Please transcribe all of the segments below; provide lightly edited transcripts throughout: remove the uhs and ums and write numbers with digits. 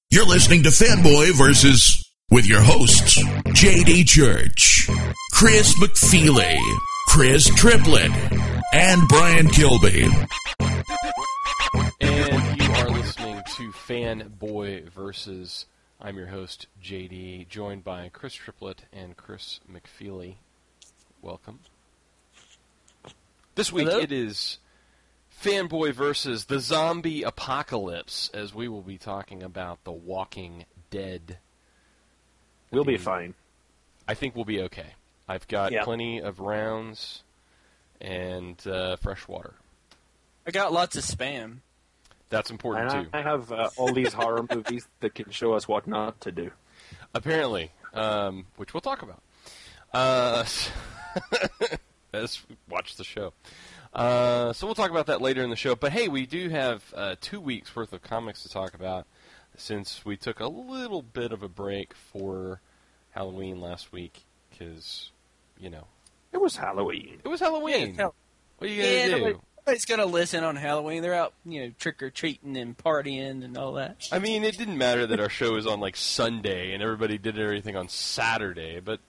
You're listening to Fanboy Versus with your hosts, J.D. Church, Chris McFeely, Chris Triplett, and Brian Kilby. And you are listening to Fanboy Versus. I'm your host, J.D., joined by Chris Triplett and Chris McFeely. Welcome. This week it is Fanboy Versus the Zombie Apocalypse, as we will be talking about The Walking Dead. We'll be fine. I think we'll be okay. I've got plenty of rounds and fresh water. I got lots of spam. That's important, and too. I have all these horror movies that can show us what not to do. Apparently, which we'll talk about. Let's watch the show. So we'll talk about that later in the show. But hey, we do have 2 weeks worth of comics to talk about since we took a little bit of a break for Halloween last week because, you know. It was Halloween. It was Halloween. What are you going to do? Nobody's going to listen on Halloween. They're out, trick-or-treating and partying and all that. I mean, it didn't matter that our show was on, Sunday and everybody did everything on Saturday, but,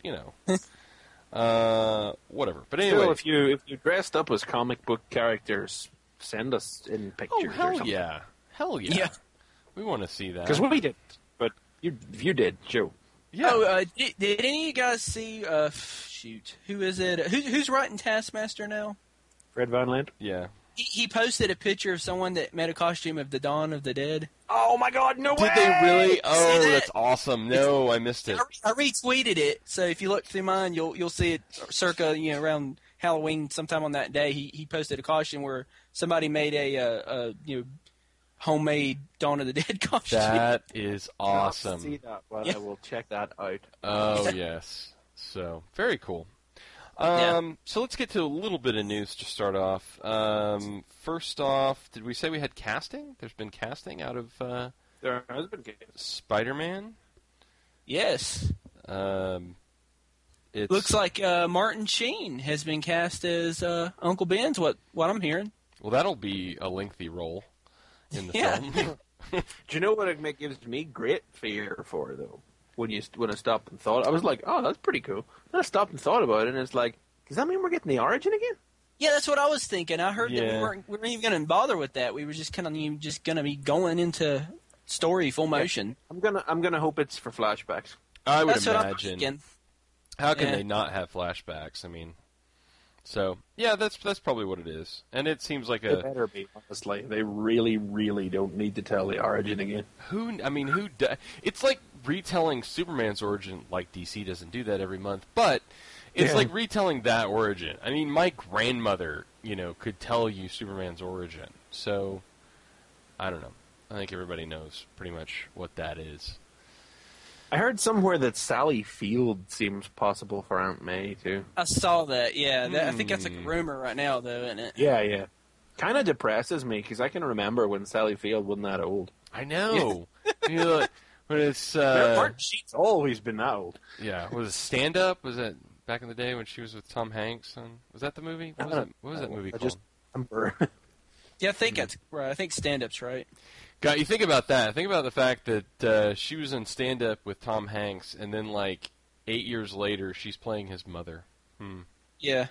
whatever. But anyway. Still, if you dressed up as comic book characters, send us in pictures or something. Yeah. Hell yeah. We want to see that. Because we did. But you did, Joe. Yeah. Oh, did any of you guys see, who is it? Who's writing Taskmaster now? Fred Van Lent? Yeah. He posted a picture of someone that made a costume of the Dawn of the Dead. Oh my God, no way! Did they really? Oh, that's awesome. No, I missed it. I retweeted it, so if you look through mine, you'll see it circa, around Halloween sometime on that day. He posted a costume where somebody made a homemade Dawn of the Dead costume. That is awesome. I'll see that, but I will check that out. Oh, yes. So, very cool. So let's get to a little bit of news to start off. First off, did we say we had casting? There's been casting out of there has been Spider-Man? Yes. It looks like Martin Sheen has been cast as Uncle Ben's, what I'm hearing. Well, that'll be a lengthy role in the film. Do you know what it gives me great fear for, though? When I stopped and thought, I was like, oh, that's pretty cool. Then I stopped and thought about it, and it's like, does that mean we're getting the origin again? Yeah, that's what I was thinking. I heard that we weren't even going to bother with that. We were just kind of going to be going into story full motion. I'm gonna hope it's for flashbacks. I would that's imagine. What I'm thinking. How can they not have flashbacks? I mean, so yeah, that's probably what it is. And it seems like It better be, honestly. They really, really don't need to tell the origin again. It's like retelling Superman's origin, like DC doesn't do that every month, but it's like retelling that origin. I mean, my grandmother, could tell you Superman's origin. So, I don't know. I think everybody knows pretty much what that is. I heard somewhere that Sally Field seems possible for Aunt May, too. I saw that, yeah. I think that's a rumor right now, though, isn't it? Yeah. Kind of depresses me, because I can remember when Sally Field wasn't that old. I know. When it's Martin Sheen's always been that old. Yeah, was it Stand Up? Was that back in the day when she was with Tom Hanks? Was that the movie? What was that movie called? Yeah, I think that's right. I think Stand Up's right. God, you think about that. Think about the fact that she was in Stand Up with Tom Hanks, and then 8 years later, she's playing his mother. Yeah.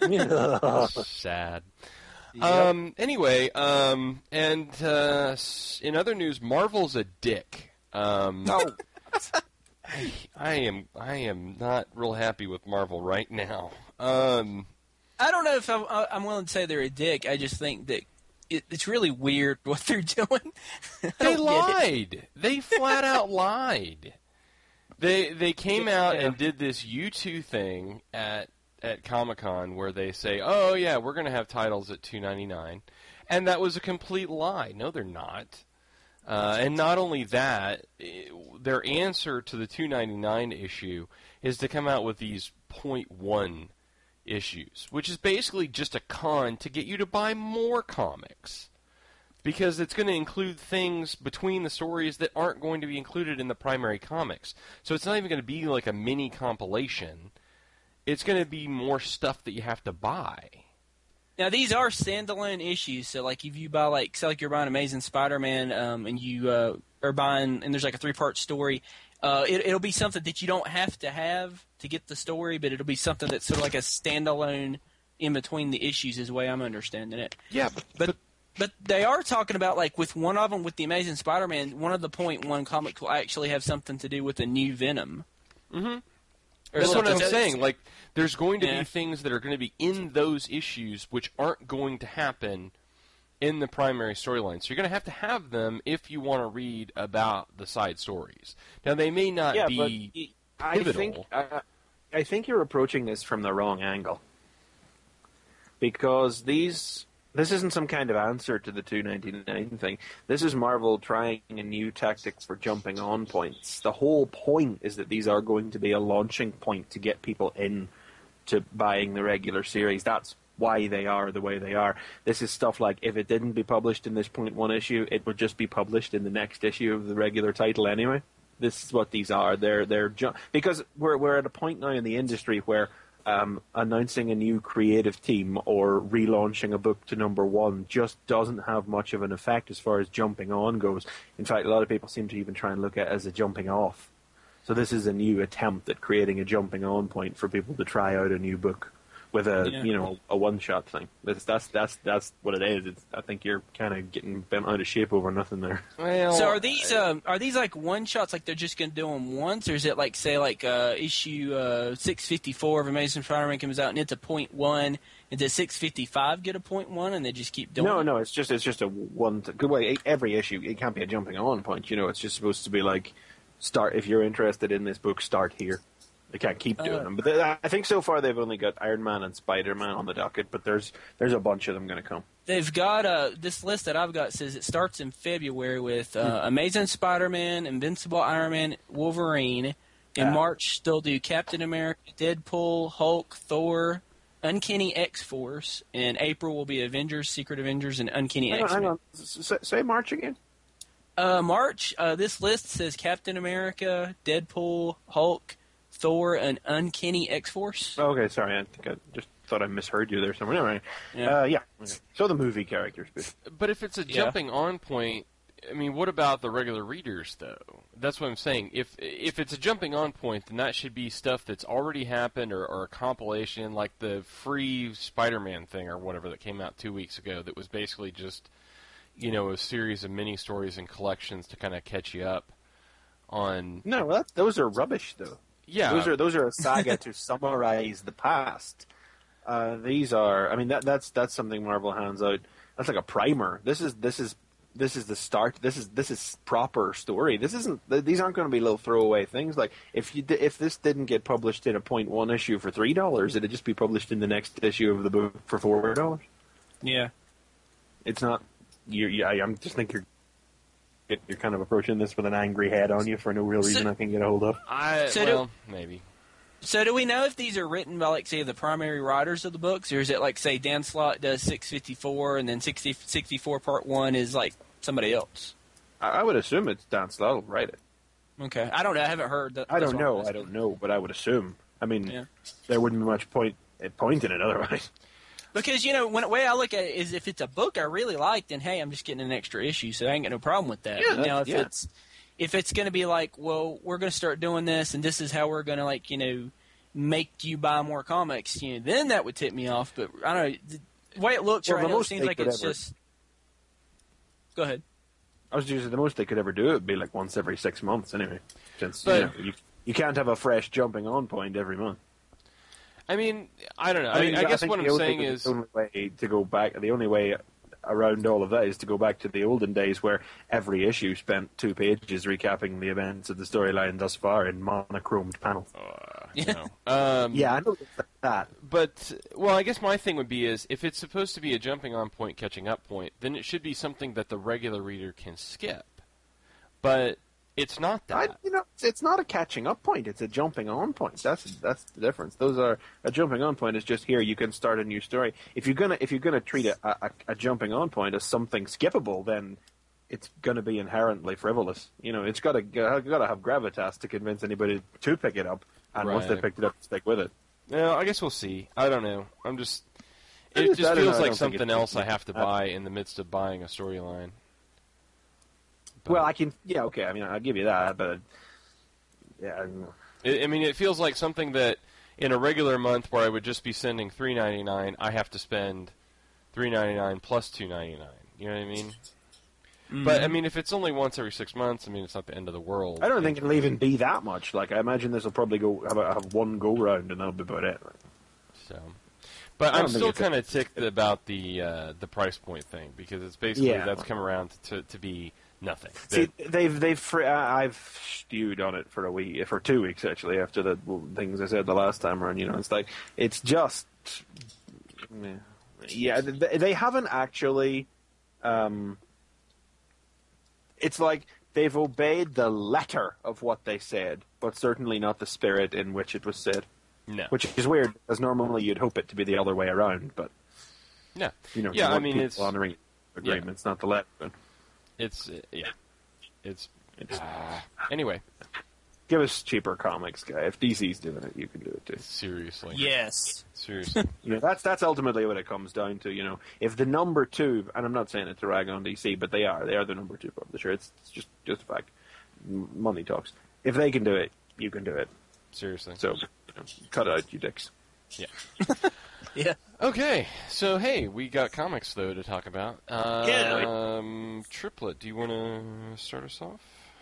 Sad. Yep. Anyway, and in other news, Marvel's a dick. No. I am not real happy with Marvel right now. I don't know if I'm willing to say they're a dick. I just think that it's really weird what they're doing. They lied. They flat out lied. They came out and did this U2 thing at Comic-Con where they say, "Oh yeah, we're going to have titles at $2.99," and that was a complete lie. No, they're not. And not only that, their answer to the $2.99 issue is to come out with these .1 issues, which is basically just a con to get you to buy more comics. Because it's going to include things between the stories that aren't going to be included in the primary comics. So it's not even going to be like a mini compilation. It's going to be more stuff that you have to buy. Now these are standalone issues, so like if you buy say you're buying Amazing Spider-Man, and you are buying, and there's like a 3-part story, it'll be something that you don't have to get the story, but it'll be something that's sort of like a standalone in between the issues, is the way I'm understanding it. Yeah, But they are talking about, like, with one of them, with the Amazing Spider-Man, one of the .1 comics will actually have something to do with a new Venom. Mm-hmm. That's what I'm saying. Like, there's going to be things that are going to be in those issues which aren't going to happen in the primary storyline. So you're going to have them if you want to read about the side stories. Now, they may not be pivotal. I think you're approaching this from the wrong angle. Because this isn't some kind of answer to the $2.99 thing. This is Marvel trying a new tactic for jumping on points. The whole point is that these are going to be a launching point to get people in to buying the regular series. That's why they are the way they are. This is stuff like, if it didn't be published in this .1 issue, it would just be published in the next issue of the regular title anyway. This is what these are. Because we're at a point now in the industry where announcing a new creative team or relaunching a book to #1 just doesn't have much of an effect as far as jumping on goes. In fact, a lot of people seem to even try and look at it as a jumping off. So this is a new attempt at creating a jumping on point for people to try out a new book with a one-shot thing. That's what it is. I think you're kind of getting bent out of shape over nothing there. Well, so are these like one-shots, like they're just going to do them once, or is it like, say, like issue 654 of Amazing Spider-Man comes out and it's a .1, and does 655 get a .1 and they just keep doing it? No, it's just a one. Good way. Every issue, it can't be a jumping on point. It's just supposed to be like, start if you're interested in this book, start here. They can't keep doing them. But I think so far they've only got Iron Man and Spider-Man on the docket, but there's a bunch of them going to come. They've got this list that I've got says it starts in February with Amazing Spider-Man, Invincible Iron Man, Wolverine. In March, they'll do Captain America, Deadpool, Hulk, Thor, Uncanny X-Force. In April will be Avengers, Secret Avengers, and Uncanny X-Men. Hang on. Say March again. March, this list says Captain America, Deadpool, Hulk, Thor, and Uncanny X-Force. Oh, okay, sorry. I think I just thought I misheard you there somewhere. Anyway, Okay. So the movie characters. But if it's a jumping on point, I mean, what about the regular readers, though? That's what I'm saying. If it's a jumping on point, then that should be stuff that's already happened or a compilation, like the free Spider-Man thing or whatever that came out 2 weeks ago that was basically just, a series of mini-stories and collections to kind of catch you up on... No, those are rubbish, though. Yeah, those are a saga to summarize the past. These are, I mean, that's something Marvel hands out. That's like a primer. This is the start. This is proper story. These aren't going to be little throwaway things. Like if this didn't get published in a .1 issue for $3, it'd just be published in the next issue of the book for $4. Yeah, it's not. I just think you're kind of approaching this with an angry head on you for no real reason I can get a hold of. Maybe. So do we know if these are written by, like, say, the primary writers of the books, or is it like, say, Dan Slott does 654 and then 64 Part 1 is, like, somebody else? I would assume it's Dan Slott will write it. Okay. I don't know. I haven't heard that. I don't know, but I would assume. I mean, there wouldn't be much point in it otherwise. Because, the way I look at it is if it's a book I really like, then, hey, I'm just getting an extra issue, so I ain't got no problem with that. Yeah, if it's going to be like, well, we're going to start doing this, and this is how we're going to, make you buy more comics, then that would tip me off. But I don't know. The way it looks right now, it seems like it's just... Go ahead. I was just saying the most they could ever do it would be like once every 6 months anyway. Since, you can't have a fresh jumping on point every month. I mean, I don't know. I guess what I'm saying is... The only way around all of that is to go back to the olden days where every issue spent 2 pages recapping the events of the storyline thus far in monochromed panels. I know that. But, well, I guess my thing would be is, if it's supposed to be a jumping on point, catching up point, then it should be something that the regular reader can skip. But it's not that. It's not a catching up point. It's a jumping on point. That's the difference. A jumping on point is just here. You can start a new story. If you're gonna treat a jumping on point as something skippable, then it's gonna be inherently frivolous. It's gotta have gravitas to convince anybody to pick it up. And once they picked it up, stick with it. No, I guess we'll see. I don't know. It just I don't know, feels I like don't think something it's- else I have to buy in the midst of buying a storyline. But- Well, I can. Yeah, okay. I mean, I'll give you that, but yeah, I don't know. I mean, it feels like something that in a regular month where I would just be sending $3.99, I have to spend $3.99 plus $2.99. You know what I mean? But I mean, if it's only once every 6 months, I mean, it's not the end of the world. I don't think it'll even be that much. Like, I imagine this will probably have one go round, and that'll be about it. So, but I I'm don't think still it's kind of ticked about the price point thing because it's basically Yeah. that's come around to be nothing. See, I've stewed on it for 2 weeks actually. After the things I said the last time around, it's like it's just, yeah, they haven't actually. It's like they've obeyed the letter of what they said, but certainly not the spirit in which it was said. No. Which is weird, because normally you'd hope it to be the other way around, but Yeah. you Yeah, I want mean, people it's honoring agreements, not the letter. it's anyway. Give us cheaper comics, guy. If DC's doing it, you can do it too. Seriously. Yes. Seriously. That's ultimately what it comes down to. If the number two, and I'm not saying it to rag on DC, but they are the number two publisher. It's just a fact. Money talks. If they can do it, you can do it. Seriously. So, cut out, you dicks. Yeah. Yeah. Okay, so hey, we got comics though to talk about. Triplet, do you want to start us off?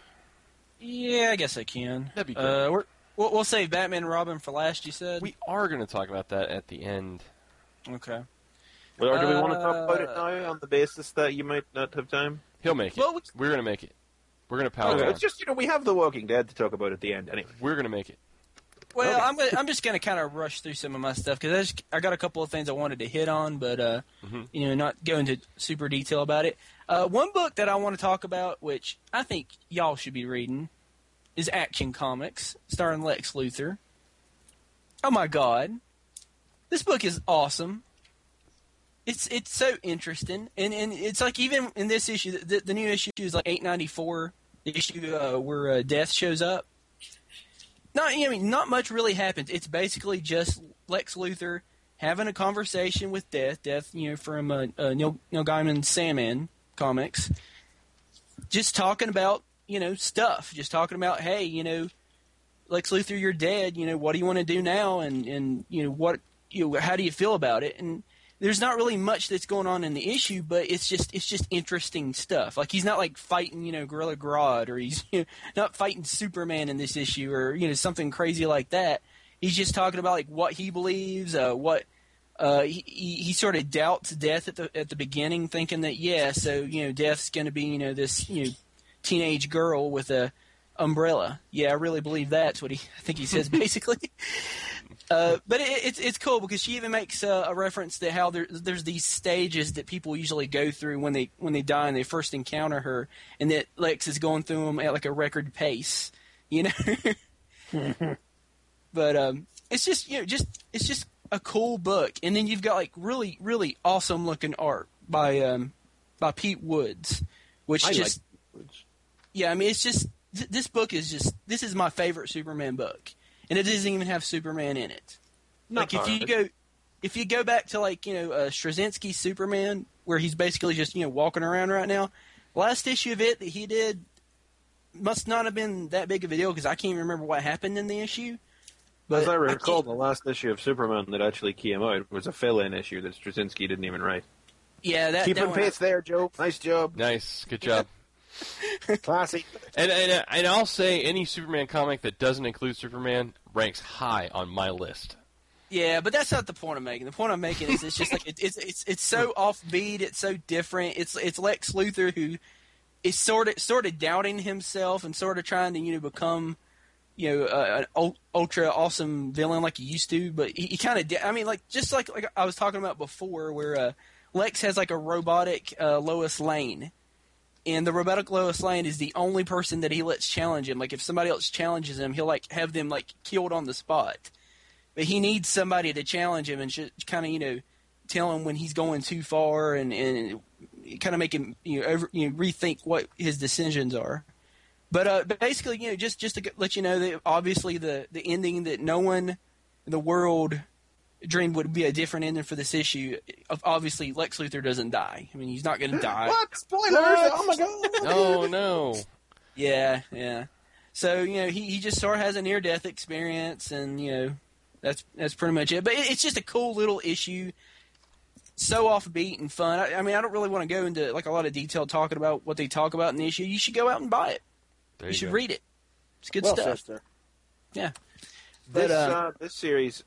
Yeah, I guess I can. That'd be great. We'll save Batman and Robin for last, you said? We are going to talk about that at the end. Okay. Well, do we want to talk about it now on the basis that you might not have time? He'll make it. Well, We're going to make it. We're going to power Okay, on. it's just, we have The Walking Dead to talk about at the end anyway. We're going to make it. Well, Okay. I'm just going to kind of rush through some of my stuff because I got a couple of things I wanted to hit on, but not go into super detail about it. One book that I want to talk about, which I think y'all should be reading, is Action Comics, starring Lex Luthor. Oh my God, this book is awesome. It's so interesting, and it's like even in this issue, the new issue is like 894, the issue where Death shows up. Not much really happens. It's basically just Lex Luthor having a conversation with Death. Death, from Neil Gaiman's Sandman comics, just talking about stuff. Just talking about, hey, Lex Luthor, you're dead. What do you want to do now? And what how do you feel about it? And there's not really much that's going on in the issue, but it's just interesting stuff. Like, he's not like fighting, Gorilla Grodd, or he's not fighting Superman in this issue, or something crazy like that. He's just talking about like what he believes, what he sort of doubts Death at the beginning, thinking that Death's going to be this teenage girl with a umbrella. Yeah, I really believe that's what I think he says basically. But it's cool because she even makes a reference to how there's these stages that people usually go through when they die and they first encounter her, and that Lex is going through them at like a record pace, But it's just it's just a cool book, and then you've got like really really awesome looking art by Pete Woods, which it's just this book is this is my favorite Superman book. And it doesn't even have Superman in it. Like if you go back to Straczynski's Superman, where he's basically just walking around right now, last issue of it that he did must not have been that big of a deal because I can't remember what happened in the issue. But as I recall, the last issue of Superman that actually came out was a fill-in issue that Straczynski didn't even write. Yeah, keeping pace there, Joe. Nice job. Nice, good job. Classy. And I'll say any Superman comic that doesn't include Superman ranks high on my list. Yeah, but that's not the point I'm making. The point I'm making is it's just like it's so offbeat, it's so different. It's Lex Luthor who is sort of doubting himself and sort of trying to become an ultra awesome villain like he used to. But he kind of just like I was talking about before, where Lex has like a robotic Lois Lane. And the robotic Lois Lane is the only person that he lets challenge him. Like, if somebody else challenges him, he'll, have them, killed on the spot. But he needs somebody to challenge him and kind of, tell him when he's going too far and kind of make him, rethink what his decisions are. But basically, just to let you know that obviously the ending that no one in the world dream would be a different ending for this issue. Obviously, Lex Luthor doesn't die. I mean, he's not going to die. What? Spoilers! Oh my god! Oh no. Yeah. So, he just sort of has a near-death experience, and, that's pretty much it. But it's just a cool little issue, so offbeat and fun. I mean, I don't really want to go into, like, a lot of detail talking about what they talk about in the issue. You should go out and buy it. You should read it. It's good stuff. Sister. Yeah. This series,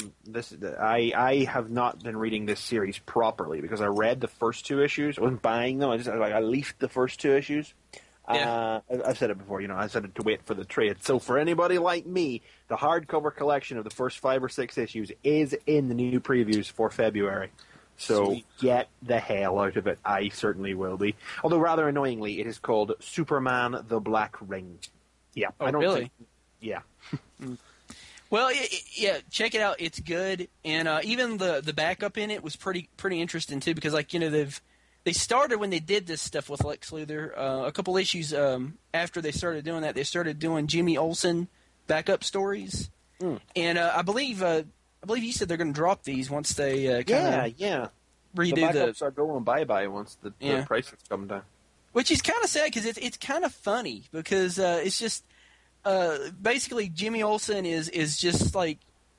I have not been reading this series properly because I read the first 2 issues. I wasn't buying them. I leafed the first 2 issues. Yeah. I've said it before. I said it to wait for the trade. So for anybody like me, the hardcover collection of the first 5 or 6 issues is in the new previews for February. So Sweet. Get the hell out of it. I certainly will be. Although rather annoyingly, it is called Superman: The Black Ring. Yeah. Oh, I don't really? think. Yeah. Well, yeah, check it out. It's good, and even the backup in it was pretty interesting too. Because they started when they did this stuff with Lex Luthor. A couple issues after they started doing that, they started doing Jimmy Olsen backup stories, and I believe you said they're going to drop these once they Yeah. redo The backups are going bye-bye once the prices come down. Which is kind of sad because it's kind of funny because it's just basically Jimmy Olsen is just like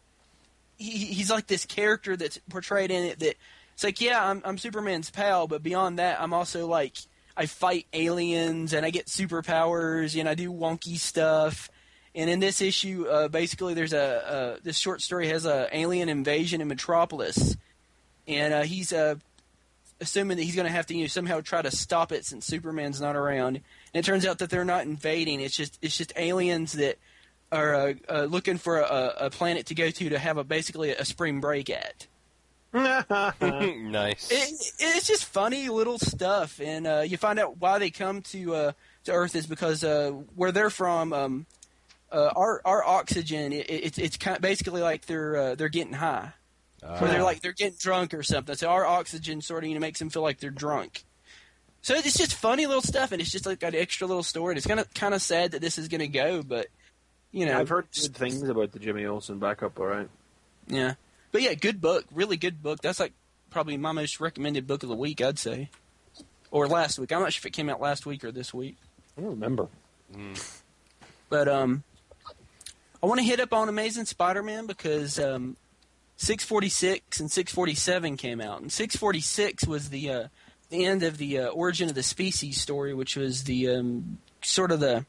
he's like this character that's portrayed in it that it's like, yeah, I'm Superman's pal, but beyond that, I'm also like I fight aliens and I get superpowers and I do wonky stuff. And in this issue, basically, there's this short story has a alien invasion in Metropolis, and he's assuming that he's going to have to somehow try to stop it since Superman's not around. And it turns out that they're not invading; it's just aliens that are looking for a planet to go to have basically a spring break at. Nice. It's just funny little stuff, and you find out why they come to Earth is because where they're from. Our oxygen, it's kind of basically like they're getting high, where they're getting drunk or something. So our oxygen sort of makes them feel like they're drunk. So it's just funny little stuff, and it's just like an extra little story. And it's kind of sad that this is going to go, but I've heard good things about the Jimmy Olsen backup. All right, yeah, but yeah, good book, really good book. That's like probably my most recommended book of the week, I'd say, or last week. I'm not sure if it came out last week or this week. I don't remember. But I want to hit up on Amazing Spider-Man because 646 and 647 came out, and 646 was the end of the Origin of the Species story, which was the sort of the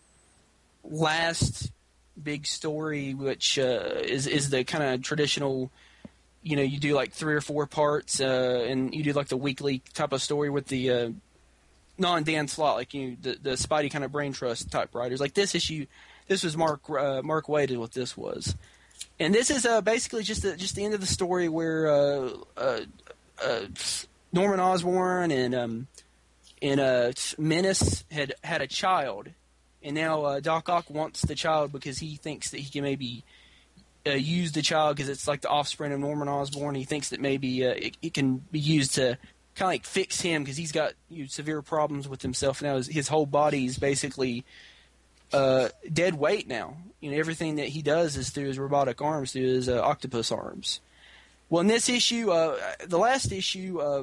last big story, which is the kind of traditional. You do like 3 or 4 parts, and you do like the weekly type of story with the non-Dan Slott, like the Spidey kind of brain trust type writers. Like this issue. This was Mark Waid is what this was, and this is basically just the end of the story where Norman Osborn and Menace had a child, and now Doc Ock wants the child because he thinks that he can maybe use the child because it's like the offspring of Norman Osborn. He thinks that maybe it can be used to kind of like fix him because he's got severe problems with himself now. His whole body is basically dead weight now. Everything that he does is through his robotic arms, through his octopus arms. Well, in this issue, the last issue,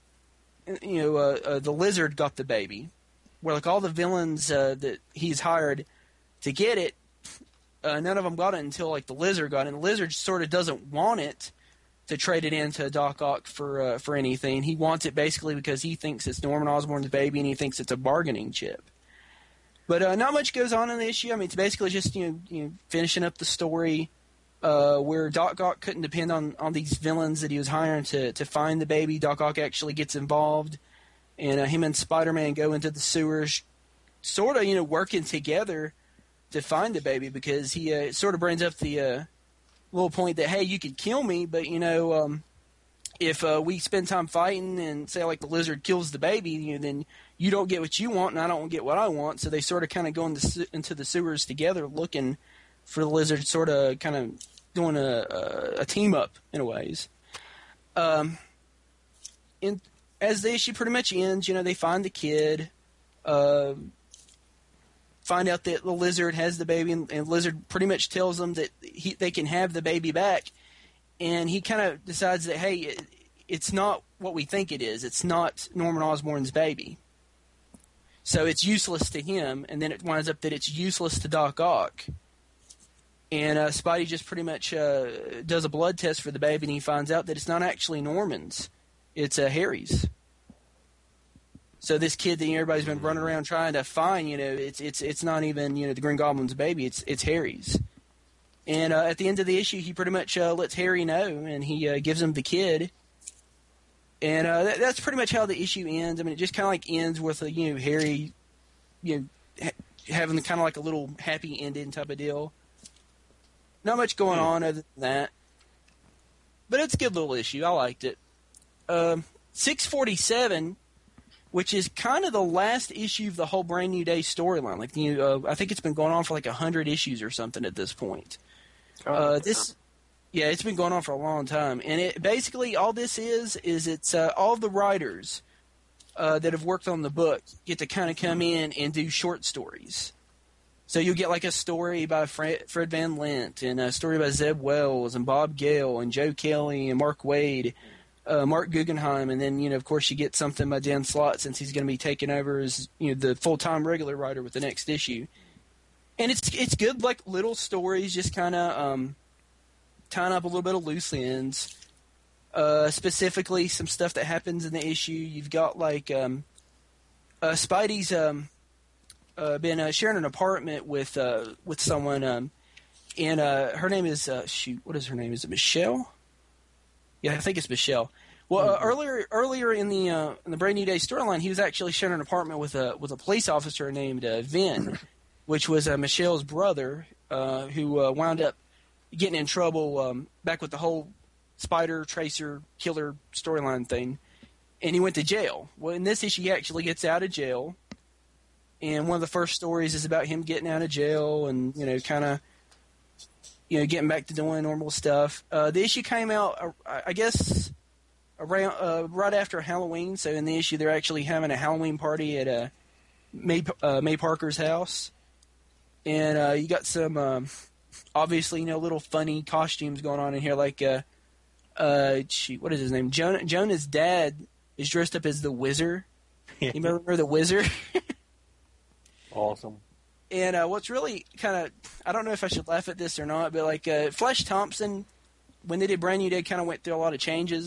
the Lizard got the baby. Where like all the villains that he's hired to get it, none of them got it until like the Lizard got it. And the Lizard sort of doesn't want it to trade it into Doc Ock for anything. He wants it basically because he thinks it's Norman Osborn's baby and he thinks it's a bargaining chip. But not much goes on in the issue. I mean, it's basically just finishing up the story where Doc Ock couldn't depend on these villains that he was hiring to find the baby. Doc Ock actually gets involved, and him and Spider-Man go into the sewers, sort of working together to find the baby because he sort of brings up the little point that, hey, you could kill me, but if we spend time fighting and say like the Lizard kills the baby, then you don't get what you want and I don't get what I want. So they sort of kind of go into the sewers together looking for the Lizard, sort of kind of doing a team up in a ways. As the issue pretty much ends, they find the kid, find out that the Lizard has the baby, and Lizard pretty much tells them that they can have the baby back and he kind of decides that, hey, it's not what we think it is. It's not Norman Osborn's baby. So it's useless to him, and then it winds up that it's useless to Doc Ock. And Spidey just pretty much does a blood test for the baby, and he finds out that it's not actually Norman's. It's Harry's. So this kid that everybody's been running around trying to find, it's not even the Green Goblin's baby. It's Harry's. And at the end of the issue, he pretty much lets Harry know, and he gives him the kid. And that's pretty much how the issue ends. I mean, it just kind of like ends with Harry, having kind of like a little happy ending type of deal. Not much going on other than that, but it's a good little issue. I liked it. 647, which is kind of the last issue of the whole Brand New Day storyline. Like I think it's been going on for like 100 issues or something at this point. Yeah, it's been going on for a long time, and it basically all this is it's all the writers that have worked on the book get to kind of come in and do short stories. So you'll get like a story by Fred Van Lint, and a story by Zeb Wells and Bob Gale and Joe Kelly and Mark Waid, Mark Guggenheim, and then of course you get something by Dan Slott since he's going to be taking over as the full-time regular writer with the next issue. And it's good, like little stories, just kind of tying up a little bit of loose ends. Specifically, some stuff that happens in the issue. You've got like Spidey's been sharing an apartment with someone, and her name is what is her name? Is it Michelle? Yeah, I think it's Michelle. Well, earlier in the Brand New Day storyline, he was actually sharing an apartment with a police officer named Vin, which was Michelle's brother, who wound up getting in trouble back with the whole Spider Tracer killer storyline thing, and he went to jail. Well, in this issue, he actually gets out of jail, and one of the first stories is about him getting out of jail and kind of getting back to doing normal stuff. The issue came out, I guess, around right after Halloween. So in the issue, they're actually having a Halloween party at May Parker's house, and you got some. Obviously, little funny costumes going on in here. Like, what is his name? Jonah's dad is dressed up as the Wizard. You remember the Wizard? Awesome. And what's really kind of, I don't know if I should laugh at this or not, but like Flash Thompson, when they did Brand New Day, kind of went through a lot of changes.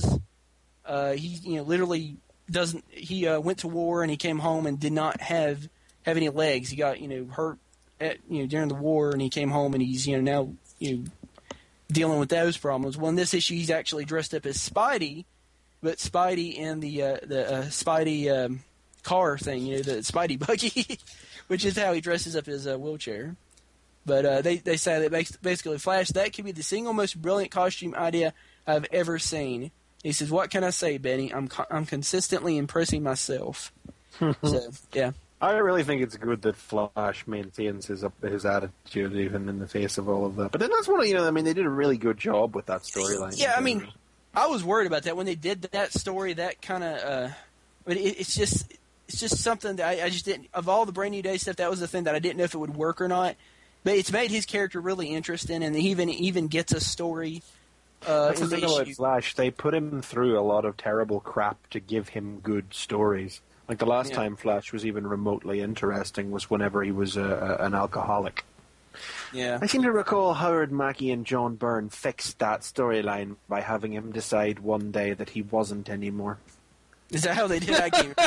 He literally doesn't. He went to war and he came home and did not have any legs. He got hurt during the war, and he came home and he's now dealing with those problems. Well, in this issue, he's actually dressed up as Spidey, but Spidey in the Spidey car thing, the Spidey buggy, which is how he dresses up his wheelchair. But they say that basically, Flash, that could be the single most brilliant costume idea I've ever seen. He says, "What can I say, Benny? I'm consistently impressing myself." So yeah. I really think it's good that Flash maintains his attitude even in the face of all of that. But then that's one of they did a really good job with that storyline. Yeah, I mean, I was worried about that when they did that story. That kind of, it's just something that I just didn't. Of all the Brand New Day stuff, that was the thing that I didn't know if it would work or not. But it's made his character really interesting, and he even gets a story. That's the thing about Flash. They put him through a lot of terrible crap to give him good stories. Like the last time Flash was even remotely interesting was whenever he was an alcoholic. Yeah. I seem to recall Howard Mackie and John Byrne fixed that storyline by having him decide one day that he wasn't anymore. Is that how they did that game?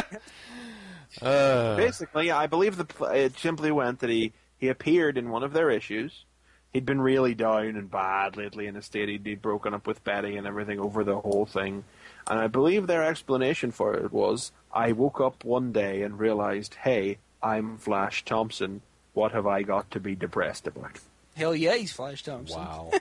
Basically, I believe it simply went that he appeared in one of their issues. He'd been really down and bad lately in the state. He'd broken up with Betty and everything over the whole thing. And I believe their explanation for it was, I woke up one day and realized, hey, I'm Flash Thompson. What have I got to be depressed about? Hell yeah, he's Flash Thompson. Wow.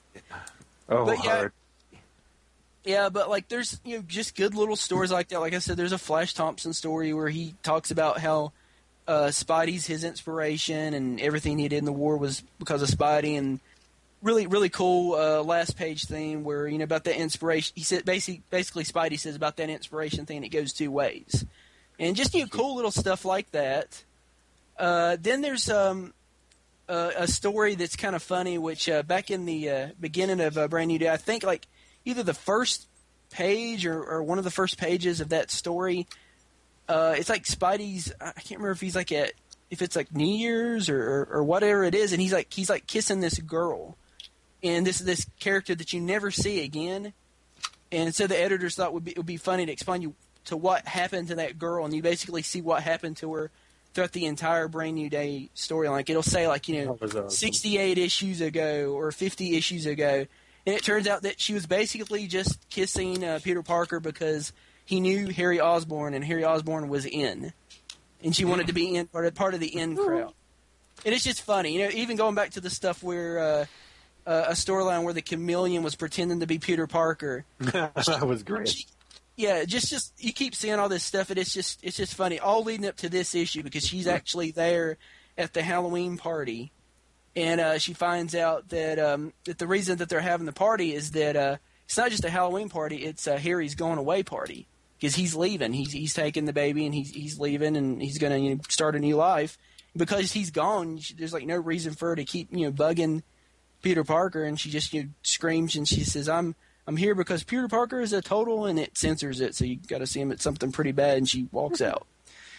Hard. Yeah, but like there's just good little stories like that. Like I said, there's a Flash Thompson story where he talks about how Spidey's his inspiration and everything he did in the war was because of Spidey, and really, really cool last page thing where, about that inspiration. He said basically Spidey says about that inspiration thing, it goes two ways. And just, cool little stuff like that. Then there's a story that's kind of funny, which back in the beginning of Brand New Day, I think, like, either the first page or one of the first pages of that story. It's like Spidey's. I can't remember if he's like if it's like New Year's or whatever it is, and he's like kissing this girl, and this character that you never see again. And so the editors thought it would be funny to explain you to what happened to that girl, and you basically see what happened to her throughout the entire Brand New Day storyline. Like it'll say 68 issues ago or 50 issues ago, and it turns out that she was basically just kissing Peter Parker because he knew Harry Osborn, and Harry Osborn was in, and she wanted to be in part of the in crowd. And it's just funny, even going back to the stuff where a storyline where the Chameleon was pretending to be Peter Parker. That was great. Just you keep seeing all this stuff, and it's just funny. All leading up to this issue because she's actually there at the Halloween party, and she finds out that the reason that they're having the party is that it's not just a Halloween party; it's Harry's going away party because he's leaving. He's taking the baby and he's leaving, and he's going to start a new life. Because he's gone, there's like no reason for her to keep bugging Peter Parker, and she just screams and she says, I'm here because Peter Parker is a total, and it censors it, so you got to see him at something pretty bad, and she walks out.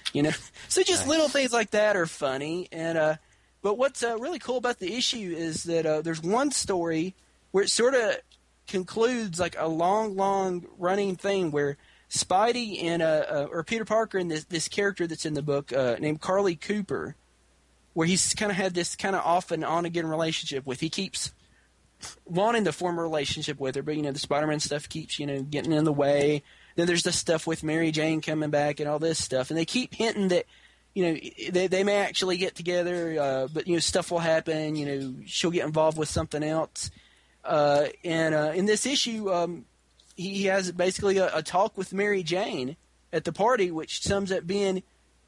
So just little things like that are funny. And but what's really cool about the issue is that there's one story where it sort of concludes like a long running thing where Spidey and or Peter Parker and this character that's in the book named Carly Cooper, where he's kind of had this kind of off and on again relationship with. He keeps wanting to form a relationship with her, but the Spider-Man stuff keeps getting in the way. Then there's the stuff with Mary Jane coming back and all this stuff, and they keep hinting that they may actually get together, but stuff will happen. She'll get involved with something else, and in this issue, he has basically a talk with Mary Jane at the party, which sums up being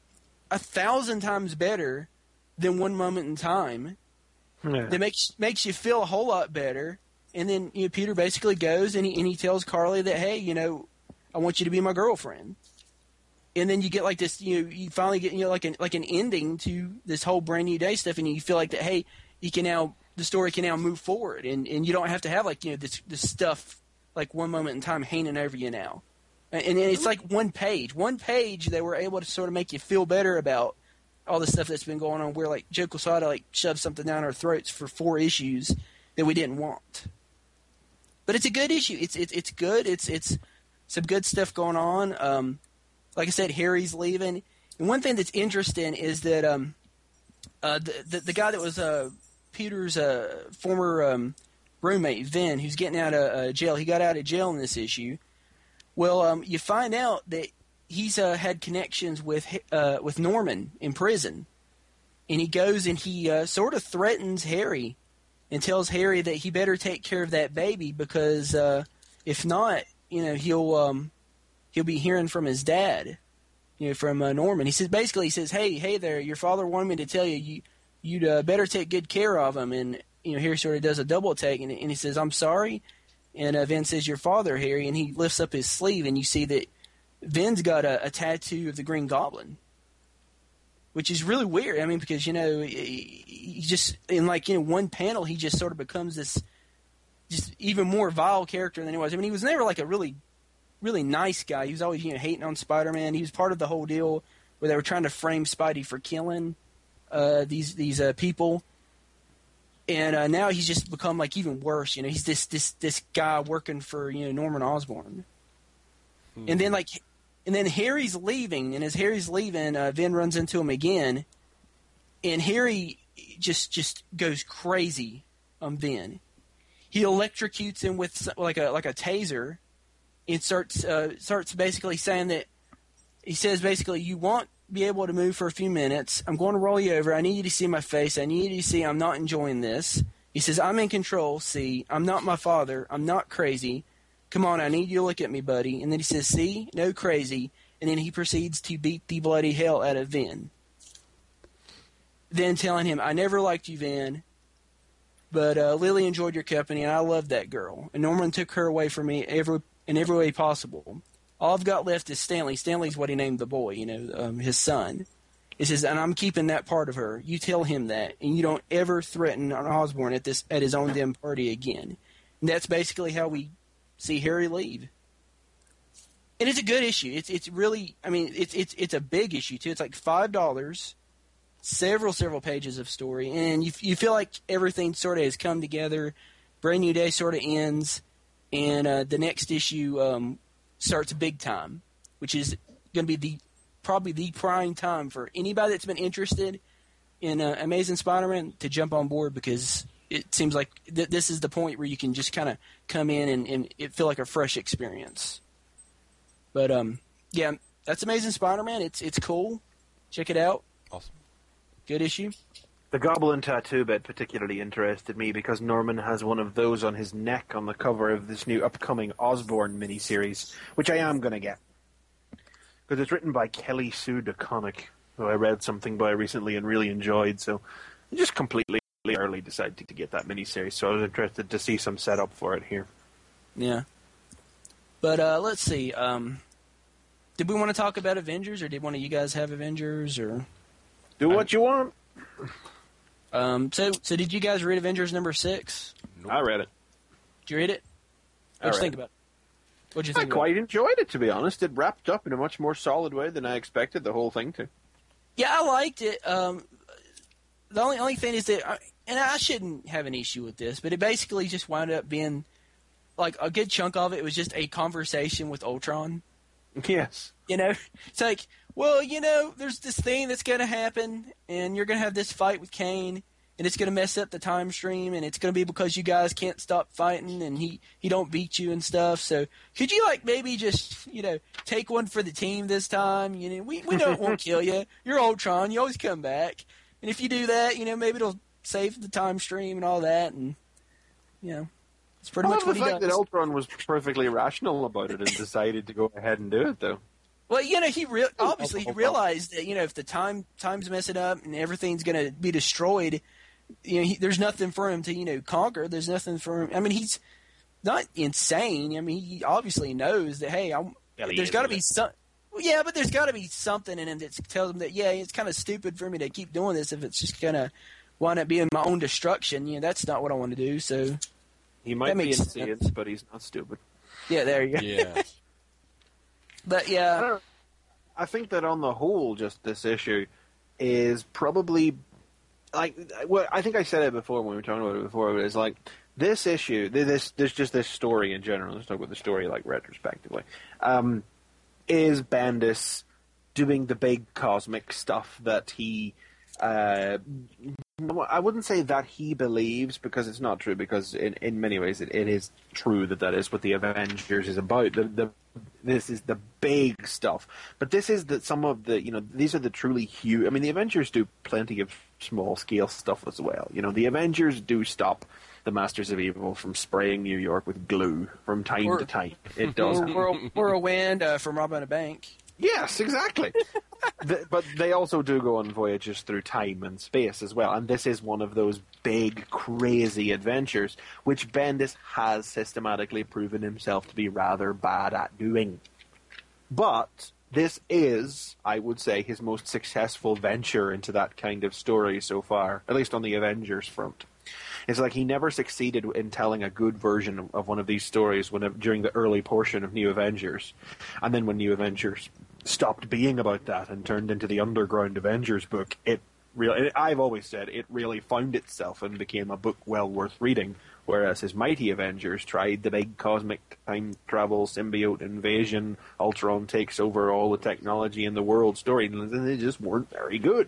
1,000 times better than One Moment in Time. Yeah. That makes you feel a whole lot better. And then Peter basically goes and he tells Carly that, hey, I want you to be my girlfriend. And then you get like this, you finally get like an ending to this whole Brand New Day stuff, and you feel like that, hey, the story can now move forward, and you don't have to have like this stuff like One Moment in Time hanging over you now. And it's like one page they were able to sort of make you feel better about all the stuff that's been going on, where like Joe Quesada like shoved something down our throats for 4 issues that we didn't want. But it's a good issue. It's good. It's some good stuff going on. Like I said, Harry's leaving, and one thing that's interesting is that the guy that was Peter's former roommate, Vin, who's getting out of jail. He got out of jail in this issue. Well, you find out that he's had connections with Norman in prison, and he goes and he sort of threatens Harry and tells Harry that he better take care of that baby because if not, he'll be hearing from his dad, from Norman. He says, hey there, your father wanted me to tell you'd better take good care of him. And Harry sort of does a double take, and he says, I'm sorry. And Vin says, your father, Harry, and he lifts up his sleeve, and you see that Vin's got a tattoo of the Green Goblin, which is really weird. I mean, because, he just, in one panel, he just sort of becomes this just even more vile character than he was. I mean, he was never like a really, really nice guy. He was always, hating on Spider-Man. He was part of the whole deal where they were trying to frame Spidey for killing these people. And now he's just become like even worse. He's this guy working for Norman Osborn. And then Harry's leaving, and as Harry's leaving, Vin runs into him again, and Harry just goes crazy on Vin. He electrocutes him with like a taser, and starts basically saying that he says basically, you won't be able to move for a few minutes. I'm going to roll you over. I need you to see my face. I need you to see I'm not enjoying this. He says, I'm in control. See, I'm not my father. I'm not crazy. Come on, I need you to look at me, buddy. And then he says, see, no crazy. And then he proceeds to beat the bloody hell out of Vin. Then telling him, I never liked you, Vin, but Lily enjoyed your company, and I loved that girl. And Norman took her away from me in every way possible. All I've got left is Stanley. Stanley's what he named the boy, his son. He says, and I'm keeping that part of her. You tell him that, and you don't ever threaten Osborn at his own damn party again. And that's basically how we see Harry leave. And it's a good issue. It's really, I mean, it's a big issue too. It's like $5, several pages of story, and you feel like everything sort of has come together. Brand New Day sort of ends, and the next issue starts big time, which is going to be probably the prime time for anybody that's been interested in Amazing Spider-Man to jump on board, because it seems like this is the point where you can just kind of come in and it feel like a fresh experience. But yeah, that's Amazing Spider-Man. It's cool. Check it out. Awesome. Good issue. The Goblin tattoo bit particularly interested me because Norman has one of those on his neck on the cover of this new upcoming Osborn miniseries, which I am going to get. Because it's written by Kelly Sue DeConnick, who I read something by recently and really enjoyed, so I just completely early decided to get that miniseries, so I was interested to see some setup for it here. Yeah. But let's see. Did we want to talk about Avengers, or did one of you guys have Avengers, or do what you want? So did you guys read Avengers number 6? Nope. I read it. Did you read it? What'd you think about it? What'd you think? I quite enjoyed it, to be honest. It wrapped up in a much more solid way than I expected the whole thing to. Yeah, I liked it. The only thing is that, and I shouldn't have an issue with this, but it basically just wound up being, like, a good chunk of it was just a conversation with Ultron. Yes. You know, it's like, well, you know, there's this thing that's going to happen, and you're going to have this fight with Kane, and it's going to mess up the time stream, and it's going to be because you guys can't stop fighting, and he don't beat you and stuff. So could you, like, maybe just, you know, take one for the team this time? You know, we won't kill you. You're Ultron. You always come back. And if you do that, you know, maybe it'll save the time stream and all that, and, you know. It's pretty much what he does. The fact that Ultron was perfectly rational about it and decided to go ahead and do it, though. Well, you know, he realized that, you know, if the time's messing up and everything's going to be destroyed, you know, there's nothing for him to, you know, conquer. There's nothing for him. I mean, he's not insane. I mean, he obviously knows that, hey, there's got to be some. Well, yeah, but there's got to be something in him that tells him that, yeah, it's kind of stupid for me to keep doing this if it's just going to wind up being my own destruction. You know, that's not what I want to do. So he might be insane, but he's not stupid. Yeah, there you go. Yeah. But yeah, I think that on the whole, just this issue is probably like. Well, I think I said it before when we were talking about it before. But it's like this issue. There's just this story in general. Let's talk about the story like retrospectively. Is Bendis doing the big cosmic stuff that he? I wouldn't say that he believes, because it's not true, because in many ways it is true that is what the Avengers is about. This is the big stuff. But this is some of the, you know, these are the truly huge. I mean, the Avengers do plenty of small scale stuff as well. You know, the Avengers do stop the Masters of Evil from spraying New York with glue from time to time. It does. Or a wind from robbing a bank. Yes, exactly. But they also do go on voyages through time and space as well, and this is one of those big, crazy adventures which Bendis has systematically proven himself to be rather bad at doing. But this is, I would say, his most successful venture into that kind of story so far, at least on the Avengers front. It's like he never succeeded in telling a good version of one of these stories during the early portion of New Avengers. And then when New Avengers stopped being about that and turned into the Underground Avengers book, I've always said it really found itself and became a book well worth reading, whereas his Mighty Avengers tried the big cosmic time travel, symbiote invasion, Ultron takes over all the technology in the world story, and they just weren't very good.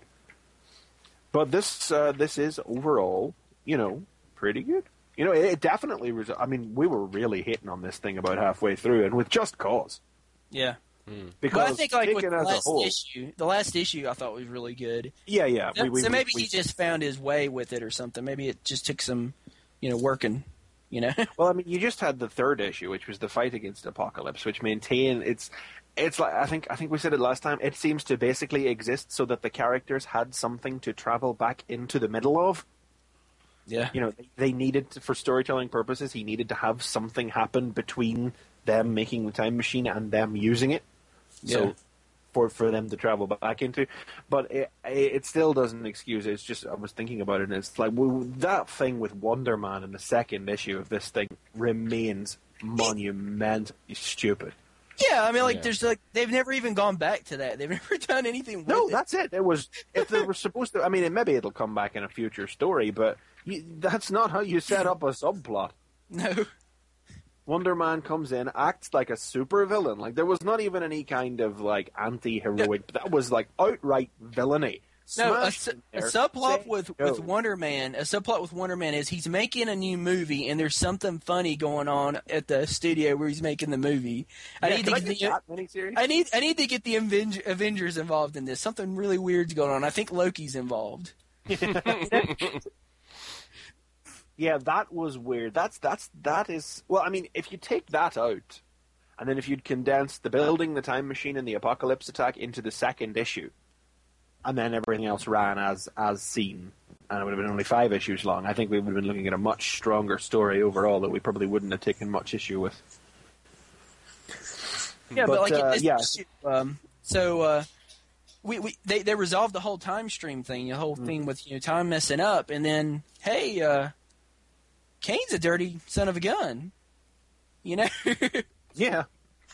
But this is overall, you know, pretty good. You know, it definitely was. I mean, we were really hitting on this thing about halfway through, and with just cause. Yeah. Because well, I think like with the last issue I thought was really good. Yeah. So maybe he just found his way with it or something. Maybe it just took some, you know, working. You know. Well, I mean, you just had the third issue, which was the fight against Apocalypse, which maintained it's like I think we said it last time. It seems to basically exist so that the characters had something to travel back into the middle of. Yeah. You know, they needed to, for storytelling purposes, he needed to have something happen between them making the time machine and them using it. Yeah. So for them to travel back into, but it still doesn't excuse it. It's just I was thinking about it, and it's like that thing with Wonder Man in the second issue of this thing remains monumentally stupid. Yeah, I mean, like, there's like they've never even gone back to that. They've never done anything with it. No, that's it. It was if they were supposed to. I mean, maybe it'll come back in a future story, but that's not how you set up a subplot. No. Wonder Man comes in, acts like a super villain. Like there was not even any kind of like anti-heroic. That was like outright villainy. No, a subplot with Wonder Man. A subplot with Wonder Man is he's making a new movie, and there's something funny going on at the studio where he's making the movie. I need to get the Avengers involved in this. Something really weird's going on. I think Loki's involved. Yeah, that was weird. That is. Well, I mean, if you take that out, and then if you'd condense the building, the time machine, and the apocalypse attack into the second issue. And then everything else ran as seen, and it would have been only 5 issues long. I think we would have been looking at a much stronger story overall that we probably wouldn't have taken much issue with. Yeah, but like in this issue, they resolved the whole time stream thing, the whole thing with time messing up, and then hey, Kane's a dirty son of a gun, Yeah. Yeah.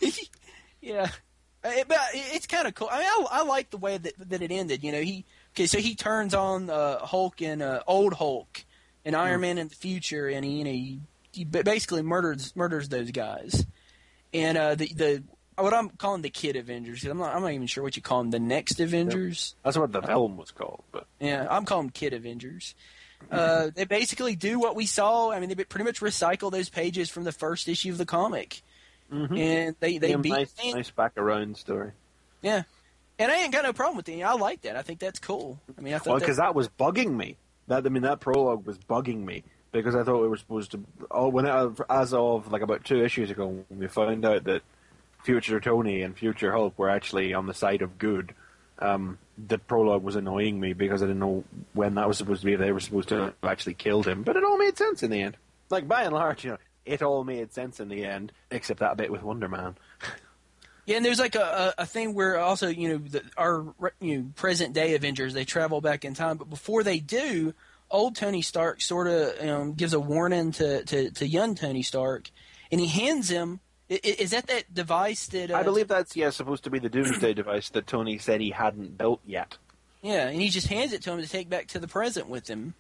But it's kind of cool. I mean, I like the way that it ended. So he turns on Hulk and old Hulk and Iron Man in the future, and he basically murders those guys. And the what I'm calling the Kid Avengers. I'm not even sure what you call them. The Next Avengers. That's what the film was called, but yeah, I'm calling them Kid Avengers. They basically do what we saw. I mean, they pretty much recycle those pages from the first issue of the comic. Mm-hmm. And they beat nice back around story. Yeah, and I ain't got no problem with it. I like that. I think that's cool. I mean, I thought because that was bugging me. That prologue was bugging me because I thought it was supposed to. As of like about 2 issues ago, when we found out that Future Tony and Future Hulk were actually on the side of good, the prologue was annoying me because I didn't know when that was supposed to be. If they were supposed to have actually killed him, but it all made sense in the end. Like by and large, it all made sense in the end, except that bit with Wonder Man. Yeah, and there's like a thing where also, our present day Avengers, they travel back in time, but before they do, old Tony Stark sort of gives a warning to young Tony Stark, and he hands him. Is that device that? I believe that's supposed to be the Doomsday device that Tony said he hadn't built yet. Yeah, and he just hands it to him to take back to the present with him.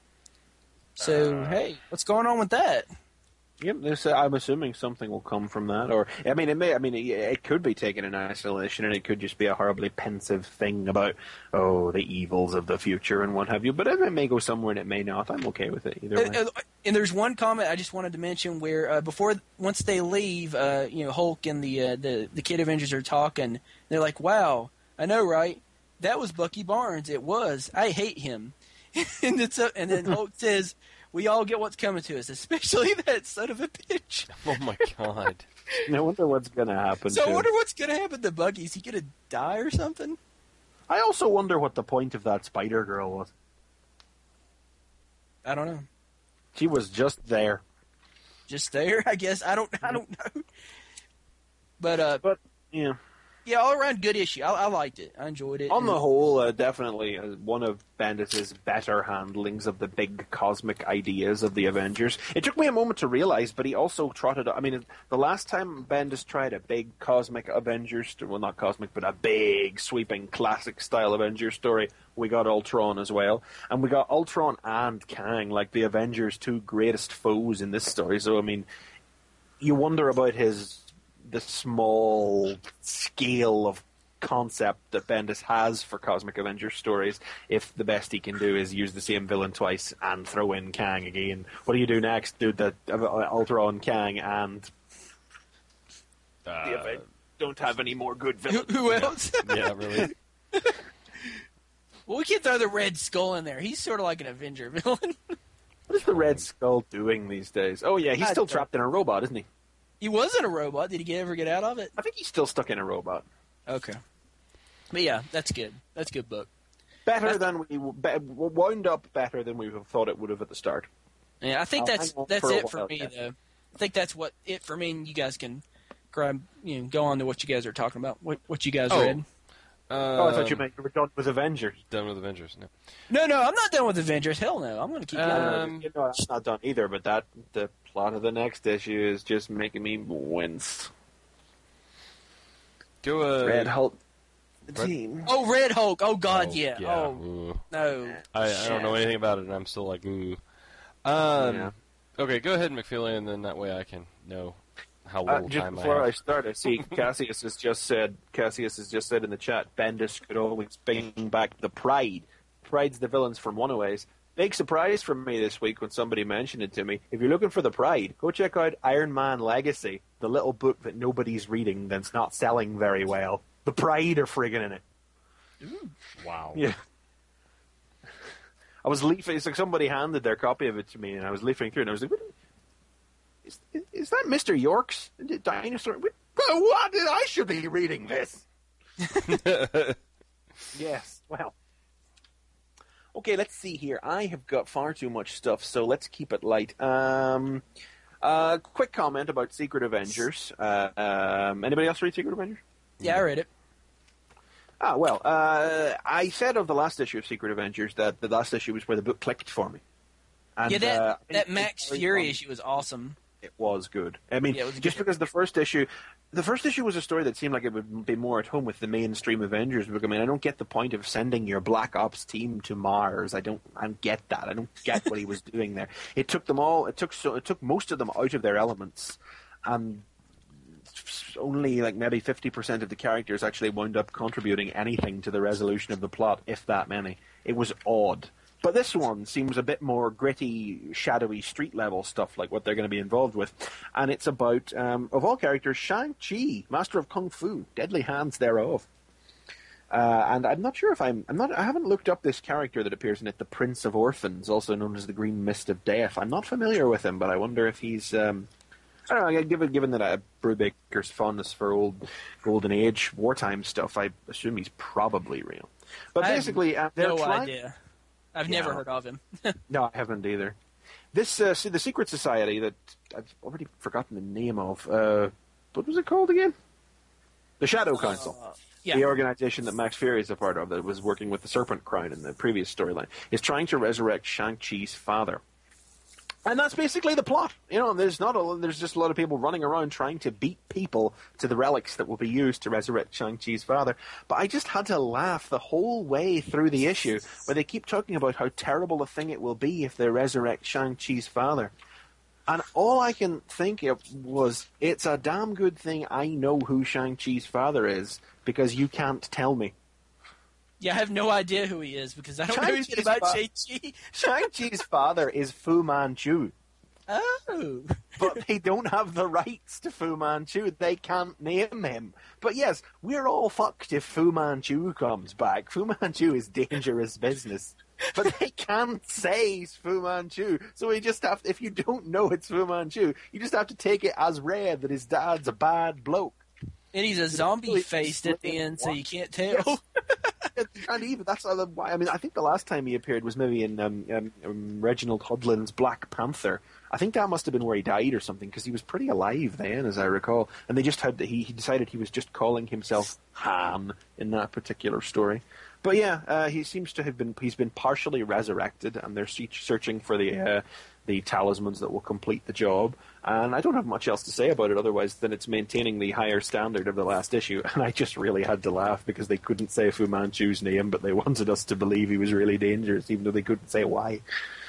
So hey, what's going on with that? Yep, I'm assuming something will come from that, or it could be taken in isolation, and it could just be a horribly pensive thing about the evils of the future and what have you. But it may go somewhere and it may not. I'm okay with it either way. And there's one comment I just wanted to mention where once they leave, Hulk and the Kid Avengers are talking. They're like, "Wow, I know, right? That was Bucky Barnes. It was. I hate him." and then Hulk says, "We all get what's coming to us, especially that son of a bitch." Oh my god! I wonder what's going to happen. So I wonder what's going to happen to Bucky. Is he going to die or something? I also wonder what the point of that Spider Girl was. I don't know. She was just there. Just there, I guess. I don't know. But yeah. Yeah, all around good issue. I liked it. I enjoyed it. On the whole, definitely one of Bendis' better handlings of the big cosmic ideas of the Avengers. It took me a moment to realize, but he also trotted. I mean, the last time Bendis tried a big cosmic Avengers, well, not cosmic, but a big sweeping classic style Avengers story, we got Ultron as well, and we got Ultron and Kang, like the Avengers' 2 greatest foes in this story. So I mean, you wonder about the small scale of concept that Bendis has for Cosmic Avengers stories, if the best he can do is use the same villain twice and throw in Kang again. What do you do next? Do the Ultron, Kang, and don't have any more good villains. Who else? Yeah, really. Well, we can throw the Red Skull in there. He's sort of like an Avenger villain. What is the Red Skull doing these days? Oh yeah, he's still trapped in a robot, isn't he? He wasn't a robot. Did he ever get out of it? I think he's still stuck in a robot. Okay. But yeah, that's good. That's a good book. Wound up better than we thought it would have at the start. Yeah, I think that's it for me, though. I think that's it for me, and you guys can go on to what you guys are talking about, what you guys read. I thought you meant you were done with Avengers. Done with Avengers. No. No, I'm not done with Avengers. Hell no. I'm going to keep going. I'm not done either, but the plot of the next issue is just making me wince. Go Red Hulk. Team. Oh, Red Hulk. Oh, God, yeah. Yeah. Oh, Ooh. no. I don't know anything about it, and I'm still like, ooh. Okay, go ahead, McFeely, and then that way I can know how little just time before I I have. start, I see Cassius has just said in the chat, Bendis could always bring back the Pride. Pride's the villains from Runaways. Big surprise for me this week when somebody mentioned it to me. If you're looking for the Pride, go check out Iron Man Legacy, the little book that nobody's reading that's not selling very well. The Pride are friggin' in it. Wow. Yeah. I was leafing. It's like somebody handed their copy of it to me, and I was leafing through, and I was like, "Is that Mr. York's dinosaur? What? I should be reading this." Yes. Well. Okay, let's see here. I have got far too much stuff, so let's keep it light. Quick comment about Secret Avengers. Anybody else read Secret Avengers? Yeah, I read it. Well, I said of the last issue of Secret Avengers that the last issue was where the book clicked for me. And, that Max Fury issue was awesome. It was good. I mean, Yeah, it was just good. because the first issue was a story that seemed like it would be more at home with the mainstream Avengers book. I mean, I don't get the point of sending your Black Ops team to Mars. I don't get that. I don't get what he was doing there. It took most of them out of their elements, and only like maybe 50% of the characters actually wound up contributing anything to the resolution of the plot, if that many. It was odd. But this one seems a bit more gritty, shadowy, street-level stuff like what they're going to be involved with. And it's about, of all characters, Shang-Chi, Master of Kung Fu, Deadly Hands thereof. And I'm not sure if I haven't looked up this character that appears in it, the Prince of Orphans, also known as the Green Mist of Death. I'm not familiar with him, but I wonder if he's... I don't know, given that Brubaker's fondness for old Golden Age wartime stuff, I assume he's probably real. But basically, they're trying... idea. I've never heard of him. No, I haven't either. This, the Secret Society that I've already forgotten the name of, what was it called again? The Shadow Council. Yeah. The organization that Max Fury is a part of that was working with the Serpent Crown in the previous storyline, is trying to resurrect Shang-Chi's father. And that's basically the plot. You know, there's just a lot of people running around trying to beat people to the relics that will be used to resurrect Shang-Chi's father. But I just had to laugh the whole way through the issue where they keep talking about how terrible a thing it will be if they resurrect Shang-Chi's father. And all I can think of was, it's a damn good thing I know who Shang-Chi's father is, because you can't tell me. Yeah, I have no idea who he is because I don't know anything about Shang-Chi. Shang-Chi's father is Fu Manchu. Oh. But they don't have the rights to Fu Manchu. They can't name him. But yes, we're all fucked if Fu Manchu comes back. Fu Manchu is dangerous business. But they can't say it's Fu Manchu. So we just have to, if you don't know it's Fu Manchu, you just have to take it as read that his dad's a bad bloke. And he's a zombie faced at the end, so you can't tell. And even that's why. I mean, I think the last time he appeared was maybe in Reginald Hudlin's Black Panther. I think that must have been where he died or something, because he was pretty alive then, as I recall. And they just had he decided he was just calling himself Han in that particular story. But yeah, he seems to have been partially resurrected, and they're searching for the talismans that will complete the job. And I don't have much else to say about it otherwise than it's maintaining the higher standard of the last issue. And I just really had to laugh because they couldn't say Fu Manchu's name, but they wanted us to believe he was really dangerous, even though they couldn't say why.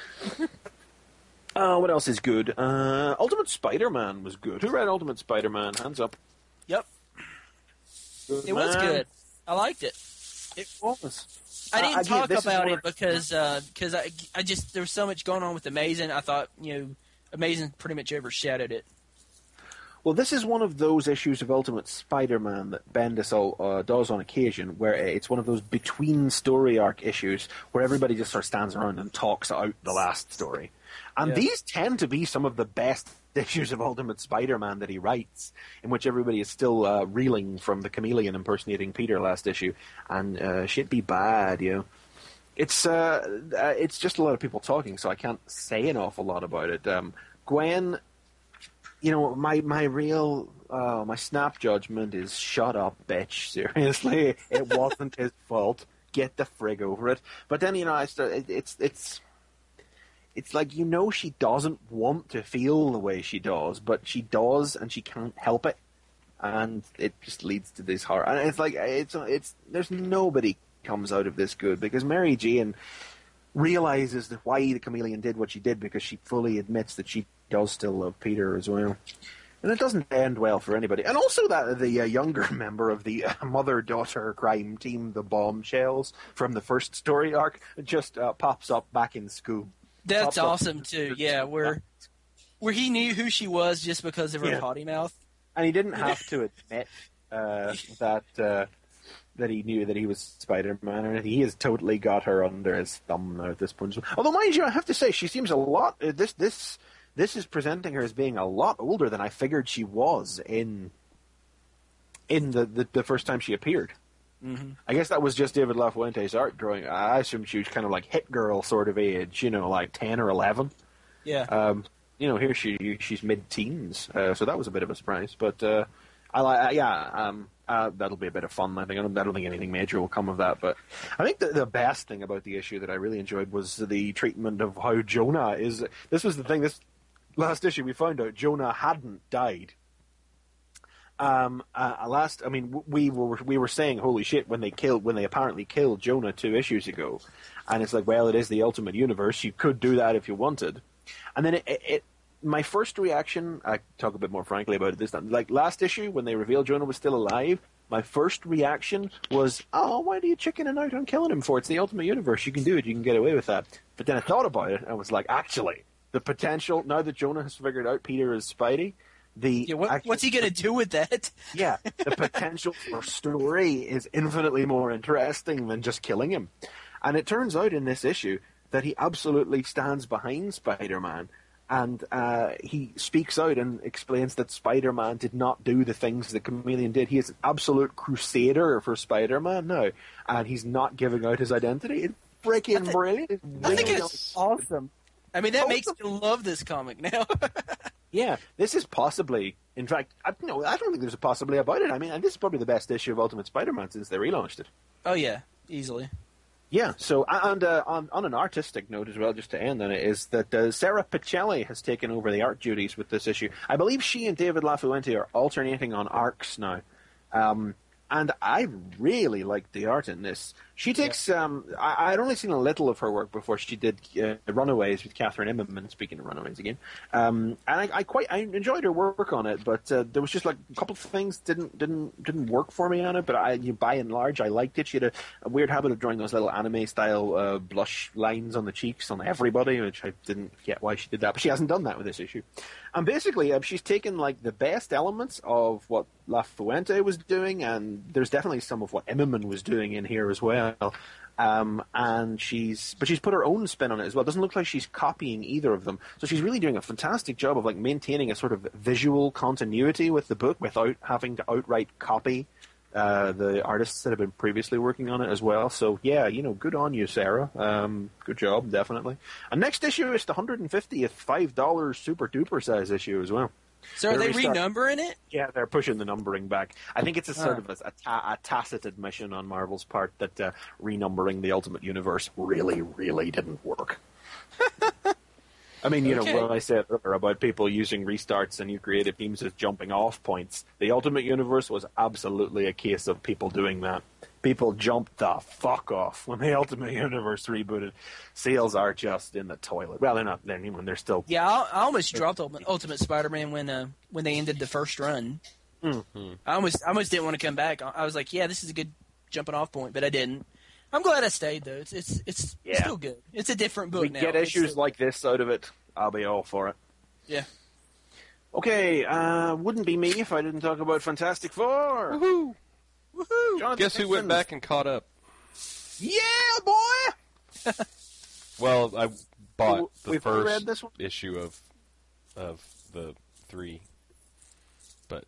What else is good? Ultimate Spider-Man was good. Who read Ultimate Spider-Man? Hands up. Yep. Good It was man. good. I liked it. It was. I didn't talk this is about where- it because I just there was so much going on with Amazing. I thought Amazing pretty much overshadowed it. Well, this is one of those issues of Ultimate Spider-Man that Bendis does on occasion, where it's one of those between story arc issues where everybody just sort of stands around and talks out the last story. And these tend to be some of the best issues of Ultimate Spider-Man that he writes, in which everybody is still reeling from the chameleon impersonating Peter last issue, and shit be bad, you know. It's just a lot of people talking, so I can't say an awful lot about it. Gwen, you know, my real my snap judgment is shut up, bitch. Seriously, it wasn't his fault. Get the frig over it. But then it's like she doesn't want to feel the way she does, but she does, and she can't help it, and it just leads to this horror. And it's like it's there's nobody comes out of this good, because Mary Jane realizes that why the chameleon did what she did, because she fully admits that she does still love Peter as well. And it doesn't end well for anybody. And also that the younger member of the mother-daughter crime team, the Bombshells, from the first story arc, just pops up back in school. That's awesome, too. Yeah, where he knew who she was just because of her potty mouth. And he didn't have to admit that he knew that he was Spider-Man, and he has totally got her under his thumb now at this point. Although, mind you, I have to say, she seems a lot... This is presenting her as being a lot older than I figured she was in the first time she appeared. Mm-hmm. I guess that was just David LaFuente's art drawing. I assumed she was kind of like hit girl sort of age, like 10 or 11. Yeah. Here she's mid-teens, so that was a bit of a surprise. But that'll be a bit of fun. I don't think anything major will come of that. But I think the best thing about the issue that I really enjoyed was the treatment of how Jonah is. This was the thing. This last issue we found out Jonah hadn't died. We were saying holy shit when they apparently killed Jonah 2 issues ago, and it's like, well, it is the Ultimate Universe. You could do that if you wanted, and then my first reaction, I talk a bit more frankly about it this time, like last issue when they revealed Jonah was still alive, my first reaction was, oh, why are you chickening out on killing him for? It's the Ultimate Universe. You can do it. You can get away with that. But then I thought about it and I was like, actually, the potential, now that Jonah has figured out Peter is Spidey, what's he going to do with that? Yeah, the potential for story is infinitely more interesting than just killing him. And it turns out in this issue that he absolutely stands behind Spider-Man. And he speaks out and explains that Spider-Man did not do the things the Chameleon did. He is an absolute crusader for Spider-Man now, and he's not giving out his identity. It's freaking brilliant. I think it's awesome. I mean, that makes me love this comic now. Yeah, this is possibly, in fact, I don't think there's a possibly about it. I mean, and this is probably the best issue of Ultimate Spider-Man since they relaunched it. Oh, yeah, easily. Yeah, so, and on an artistic note as well, just to end on it, is that Sarah Pichelli has taken over the art duties with this issue. I believe she and David LaFuente are alternating on arcs now. And I really like the art in this. She takes, I'd only seen a little of her work before she did Runaways with Catherine Immerman, speaking of Runaways again. And I enjoyed her work on it, but there was just like a couple of things didn't work for me on it, but by and large I liked it. She had a weird habit of drawing those little anime-style blush lines on the cheeks on everybody, which I didn't get why she did that, but she hasn't done that with this issue. And basically, she's taken like the best elements of what LaFuente was doing, and there's definitely some of what Immerman was doing in here as well. And she's put her own spin on it as well. It doesn't look like she's copying either of them. So she's really doing a fantastic job of like maintaining a sort of visual continuity with the book without having to outright copy the artists that have been previously working on it as well. So yeah, good on you, Sarah. Good job, definitely. And next issue is the 150th $5 super duper size issue as well. So are they renumbering it? Yeah, they're pushing the numbering back. I think it's a sort of a tacit admission on Marvel's part that renumbering the Ultimate Universe really, really didn't work. I mean, what I said earlier about people using restarts and new creative teams as jumping off points, the Ultimate Universe was absolutely a case of people doing that. People jumped the fuck off when the Ultimate Universe rebooted. Sales are just in the toilet. Well, they're not. They're still. Yeah, I almost dropped Ultimate Spider-Man when they ended the first run. Mm-hmm. I almost didn't want to come back. I was like, yeah, this is a good jumping off point, but I didn't. I'm glad I stayed though. It's still good. It's a different book now. We get issues like this out of it. I'll be all for it. Yeah. Okay, wouldn't be me if I didn't talk about Fantastic Four. Woohoo! Woohoo! Jonathan Guess who went back and caught up? Yeah, boy! Well, I bought the We've read first this one? issue of the 3, but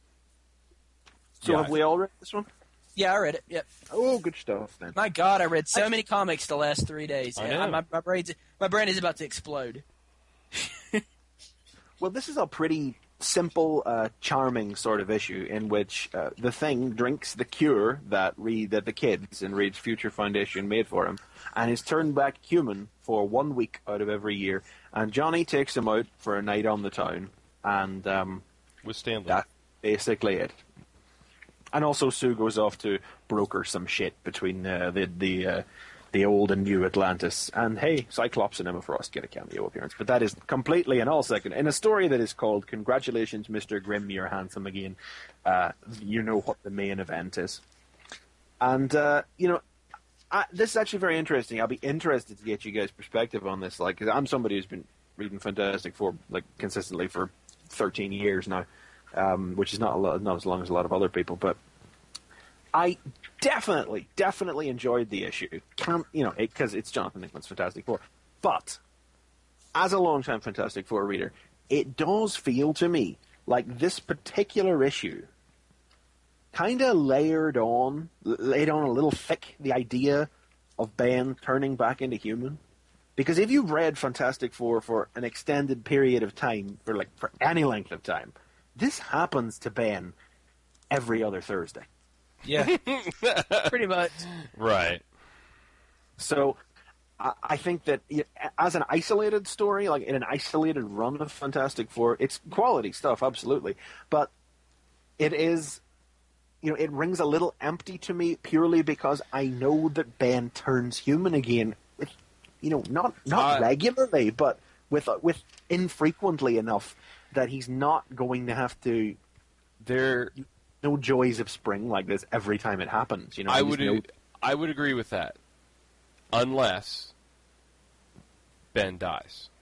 So yeah, have we all read this one? Yeah, I read it. Yep. Oh, good stuff then. My God, I read so many comics the last 3 days. I know. My brain is about to explode. Well, this is a pretty simple, charming sort of issue in which the Thing drinks the cure that the kids in Reed's Future Foundation made for him, and is turned back human for 1 week out of every year. And Johnny takes him out for a night on the town, and with Stanley. that's basically it. And also Sue goes off to broker some shit between the old and new Atlantis. And hey, Cyclops and Emma Frost get a cameo appearance. But that is completely and all second. In a story that is called Congratulations, Mr. Grimm, You're Handsome Again, you know what the main event is. And, this is actually very interesting. I'll be interested to get you guys' perspective on this. Like, 'cause I'm somebody who's been reading Fantastic Four like consistently for 13 years now, which is not as long as a lot of other people. But I definitely enjoyed the issue. Because it's Jonathan Hickman's Fantastic Four. But as a long-time Fantastic Four reader, it does feel to me like this particular issue kind of laid on a little thick the idea of Ben turning back into human. Because if you've read Fantastic Four for an extended period of time, for any length of time, this happens to Ben every other Thursday. Yeah, pretty much. Right. So I think that as an isolated story, like in an isolated run of Fantastic Four, it's quality stuff, absolutely. But it is, it rings a little empty to me purely because I know that Ben turns human again, not regularly, but with infrequently enough that he's not going to have to. No joys of spring like this every time it happens. I would agree with that, unless Ben dies.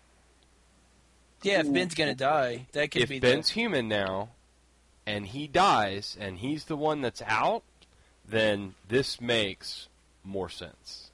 Yeah, if Ben's gonna die, that could be. If Ben's human now, and he dies, and he's the one that's out, then this makes more sense.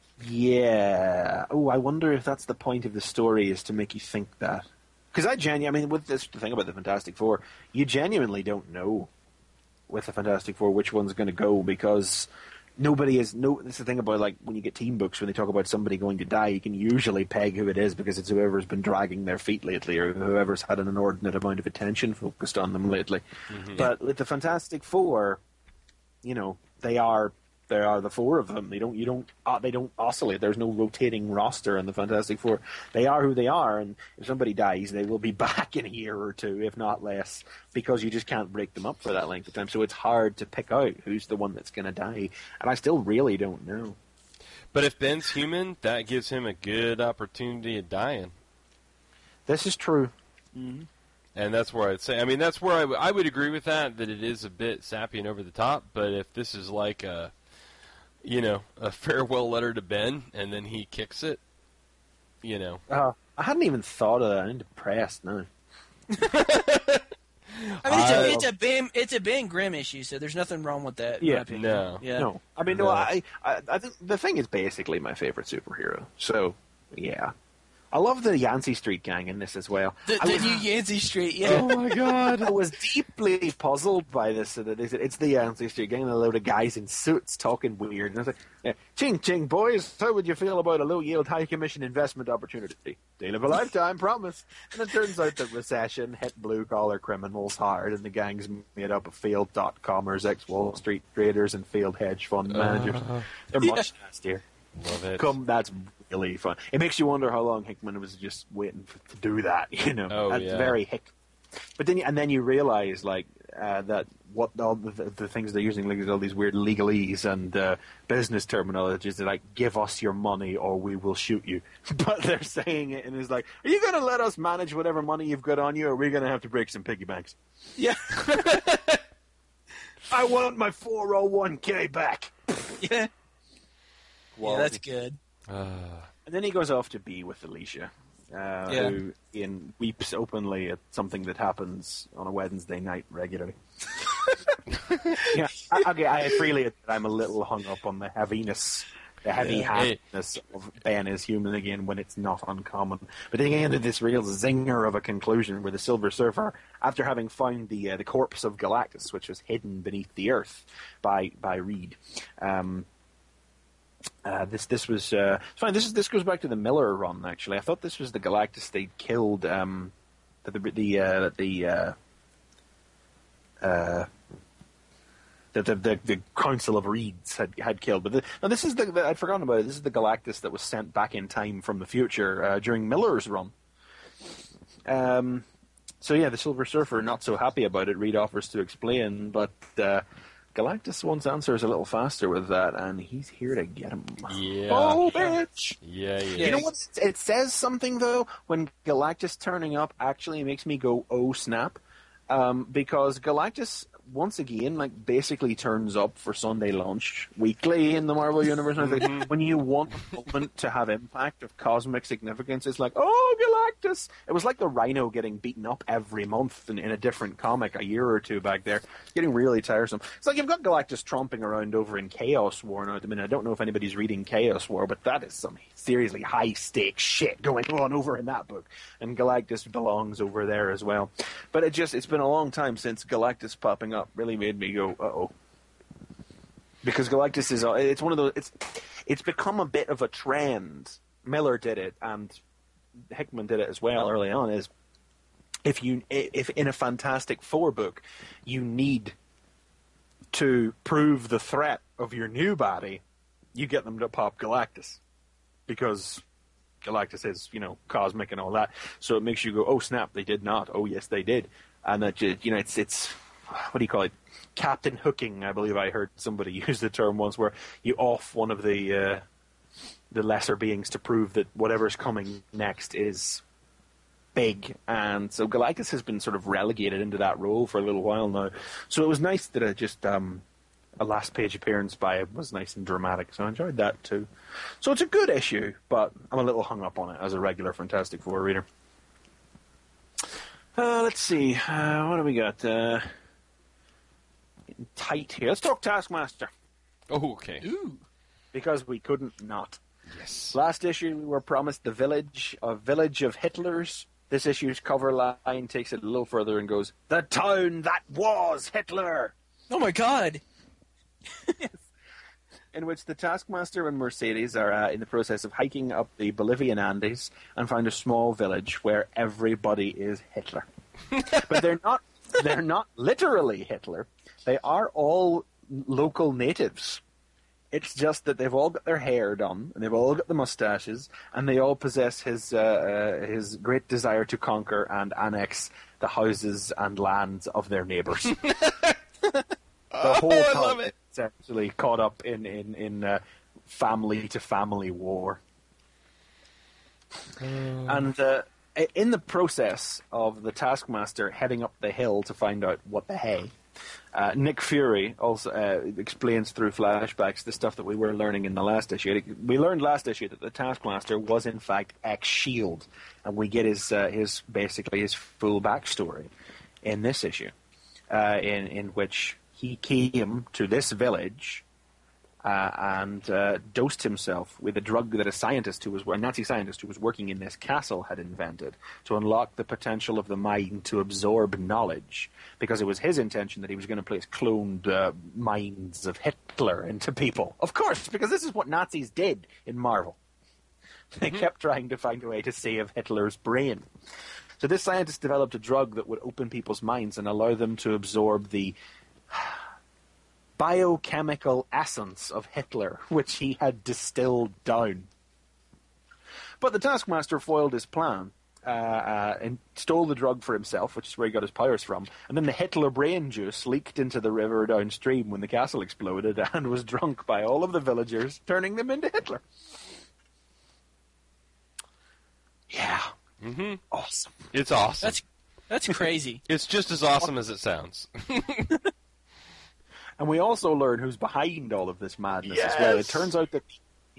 Yeah. Oh, I wonder if that's the point of the story, is to make you think that. Because with the thing about the Fantastic Four, you genuinely don't know with the Fantastic Four which one's going to go, because that's the thing about, like, when you get team books, when they talk about somebody going to die, you can usually peg who it is because it's whoever's been dragging their feet lately, or whoever's had an inordinate amount of attention focused on them lately. Mm-hmm. But with the Fantastic Four, they are the four of them. They don't oscillate. There's no rotating roster in the Fantastic Four. They are who they are, and if somebody dies, they will be back in a year or two, if not less, because you just can't break them up for that length of time. So it's hard to pick out who's the one that's going to die, and I still really don't know. But if Ben's human, that gives him a good opportunity of dying. This is true. Mm-hmm. And that's where I'd say, that's where I would agree with that it is a bit sappy and over the top, but if this is like a farewell letter to Ben, and then he kicks it, I hadn't even thought of that. I'm depressed now. It's a Ben Grimm issue, so there's nothing wrong with that. Yeah, no. I think the Thing is basically my favorite superhero. So, yeah. I love the Yancey Street gang in this as well. The new Yancey Street, yeah. Oh my God! I was deeply puzzled by this. So that they said it's the Yancey Street gang, and a load of guys in suits talking weird. And I was like, "Ching ching, boys! How would you feel about a low-yield, high-commission investment opportunity? Deal of a lifetime, promise." And it turns out that recession hit blue-collar criminals hard, and the gang's made up of failed dot-commers, ex-Wall Street traders, and failed hedge fund managers. They're much nastier. Love it. That's really fun. It makes you wonder how long Hickman was just waiting to do that. That's very Hick. But then you realize that what all the things they're using, like all these weird legalese and business terminologies, they're like, give us your money or we will shoot you. But they're saying it, and it's like, are you going to let us manage whatever money you've got on you, or are we going to have to break some piggy banks? Yeah. I want my 401k back. Yeah. Yeah, that's good. And then he goes off to be with Alicia, who weeps openly at something that happens on a Wednesday night regularly. I freely admit I'm a little hung up on the heaviness, the heavy-handedness of Ben as human again when it's not uncommon. But then again, this real zinger of a conclusion where the Silver Surfer, after having found the corpse of Galactus, which was hidden beneath the Earth by Reed. This was fine. This goes back to the Miller run. Actually, I thought this was the Galactus they'd killed that the Council of Reeds had killed. But this is I'd forgotten about it. This is the Galactus that was sent back in time from the future during Miller's run. So yeah, the Silver Surfer not so happy about it. Reed offers to explain, but Galactus wants answers a little faster with that, and he's here to get him. Yeah. Oh, bitch! Yeah. You know what? It says something, though, when Galactus turning up actually makes me go, oh, snap. Because Galactus, once again, like, basically turns up for Sunday lunch weekly in the Marvel Universe. Mm-hmm. When you want a moment to have impact of cosmic significance, it's like, oh, Galactus! It was like the Rhino getting beaten up every month in a different comic a year or two back there. Getting really tiresome. It's like you've got Galactus tromping around over in Chaos War now. I mean, I don't know if anybody's reading Chaos War, but that is some seriously high-stakes shit going on over in that book. And Galactus belongs over there as well. But it's been a long time since Galactus popping up really made me go, uh-oh. Because Galactus it's one of those, it's become a bit of a trend. Miller did it, and Hickman did it as well early on, is if in a Fantastic Four book, you need to prove the threat of your new body, you get them to pop Galactus. Because Galactus is, cosmic and all that. So it makes you go, oh, snap, they did not. Oh, yes, they did. And that, it's what do you call it? Captain hooking, I believe I heard somebody use the term once, where you off one of the lesser beings to prove that whatever's coming next is big. And so Galactus has been sort of relegated into that role for a little while now. So it was nice that it just a last page appearance by him was nice and dramatic, so I enjoyed that too. So it's a good issue, but I'm a little hung up on it as a regular Fantastic Four reader. Let's see, what do we got? Tight here. Let's talk Taskmaster. Oh, okay. Ooh. Because we couldn't not. Yes. Last issue we were promised the village of Hitlers. This issue's cover line takes it a little further and goes, the town that was Hitler! Oh my god! In which the Taskmaster and Mercedes are in the process of hiking up the Bolivian Andes and find a small village where everybody is Hitler. But they're not literally Hitler. They are all local natives. It's just that they've all got their hair done, and they've all got the mustaches, and they all possess his great desire to conquer and annex the houses and lands of their neighbors. The whole I love it. It's actually caught up in family-to-family war. And in the process of the Taskmaster heading up the hill to find out what the hey, Nick Fury also explains through flashbacks the stuff that we were learning in the last issue. We learned last issue that the Taskmaster was in fact ex-SHIELD, and we get his full backstory in this issue, in which he came to this village and dosed himself with a drug that a Nazi scientist who was working in this castle had invented to unlock the potential of the mind to absorb knowledge, because it was his intention that he was going to place cloned minds of Hitler into people. Of course, because this is what Nazis did in Marvel. They kept trying to find a way to save Hitler's brain. So this scientist developed a drug that would open people's minds and allow them to absorb the biochemical essence of Hitler, which he had distilled down. But the Taskmaster foiled his plan and stole the drug for himself, which is where he got his powers from, and then the Hitler brain juice leaked into the river downstream when the castle exploded and was drunk by all of the villagers, turning them into Hitler. Yeah. Mm-hmm. Awesome. It's awesome. That's crazy. It's just as awesome as it sounds. And we also learn who's behind all of this madness as well. It turns out that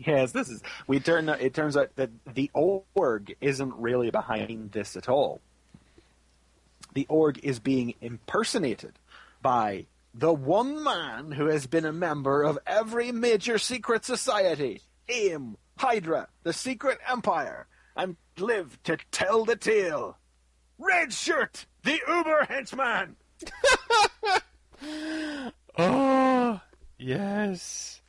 it turns out that the Org isn't really behind this at all. The Org is being impersonated by the one man who has been a member of every major secret society, AIM, Hydra, the Secret Empire, and lived to tell the tale. Red Shirt, the Uber henchman. Oh, yes.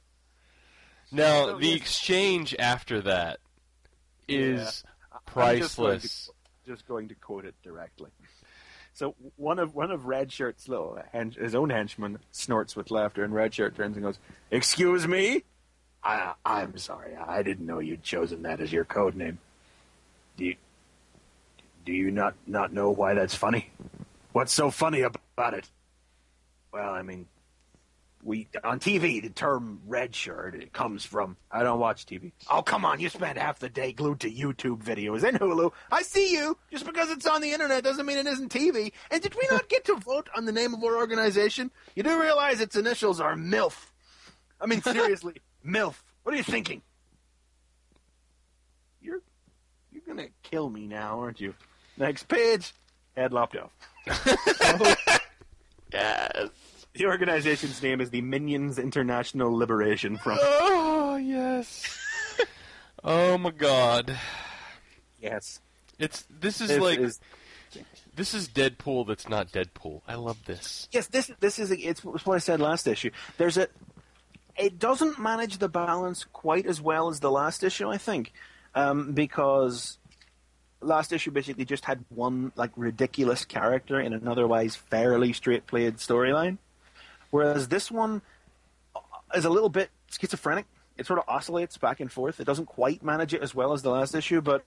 Now, the exchange after that is priceless. just going to quote it directly. So one of Red Shirt's his own henchman snorts with laughter, and Red Shirt turns and goes, "Excuse me? I'm sorry. I didn't know you'd chosen that as your code name. Do you not know why that's funny? What's so funny about it?" "Well, I mean, on TV, the term red shirt, it comes from..." "I don't watch TV." "Oh, come on, you spend half the day glued to YouTube videos and Hulu. I see you. Just because it's on the internet doesn't mean it isn't TV. And did we not get to vote on the name of our organization? You do realize its initials are MILF. I mean, seriously, MILF. What are you thinking?" You're gonna kill me now, aren't you? Next page. Head lopped off. Yes. The organization's name is the Minions International Liberation Front. Oh, yes. Oh, my God. Yes. This is Deadpool that's not Deadpool. I love this. Yes, this is it's what I said last issue. It doesn't manage the balance quite as well as the last issue, I think, because last issue basically just had one ridiculous character in an otherwise fairly straight-played storyline. Whereas this one is a little bit schizophrenic. It sort of oscillates back and forth. It doesn't quite manage it as well as the last issue, but...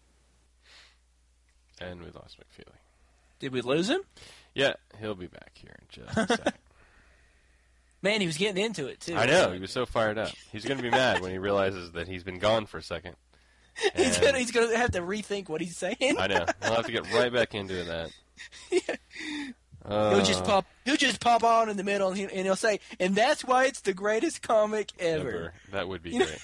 And we lost McFeely. Did we lose him? Yeah, he'll be back here in just a second. Man, he was getting into it, too. I know, he was so fired up. He's going to be mad when he realizes that he's been gone for a second. He's gonna have to rethink what he's saying. I know. I'll have to get right back into that. Yeah. He'll just pop on in the middle, and he'll say, "And that's why it's the greatest comic ever." That would be great.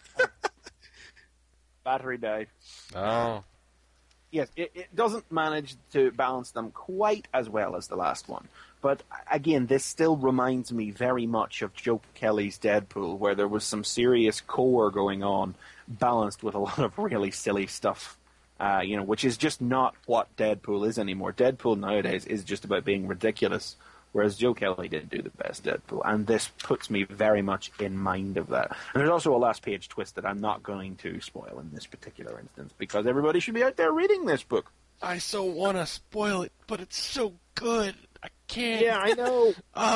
Battery died. Oh. Yes, it doesn't manage to balance them quite as well as the last one. But again, this still reminds me very much of Joe Kelly's Deadpool, where there was some serious core going on, balanced with a lot of really silly stuff. Which is just not what Deadpool is anymore. Deadpool nowadays is just about being ridiculous, whereas Joe Kelly did do the best Deadpool, and this puts me very much in mind of that. And there's also a last page twist that I'm not going to spoil in this particular instance, because everybody should be out there reading this book. I so want to spoil it, but it's so good. I can't. Yeah, I know.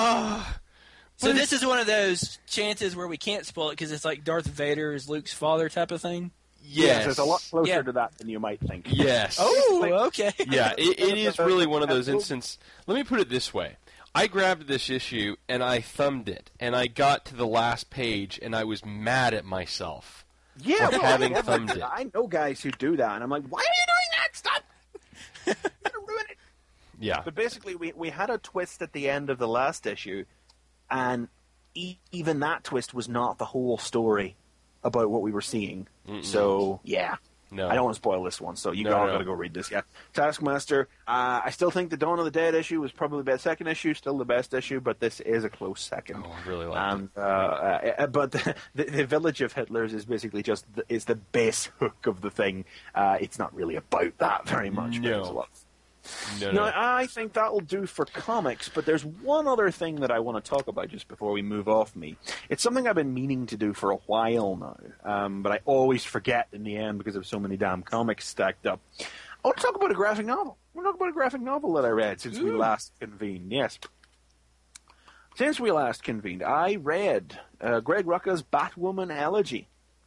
So this is one of those chances where we can't spoil it because it's like Darth Vader is Luke's father type of thing? Yes. It's a lot closer to that than you might think. Yes. Oh, okay. Yeah, it is really one of those instances. Let me put it this way. I grabbed this issue, and I thumbed it, and I got to the last page, and I was mad at myself for having thumbed it. I know guys who do that, and I'm like, why are you doing that? Stop! You're going to ruin it. Yeah. But basically, we had a twist at the end of the last issue, and even that twist was not the whole story about what we were seeing. Mm-mm. So, yeah. No. I don't want to spoil this one, so you all got to go read this. Yeah, Taskmaster. I still think the Dawn of the Dead issue was probably the best second issue, still the best issue, but this is a close second. Oh, I really like it. But the Village of Hitlers is basically just is the base hook of the thing. It's not really about that very much. No. No, I think that'll do for comics, but there's one other thing that I want to talk about just before we move off me. It's something I've been meaning to do for a while now, but I always forget in the end because of so many damn comics stacked up. I want to talk about a graphic novel. I want to talk about a graphic novel that I read since we last convened. Yes. Since we last convened, I read Greg Rucka's Batwoman Elegy.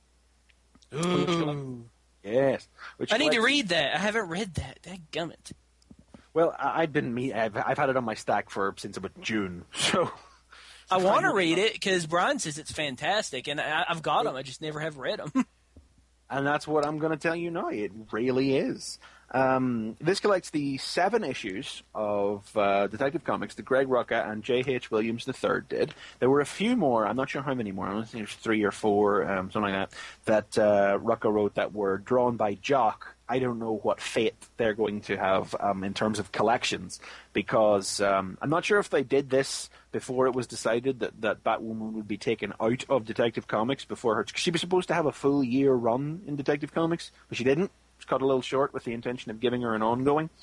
Ooh. Yes. I need to read that. I haven't read that. Dadgummit. Well, I've had it on my stack since about June, so I want to read it because Brian says it's fantastic, and I've got them. I just never have read them. And that's what I'm going to tell you now. It really is. This collects the 7 issues of Detective Comics that Greg Rucka and J.H. Williams III did. There were a few more. I'm not sure how many more. I don't think there's 3 or 4, something like that Rucka wrote that were drawn by Jock. I don't know what fate they're going to have in terms of collections, because I'm not sure if they did this before it was decided that Batwoman would be taken out of Detective Comics before her. She was supposed to have a full year run in Detective Comics, but she didn't. She cut a little short with the intention of giving her an ongoing.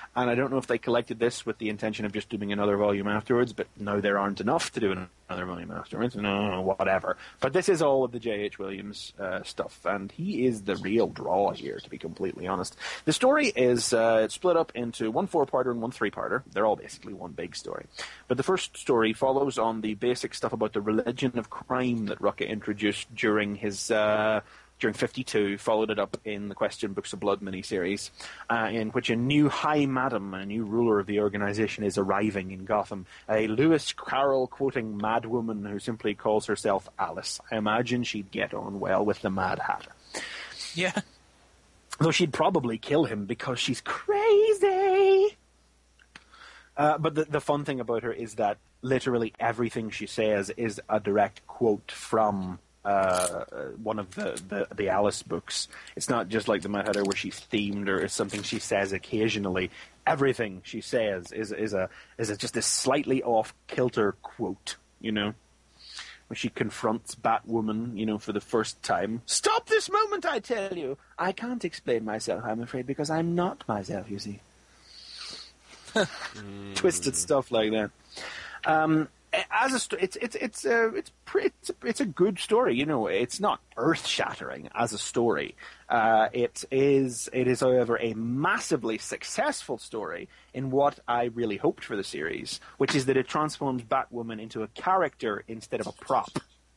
And I don't know if they collected this with the intention of just doing another volume afterwards, but now there aren't enough to do another volume afterwards. No, whatever. But this is all of the J.H. Williams stuff, and he is the real draw here, to be completely honest. The story is it's split up into one 4-parter and one 3-parter. They're all basically one big story. But the first story follows on the basic stuff about the religion of crime that Rucka introduced during his... during 52, followed it up in the Question Books of Blood miniseries, in which a new High Madam, a new ruler of the organization, is arriving in Gotham. A Lewis Carroll quoting madwoman who simply calls herself Alice. I imagine she'd get on well with the Mad Hatter. Yeah. Though she'd probably kill him because she's crazy. But the fun thing about her is that literally everything she says is a direct quote from one of the Alice books. It's not just like the Mad Hatter where she's themed or it's something she says occasionally. Everything she says is just a slightly off kilter quote, you know. When she confronts Batwoman, you know, for the first time. Stop this moment, I tell you! I can't explain myself, I'm afraid, because I'm not myself, you see. Twisted stuff like that. It's a good story. You know, it's not earth-shattering as a story. It is, however, a massively successful story in what I really hoped for the series, which is that it transforms Batwoman into a character instead of a prop.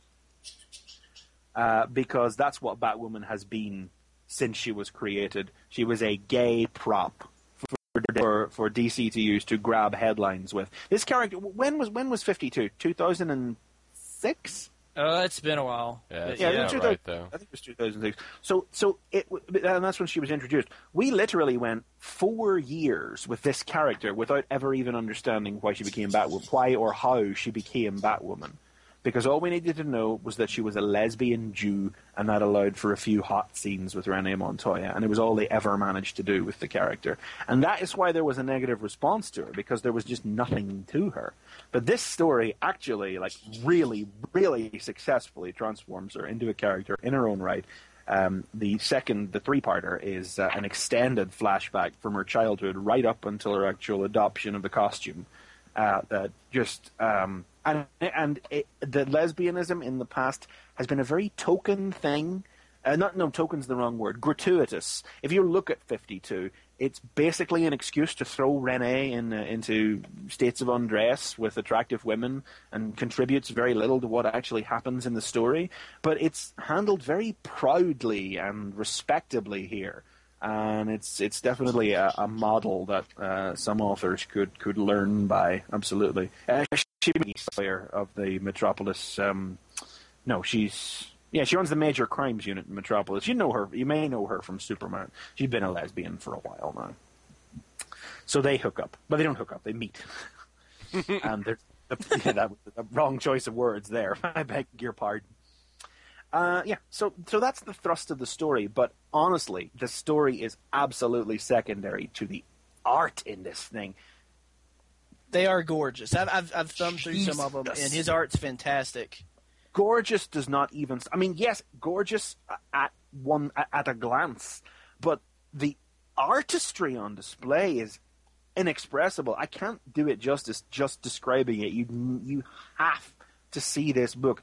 Because that's what Batwoman has been since she was created. She was a gay prop for DC to use to grab headlines with. This character, when was 52? 2006? It's been a while. Yeah, right, though. I think it was 2006. And that's when she was introduced. We literally went 4 years with this character without ever even understanding why she became Batwoman, why or how she became Batwoman. Because all we needed to know was that she was a lesbian Jew, and that allowed for a few hot scenes with Renee Montoya, and it was all they ever managed to do with the character. And that is why there was a negative response to her, because there was just nothing to her. But this story actually, like, really, really successfully transforms her into a character in her own right. The 3-parter, is an extended flashback from her childhood right up until her actual adoption of the costume. The lesbianism in the past has been a very token thing. Token's the wrong word. Gratuitous. If you look at 52, it's basically an excuse to throw Renee into states of undress with attractive women and contributes very little to what actually happens in the story. But it's handled very proudly and respectably here. And it's definitely a model that some authors could learn by. Absolutely. She's Sawyer of the Metropolis. She runs the Major Crimes Unit in Metropolis. You know her. You may know her from Superman. She's been a lesbian for a while now. So they hook up, but they don't hook up. They meet. And that was the wrong choice of words there. I beg your pardon. So that's the thrust of the story, but honestly, the story is absolutely secondary to the art in this thing. They are gorgeous. I've thumbed through some of them, and his art's fantastic. Gorgeous does not even... I mean, yes, gorgeous at a glance, but the artistry on display is inexpressible. I can't do it justice just describing it. You have to see this book.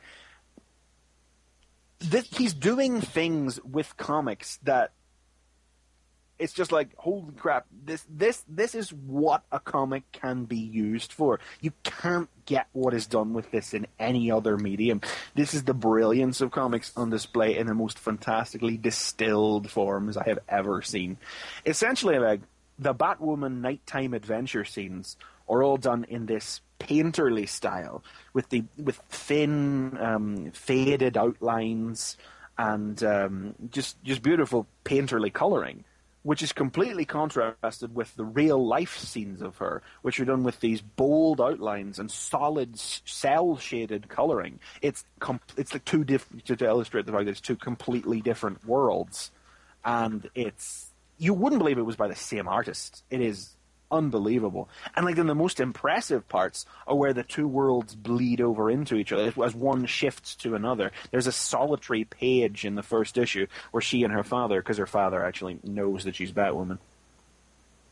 He's doing things with comics that it's just like, holy crap, this is what a comic can be used for. You can't get what is done with this in any other medium. This is the brilliance of comics on display in the most fantastically distilled forms I have ever seen. Essentially, like, the Batwoman nighttime adventure scenes are all done in this painterly style with thin, faded outlines and just beautiful painterly coloring, which is completely contrasted with the real life scenes of her, which are done with these bold outlines and solid cell shaded coloring. It's like two different, to illustrate the fact that it's two completely different worlds, and you wouldn't believe it was by the same artist. It is unbelievable. And like, then the most impressive parts are where the two worlds bleed over into each other as one shifts to another. There's a solitary page in the first issue where she and her father, because her father actually knows that she's Batwoman,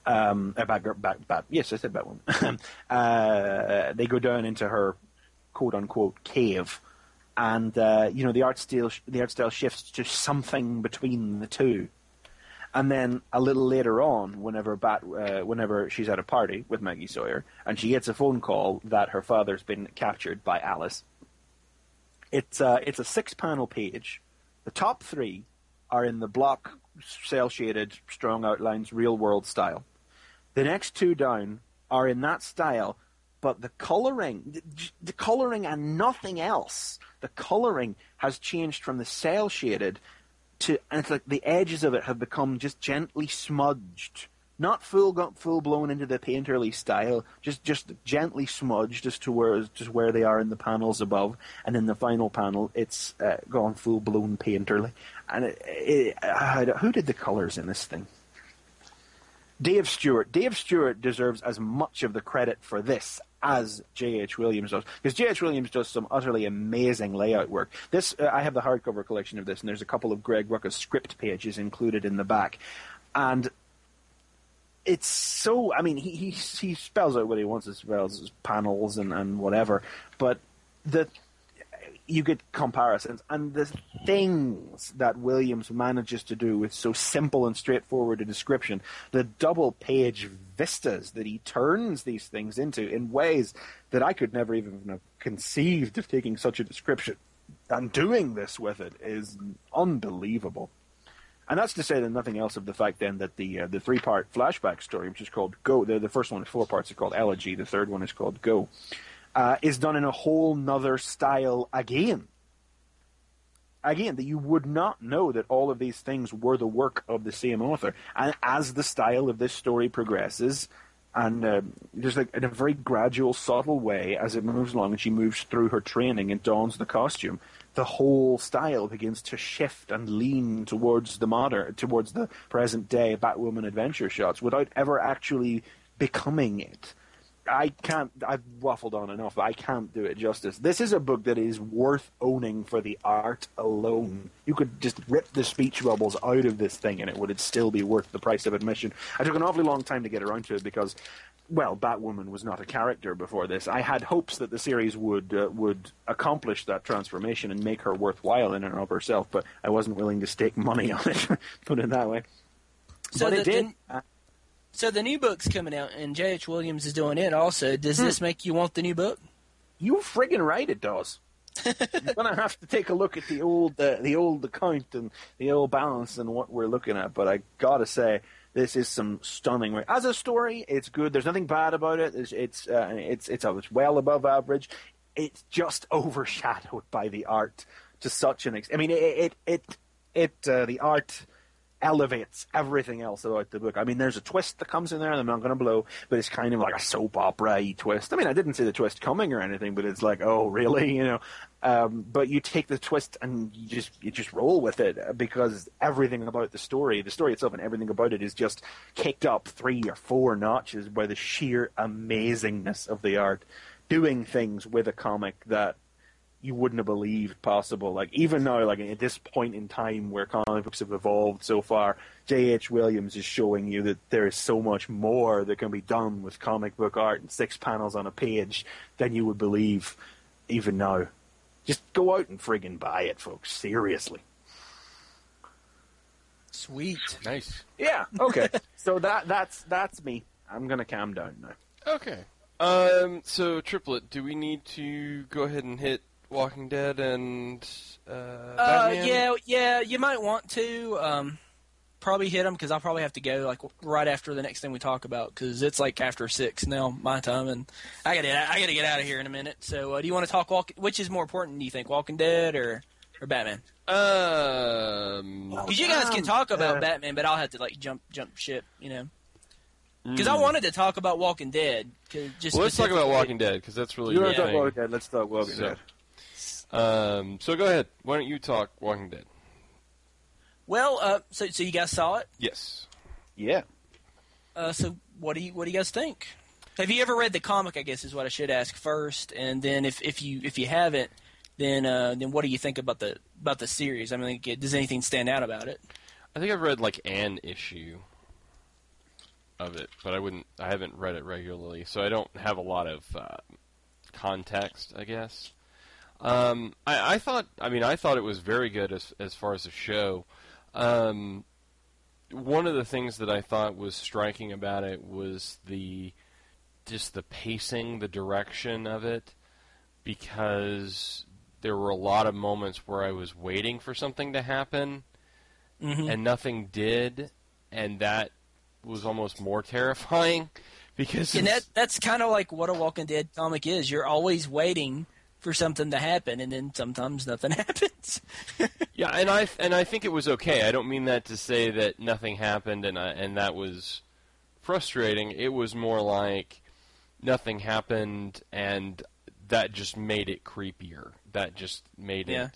Yes, I said Batwoman. They go down into her quote-unquote cave, and the art style shifts to something between the two. And then a little later on, whenever she's at a party with Maggie Sawyer, and she gets a phone call that her father's been captured by Alice. It's a 6-panel page. The top 3 are in the block, cel-shaded, strong outlines, real-world style. The next 2 down are in that style, but the coloring and nothing else. The coloring has changed from the cel-shaded and it's like the edges of it have become just gently smudged, not full blown into the painterly style, just gently smudged as to where they are in the panels above, and in the final panel it's gone full blown painterly. And who did the colors in this thing? Dave Stewart. Dave Stewart deserves as much of the credit for this as J.H. Williams does, because J.H. Williams does some utterly amazing layout work. This I have the hardcover collection of this, and there's a couple of Greg Rucka's script pages included in the back, and it's so. I mean, he spells out what he wants to spell as panels and whatever, but you get comparisons, and the things that Williams manages to do with so simple and straightforward a description, the double-page vistas that he turns these things into in ways that I could never even have conceived of taking such a description and doing this with it is unbelievable. And that's to say that nothing else of the fact then that the 3-part flashback story, which is called Go, the first one is 4 parts, it's called Elegy, the third one is called Go, is done in a whole nother style again. Again, that you would not know that all of these things were the work of the same author. And as the style of this story progresses, and just like in a very gradual, subtle way, as it moves along and she moves through her training and dons the costume, the whole style begins to shift and lean towards the present day Batwoman adventure shots without ever actually becoming it. I've waffled on enough. I can't do it justice. This is a book that is worth owning for the art alone. You could just rip the speech bubbles out of this thing and it would still be worth the price of admission. I took an awfully long time to get around to it because, well, Batwoman was not a character before this. I had hopes that the series would accomplish that transformation and make her worthwhile in and of herself, but I wasn't willing to stake money on it, put it that way. So but it did. So the new book's coming out, and J.H. Williams is doing it also. Does this make you want the new book? You friggin' right it does. You're going to have to take a look at the old account and the old balance and what we're looking at, but I got to say, this is some stunning work. As a story, it's good. There's nothing bad about it. It's well above average. It's just overshadowed by the art to such an extent. I mean, the art elevates everything else about the book. I mean, there's a twist that comes in there, and I'm not going to blow, but it's kind of like a soap opera-y twist. I mean, I didn't see the twist coming or anything, but it's like, oh, really? You know, but you take the twist and you just roll with it because everything about the story itself, and everything about it is just kicked up 3 or 4 notches by the sheer amazingness of the art, doing things with a comic that you wouldn't have believed possible. Like, even now, like at this point in time where comic books have evolved so far, J.H. Williams is showing you that there is so much more that can be done with comic book art and 6 panels on a page than you would believe even now. Just go out and friggin' buy it, folks. Seriously. Sweet. Nice. Yeah, okay. So that's me. I'm going to calm down now. Okay. So, Triplet, do we need to go ahead and hit Walking Dead and Batman? Yeah, you might want to probably hit them because I'll probably have to go like right after the next thing we talk about because it's like after 6 now my time and I gotta get out of here in a minute. So do you want to talk which is more important? Do you think Walking Dead or Batman? Because you guys can talk about Batman, but I'll have to like jump ship, you know. Because I wanted to talk about Walking Dead. Let's talk about Walking Dead because that's really. You want to talk Walking Dead? Let's talk Walking Dead. So go ahead. Why don't you talk Walking Dead? Well, so you guys saw it? Yes. Yeah. So what do you guys think? Have you ever read the comic? I guess is what I should ask first, and then if you haven't, then what do you think about the series? I mean, does anything stand out about it? I think I've read like an issue. of it, but I haven't read it regularly, so I don't have a lot of context, I guess. I thought it was very good as far as the show. One of the things that I thought was striking about it was the pacing, the direction of it, because there were a lot of moments where I was waiting for something to happen, and nothing did, and that was almost more terrifying, because that's kind of like what a Walking Dead comic is. You're always waiting for something to happen, and then sometimes nothing happens. Yeah, and I think it was okay. I don't mean that to say that nothing happened and that was frustrating. It was more like nothing happened, and that just made it creepier. That just made it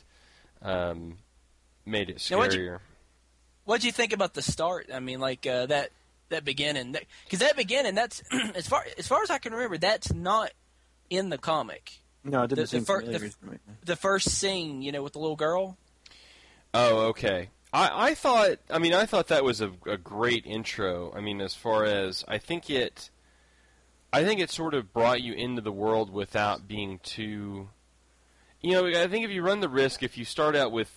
scarier. What'd you think about the start? I mean, like that beginning, because that beginning, that's as far as I can remember, that's not in the comic. No, it didn't seem familiar. The first scene, with the little girl. Oh, okay. I thought that was a great intro. I mean, as far as I think it sort of brought you into the world without being too. I think if you run the risk, if you start out with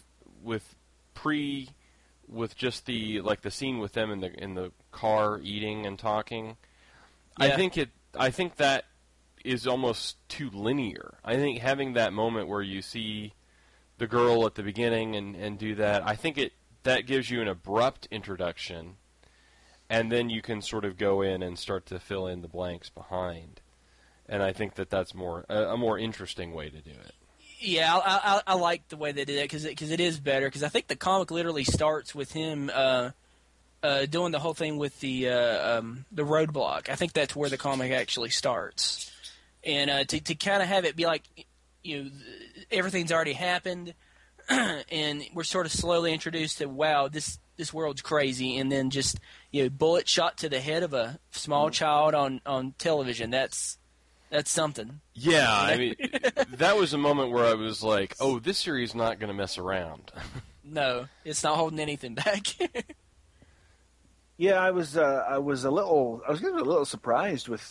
just the scene with them in the car eating and talking, yeah. I think that is almost too linear. I think having that moment where you see the girl at the beginning and do that, I think that gives you an abrupt introduction, and then you can sort of go in and start to fill in the blanks behind. And I think that's a more interesting way to do it. Yeah, I like the way they did it because it is better. Because I think the comic literally starts with him doing the whole thing with the roadblock. I think that's where the comic actually starts. And to kind of have it be like, everything's already happened, and we're sort of slowly introduced to, wow, this world's crazy, and then just bullet shot to the head of a small child on television. That's something. Yeah, I mean, that was a moment where I was like, oh, this series is not going to mess around. No, it's not holding anything back. Yeah, I was getting a little surprised with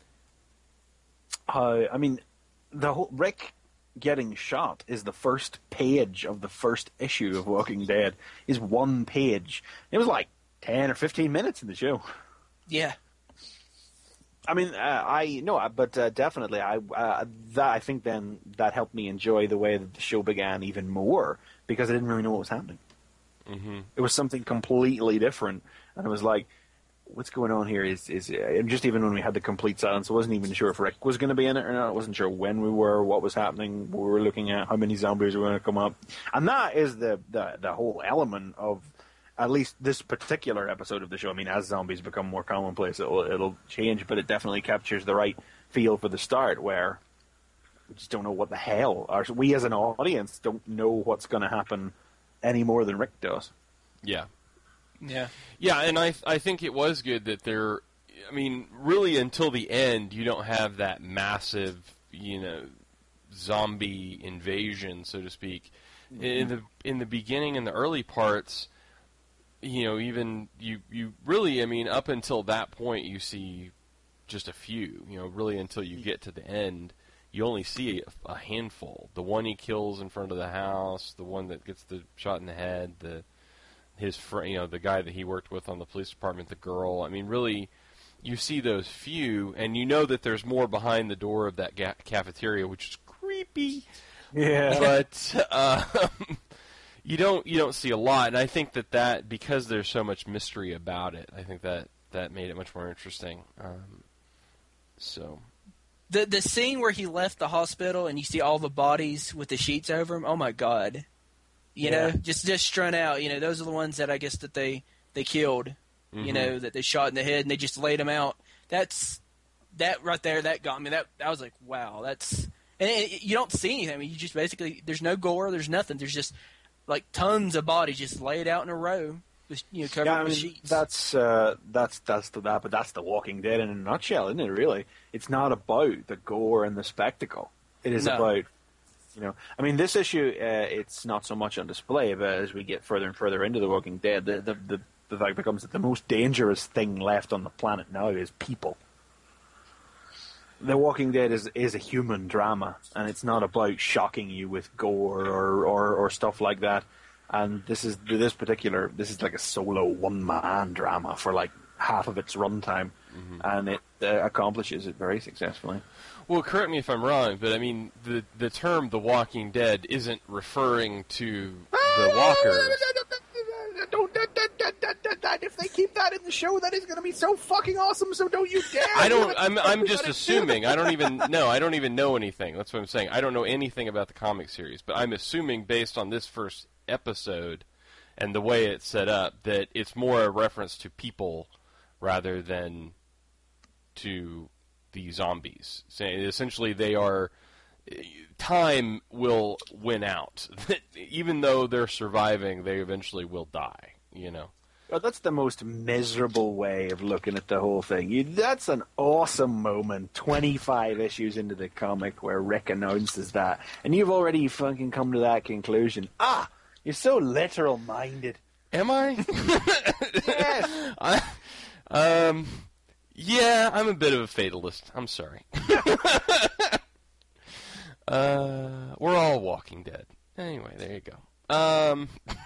the whole Rick getting shot is the first page of the first issue of Walking Dead. Is one page. It was like 10 or 15 minutes in the show. Yeah. I mean, definitely, I think then that helped me enjoy the way that the show began even more, because I didn't really know what was happening. Mm-hmm. It was something completely different, and it was like, what's going on here? Is just even when we had the complete silence, I wasn't even sure if Rick was going to be in it or not. I wasn't sure when we were, what was happening, what we were looking at, how many zombies were going to come up, and that is the whole element of at least this particular episode of the show. I mean, as zombies become more commonplace, it'll change, but it definitely captures the right feel for the start, where we just don't know what the hell. We as an audience don't know what's going to happen any more than Rick does. Yeah. Yeah. Yeah, and I think it was good that really until the end, you don't have that massive, zombie invasion, so to speak. Mm-hmm. In the beginning, in the early parts, even you really, up until that point, you see just a few. Really until you get to the end, you only see a handful. The one he kills in front of the house, the one that gets the shot in the head, his friend, the guy that he worked with on the police department, the girl. I mean, really, you see those few, and you know that there's more behind the door of that cafeteria, which is creepy. Yeah. But you don't see a lot, and I think that because there's so much mystery about it, I think that made it much more interesting. So. The scene where he left the hospital and you see all the bodies with the sheets over him, oh my God. Just strung out. Those are the ones that I guess that they killed. Mm-hmm. That they shot in the head and they just laid them out. That right there. That got me. That I was like, wow. And you don't see anything. I mean, you just basically there's no gore. There's nothing. There's just like tons of bodies just laid out in a row, just covered with sheets. But that's the Walking Dead in a nutshell, isn't it? Really, it's not about the gore and the spectacle. It is about. This issue, it's not so much on display, but as we get further and further into The Walking Dead, the the fact becomes that the most dangerous thing left on the planet now is people. The Walking Dead is a human drama, and it's not about shocking you with gore or stuff like that. And this is like a solo one-man drama for like half of its runtime, and it accomplishes it very successfully. Well, correct me if I'm wrong, but I mean the term "The Walking Dead" isn't referring to the walkers. If they keep that in the show, that is going to be so fucking awesome. So don't you dare! I'm just assuming. I don't even know anything. That's what I'm saying. I don't know anything about the comic series, but I'm assuming based on this first episode and the way it's set up that it's more a reference to people rather than to the zombies. Saying essentially they are. Time will win out. Even though they're surviving, they eventually will die. You know. Well, that's the most miserable way of looking at the whole thing. That's an awesome moment, 25 issues into the comic, where Rick announces that, and you've already fucking come to that conclusion. You're so literal-minded. Am I? Yes. Yeah, I'm a bit of a fatalist. I'm sorry. We're all Walking Dead. Anyway, there you go.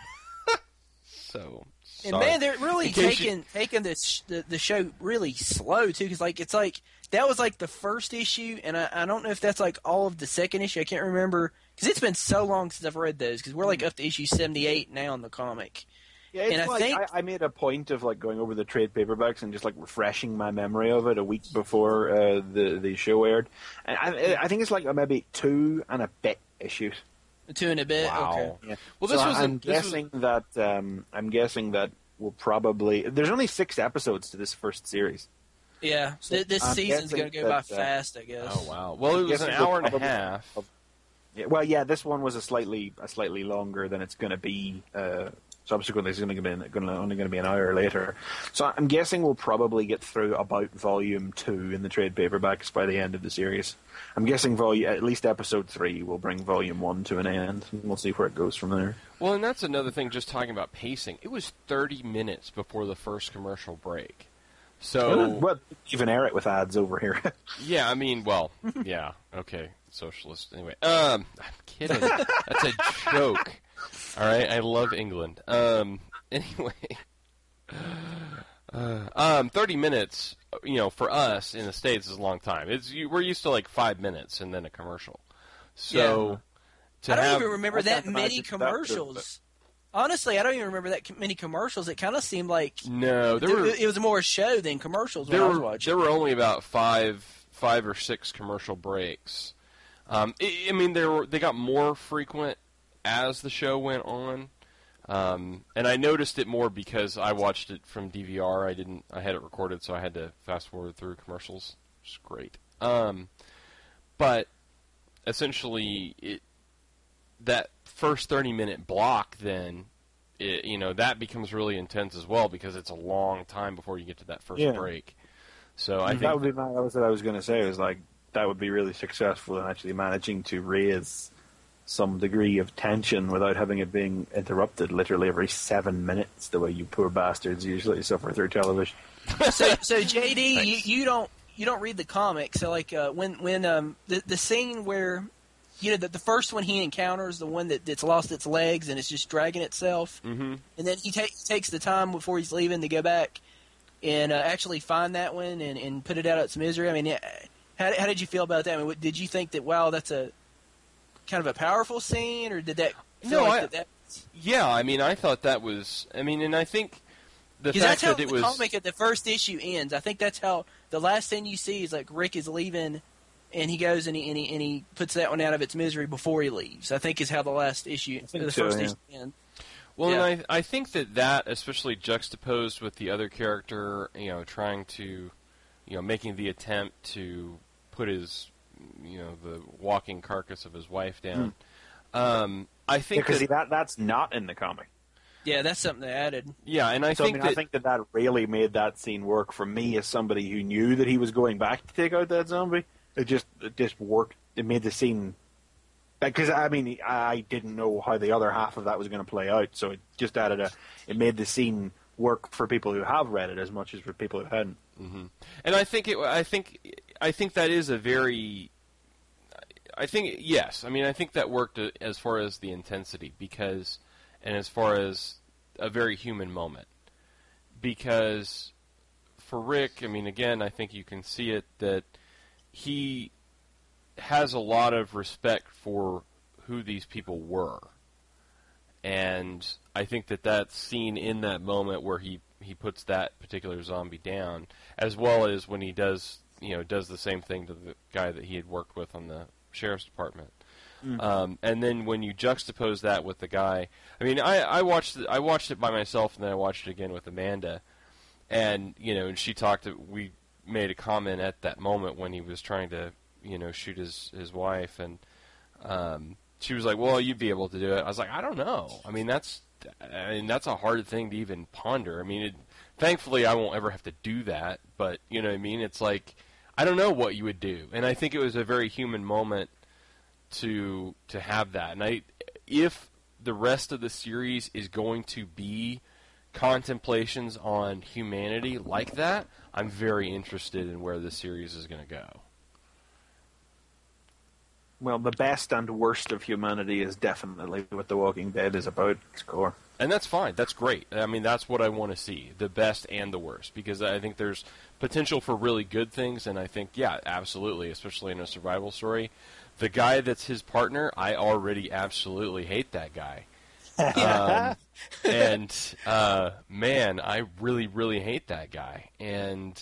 So, sorry. And man, they're really taking the show really slow too, because it's like that was like the first issue, and I don't know if that's like all of the second issue. I can't remember because it's been so long since I've read those. Because we're like up to issue 78 now in the comic. Yeah, it's like I made a point of like going over the trade paperbacks and just like refreshing my memory of it a week before the show aired, and I think it's like maybe 2 and a bit issues. 2 and a bit. Wow. Okay. Yeah. Well, I'm guessing that we'll probably. There's only 6 episodes to this first series. Yeah, this season's going to go by fast, I guess. Oh wow! Well, it was an hour and a half. Yeah, well, yeah, this one was a slightly longer than it's going to be. Subsequently, it's only going to be an hour later. So I'm guessing we'll probably get through about volume 2 in the trade paperbacks by the end of the series. I'm guessing at least episode 3 will bring volume 1 to an end, and we'll see where it goes from there. Well, and that's another thing. Just talking about pacing, it was 30 minutes before the first commercial break. So, well, even air it with ads over here. Yeah, I mean, well, yeah, okay, socialist. Anyway, I'm kidding. That's a joke. All right, I love England. Anyway, 30 minutes, for us in the States is a long time. We're used to like 5 minutes and then a commercial. So, I don't even remember that many commercials. Honestly, I don't even remember that many commercials. It kind of seemed like it was more a show than commercials when I was watching. There were only about five or six commercial breaks. I mean, they got more frequent as the show went on, and I noticed it more because I watched it from DVR. I had it recorded, so I had to fast forward through commercials, which is great. But essentially, that first 30-minute block, then, that becomes really intense as well because it's a long time before you get to that first break. So I think that would be that was what I was going to say. Was like that would be really successful in actually managing to raise some degree of tension without having it being interrupted literally every 7 minutes, the way you poor bastards usually suffer through television. So JD, you don't read the comic. So like when the scene where the first one he encounters, the one that's lost its legs and it's just dragging itself, and then he takes the time before he's leaving to go back and actually find that one and put it out of its misery. I mean, how did you feel about that? I mean, did you think that that's a kind of a powerful scene, or did that feel that? Yeah, I mean, I thought that was. I mean, and I think the fact that's how that it the was comic at the first issue ends. I think that's how the last thing you see is like Rick is leaving, and he goes and he puts that one out of its misery before he leaves. I think is how the last issue, first issue ends. Well, and I think that especially juxtaposed with the other character, trying to, making the attempt to put his, the walking carcass of his wife down. I think because that's not in the comic. Yeah, that's something they added. Yeah, and I think that really made that scene work for me as somebody who knew that he was going back to take out that zombie. It just worked. It made the scene. Because, I mean, I didn't know how the other half of that was going to play out, so it just it made the scene work for people who have read it as much as for people who hadn't. Mm-hmm. And I think that is a very. I think yes. I mean, I think that worked as far as the intensity and as far as a very human moment. Because for Rick, I mean, again, I think you can see it that he has a lot of respect for who these people were. And I think that that's seen in that moment where he puts that particular zombie down, as well as when he does the same thing to the guy that he had worked with on the sheriff's department. And then when you juxtapose that with the guy, I mean, I watched it by myself, and then I watched it again with Amanda, and and we made a comment at that moment when he was trying to shoot his wife, and she was like, "Well, you'd be able to do it." I was like, "I don't know. I mean, that's a hard thing to even ponder. I mean, thankfully, I won't ever have to do that. But you know what I mean? It's like I don't know what you would do, and I think it was a very human moment to have that. And if the rest of the series is going to be contemplations on humanity like that, I'm very interested in where the series is going to go. Well, the best and worst of humanity is definitely what The Walking Dead is about, its core. And that's fine. That's great. I mean, that's what I want to see, the best and the worst, because I think there's potential for really good things, and I think, yeah, absolutely, especially in a survival story. The guy that's his partner, I already absolutely hate that guy. Man, I really, really hate that guy. And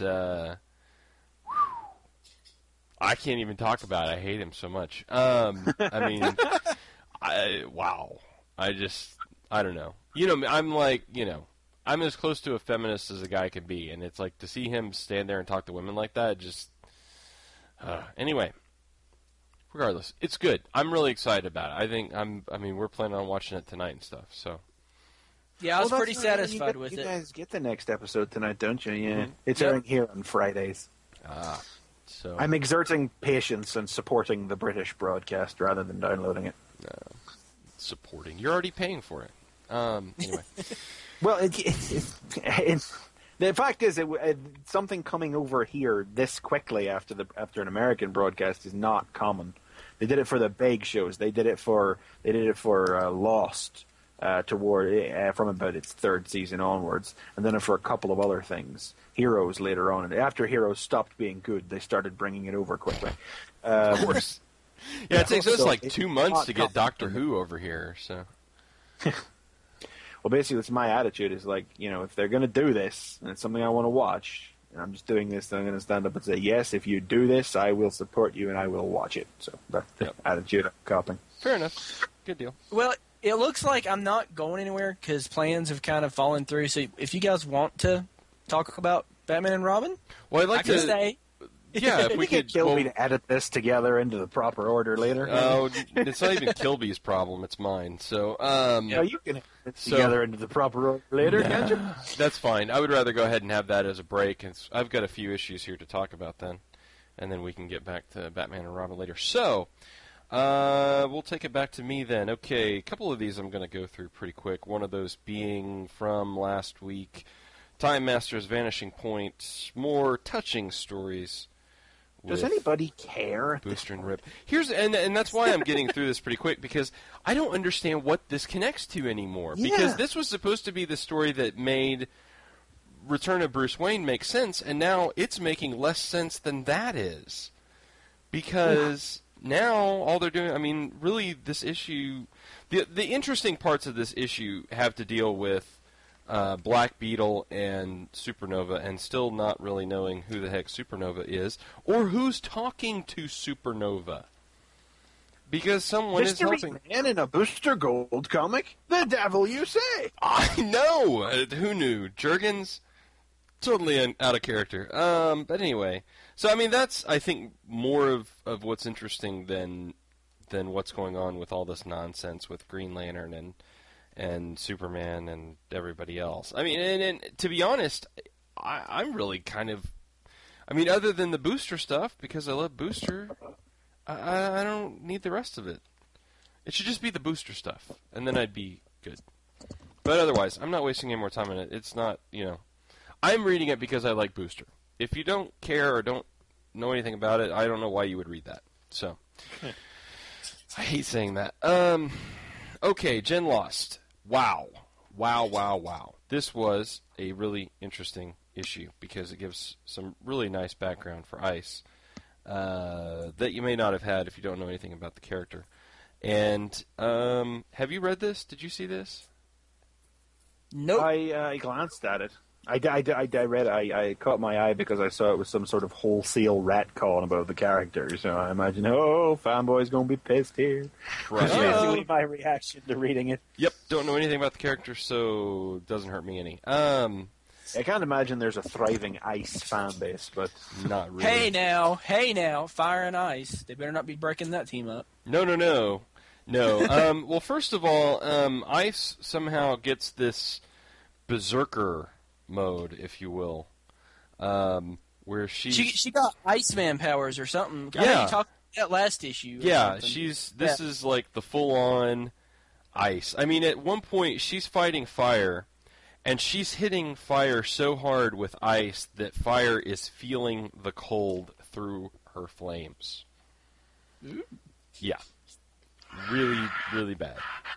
I can't even talk about it. I hate him so much. I mean, wow. I don't know. I'm like, I'm as close to a feminist as a guy can be, and it's like to see him stand there and talk to women like that, just... anyway, regardless, it's good. I'm really excited about it. I mean, we're planning on watching it tonight and stuff, so... Yeah, I was pretty satisfied with it. You guys get the next episode tonight, don't you? Yeah. Mm-hmm. It's airing here on Fridays. So I'm exerting patience and supporting the British broadcast rather than downloading it. supporting. You're already paying for it. Anyway. Well, the fact is, something coming over here this quickly after an American broadcast is not common. They did it for the big shows. They did it for Lost from about its third season onwards, and then for a couple of other things. Heroes later on, and after Heroes stopped being good, they started bringing it over quickly. Of course. Yeah, it takes us like 2 months to get Doctor Who over here. So. Well, basically, that's my attitude. Is like, if they're going to do this, and it's something I want to watch, and I'm just doing this, then I'm going to stand up and say, yes, if you do this, I will support you and I will watch it. So that's the attitude I'm copying. Fair enough. Good deal. Well, it looks like I'm not going anywhere because plans have kind of fallen through. So if you guys want to talk about Batman and Robin, well, I'd like to stay. Yeah, if we could Kilby to edit this together into the proper order later. Oh, it's not even Kilby's problem; it's mine. So, you can edit it together into the proper order later, can't you? That's fine. I would rather go ahead and have that as a break. I've got a few issues here to talk about then, and then we can get back to Batman and Robin later. So, we'll take it back to me then. Okay, a couple of these I'm going to go through pretty quick. One of those being from last week, Time Master's Vanishing Point, more touching stories. Does anybody care? Booster and Rip. And that's why I'm getting through this pretty quick, because I don't understand what this connects to anymore. Yeah. Because this was supposed to be the story that made Return of Bruce Wayne make sense, and now it's making less sense than that is. Because now all they're doing, I mean, really this issue, the interesting parts of this issue have to deal with Black Beetle and Supernova, and still not really knowing who the heck Supernova is, or who's talking to Supernova. Because someone is helping. Man in a Booster Gold comic? The devil you say! I know! Who knew? Jurgens? Totally out of character. But anyway. So, I mean, that's, I think, more of what's interesting than what's going on with all this nonsense with Green Lantern and Superman and everybody else. I mean, and to be honest, I'm really kind of... I mean, other than the Booster stuff, because I love Booster, I don't need the rest of it. It should just be the Booster stuff, and then I'd be good. But otherwise, I'm not wasting any more time on it. It's not, I'm reading it because I like Booster. If you don't care or don't know anything about it, I don't know why you would read that. So, I hate saying that. Okay, Jen Lost. Wow. This was a really interesting issue because it gives some really nice background for Ice that you may not have had if you don't know anything about the character. And have you read this? Did you see this? Nope. I glanced at it. I read it. I caught my eye because I saw it was some sort of wholesale retcon about the character. So I imagine, fanboy's going to be pissed here. Right. That's basically my reaction to reading it. Yep, don't know anything about the character, so it doesn't hurt me any. I can't imagine there's a thriving Ice fan base, but not really. Hey now, Fire and Ice. They better not be breaking that team up. No. Well, first of all, Ice somehow gets this berserker mode, if you will, where she got Iceman powers or something. I know Yeah. you talked about that last issue. Yeah, this is like the full-on Ice. I mean, at one point she's fighting fire, and she's hitting fire so hard with ice that fire is feeling the cold through her flames. Ooh. Yeah. Really, really bad.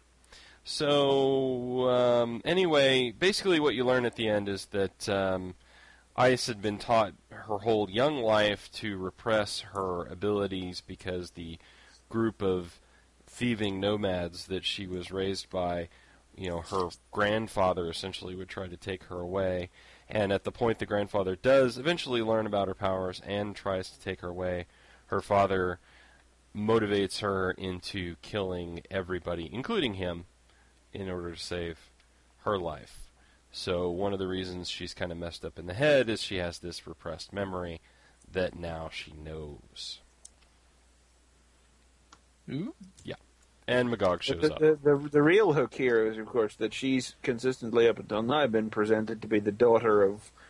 So, anyway, basically what you learn at the end is that Ice had been taught her whole young life to repress her abilities because the group of thieving nomads that she was raised by, her grandfather essentially would try to take her away. And at the point the grandfather does eventually learn about her powers and tries to take her away, her father motivates her into killing everybody, including him, in order to save her life. So one of the reasons she's kind of messed up in the head is she has this repressed memory that now she knows. Ooh. Yeah. And Magog shows up. The real hook here is, of course, that she's consistently up until now been presented to be the daughter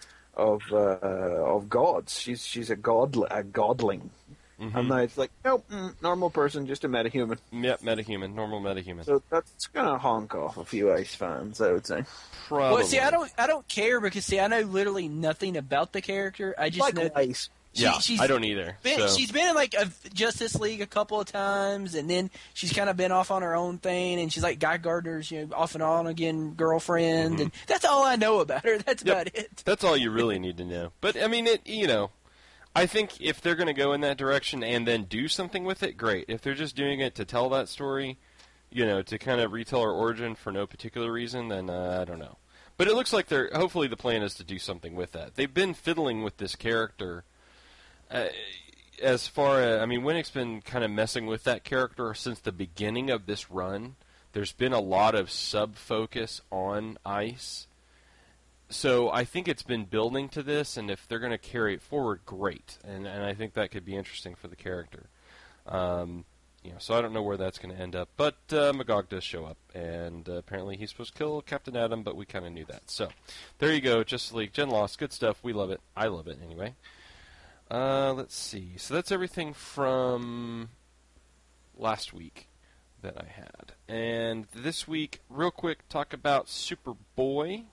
of gods. She's a godling. Mm-hmm. And now it's like, nope, normal person, just a metahuman. Yep, metahuman, normal metahuman. So that's gonna honk off a few Ice fans, I would say. Probably. Well, see, I don't care because I know literally nothing about the character. I just Like know Ice. I don't either. She's been in like a Justice League a couple of times, and then she's kind of been off on her own thing, and she's like Guy Gardner's, off and on again girlfriend, and that's all I know about her. That's about it. That's all you really need to know. But I mean, I think if they're going to go in that direction and then do something with it, great. If they're just doing it to tell that story, to kind of retell her origin for no particular reason, then I don't know. But it looks like hopefully the plan is to do something with that. They've been fiddling with this character. As far as, Winnick's been kind of messing with that character since the beginning of this run. There's been a lot of sub-focus on Ice. So I think it's been building to this, and if they're going to carry it forward, great. And I think that could be interesting for the character. So I don't know where that's going to end up. But Magog does show up, and apparently he's supposed to kill Captain Atom, but we kind of knew that. So there you go, Justice League, Jen Lost, good stuff. We love it. I love it anyway. Let's see. So that's everything from last week that I had. And this week, real quick, talk about Superboy.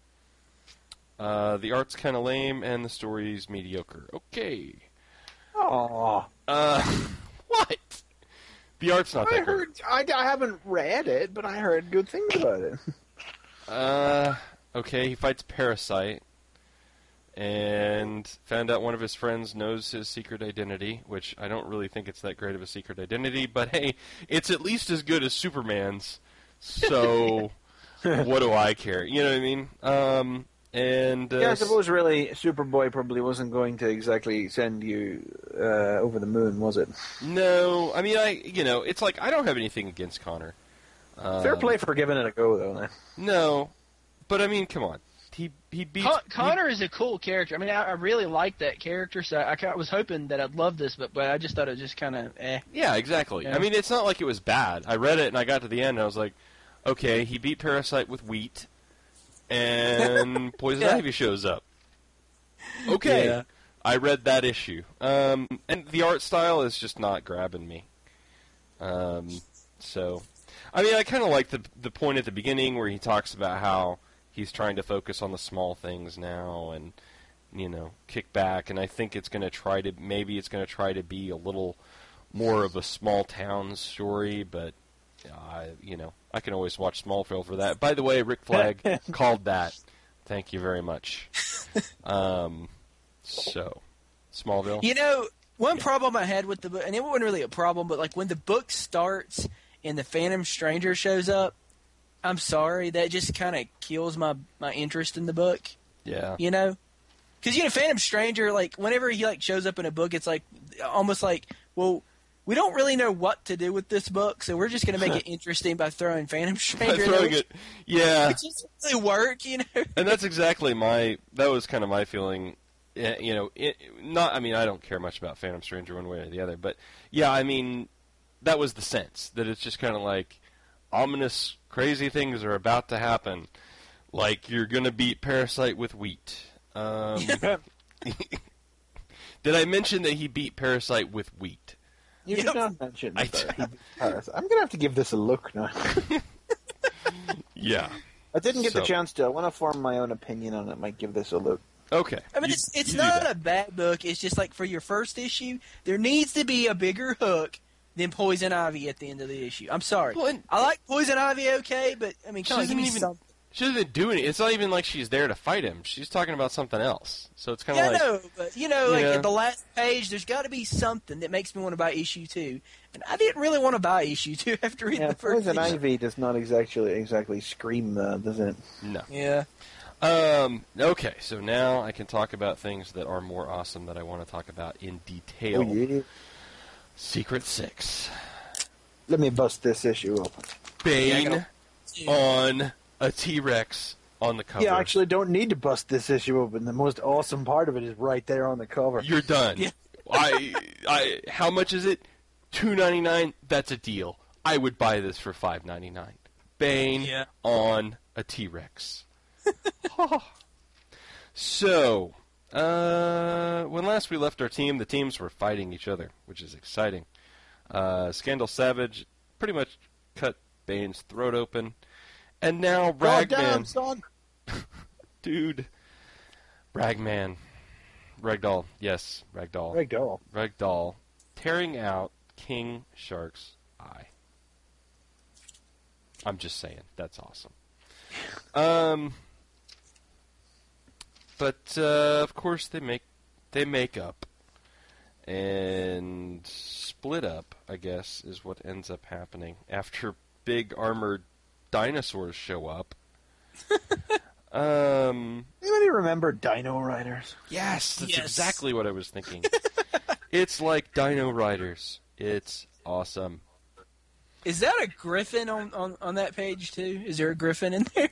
The art's kind of lame, and the story's mediocre. Okay. Aww. What? The art's not that great. I haven't read it, but I heard good things about it. Okay, he fights Parasite, and found out one of his friends knows his secret identity, which I don't really think it's that great of a secret identity, but hey, it's at least as good as Superman's, so what do I care? You know what I mean? I suppose really Superboy probably wasn't going to exactly send you over the moon, was it? No, it's like I don't have anything against Connor. Fair play for giving it a go, though. No, but come on. He beats Connor is a cool character. I really like that character, so I was hoping that I'd love this, but I just thought it was just kind of eh. Yeah, exactly. Yeah. It's not like it was bad. I read it and I got to the end and I was like, okay, he beat Parasite with wheat, and Poison Ivy shows up. Okay, Yeah. I read that issue, and the art style is just not grabbing me. So I mean, I kind of like the point at the beginning where he talks about how he's trying to focus on the small things now and, kick back. And I think it's going to try to be a little more of a small town story, but, I can always watch Smallville for that. By the way, Rick Flag called that. Thank you very much. So, Smallville. One problem I had with the book, and it wasn't really a problem, but like when the book starts and the Phantom Stranger shows up, I'm sorry, that just kind of kills my interest in the book. Yeah. Because Phantom Stranger, like whenever he like shows up in a book, it's like almost like, well, we don't really know what to do with this book, so we're just going to make it interesting by throwing Phantom Stranger. Yeah. It just doesn't work, And that's exactly that was kind of my feeling. I don't care much about Phantom Stranger one way or the other, but yeah, I mean, that was the sense, that it's just kind of like ominous, crazy things are about to happen, like you're going to beat Parasite with wheat. Did I mention that he beat Parasite with wheat? You did not mention that he beat Parasite. I'm going to have to give this a look now. Yeah. I didn't get the chance to. I want to form my own opinion on it. Might give this a look. Okay. I mean, it's not a bad book. It's just like for your first issue, there needs to be a bigger hook than Poison Ivy at the end of the issue. I'm sorry. Well, I like Poison Ivy, okay, but I mean, come on, give me something. She doesn't do anything. It's not even like she's there to fight him. She's talking about something else. So it's kind of like... I know, but, like at the last page, there's got to be something that makes me want to buy issue 2. And I didn't really want to buy issue 2 after reading the first Poison issue. Ivy does not exactly scream, does it? No. Yeah. Okay, so now I can talk about things that are more awesome that I want to talk about in detail. Oh, yeah. Secret 6. Let me bust this issue open. Bane on a T-Rex on the cover. Yeah, I actually don't need to bust this issue open. The most awesome part of it is right there on the cover. You're done. Yeah. I how much is it? $2.99. That's a deal. I would buy this for $5.99. Bane on a T-Rex. So, when last we left our team, the teams were fighting each other, which is exciting. Scandal Savage pretty much cut Bane's throat open. And now Ragman... son! Dude. Ragman. Ragdoll. Yes, Ragdoll. Ragdoll. Tearing out King Shark's eye. I'm just saying. That's awesome. But, of course, they make up. And split up, I guess, is what ends up happening after big armored dinosaurs show up. Anybody remember Dino Riders? Yes, that's exactly what I was thinking. It's like Dino Riders. It's awesome. Is that a griffin on that page too? Is there a griffin in there?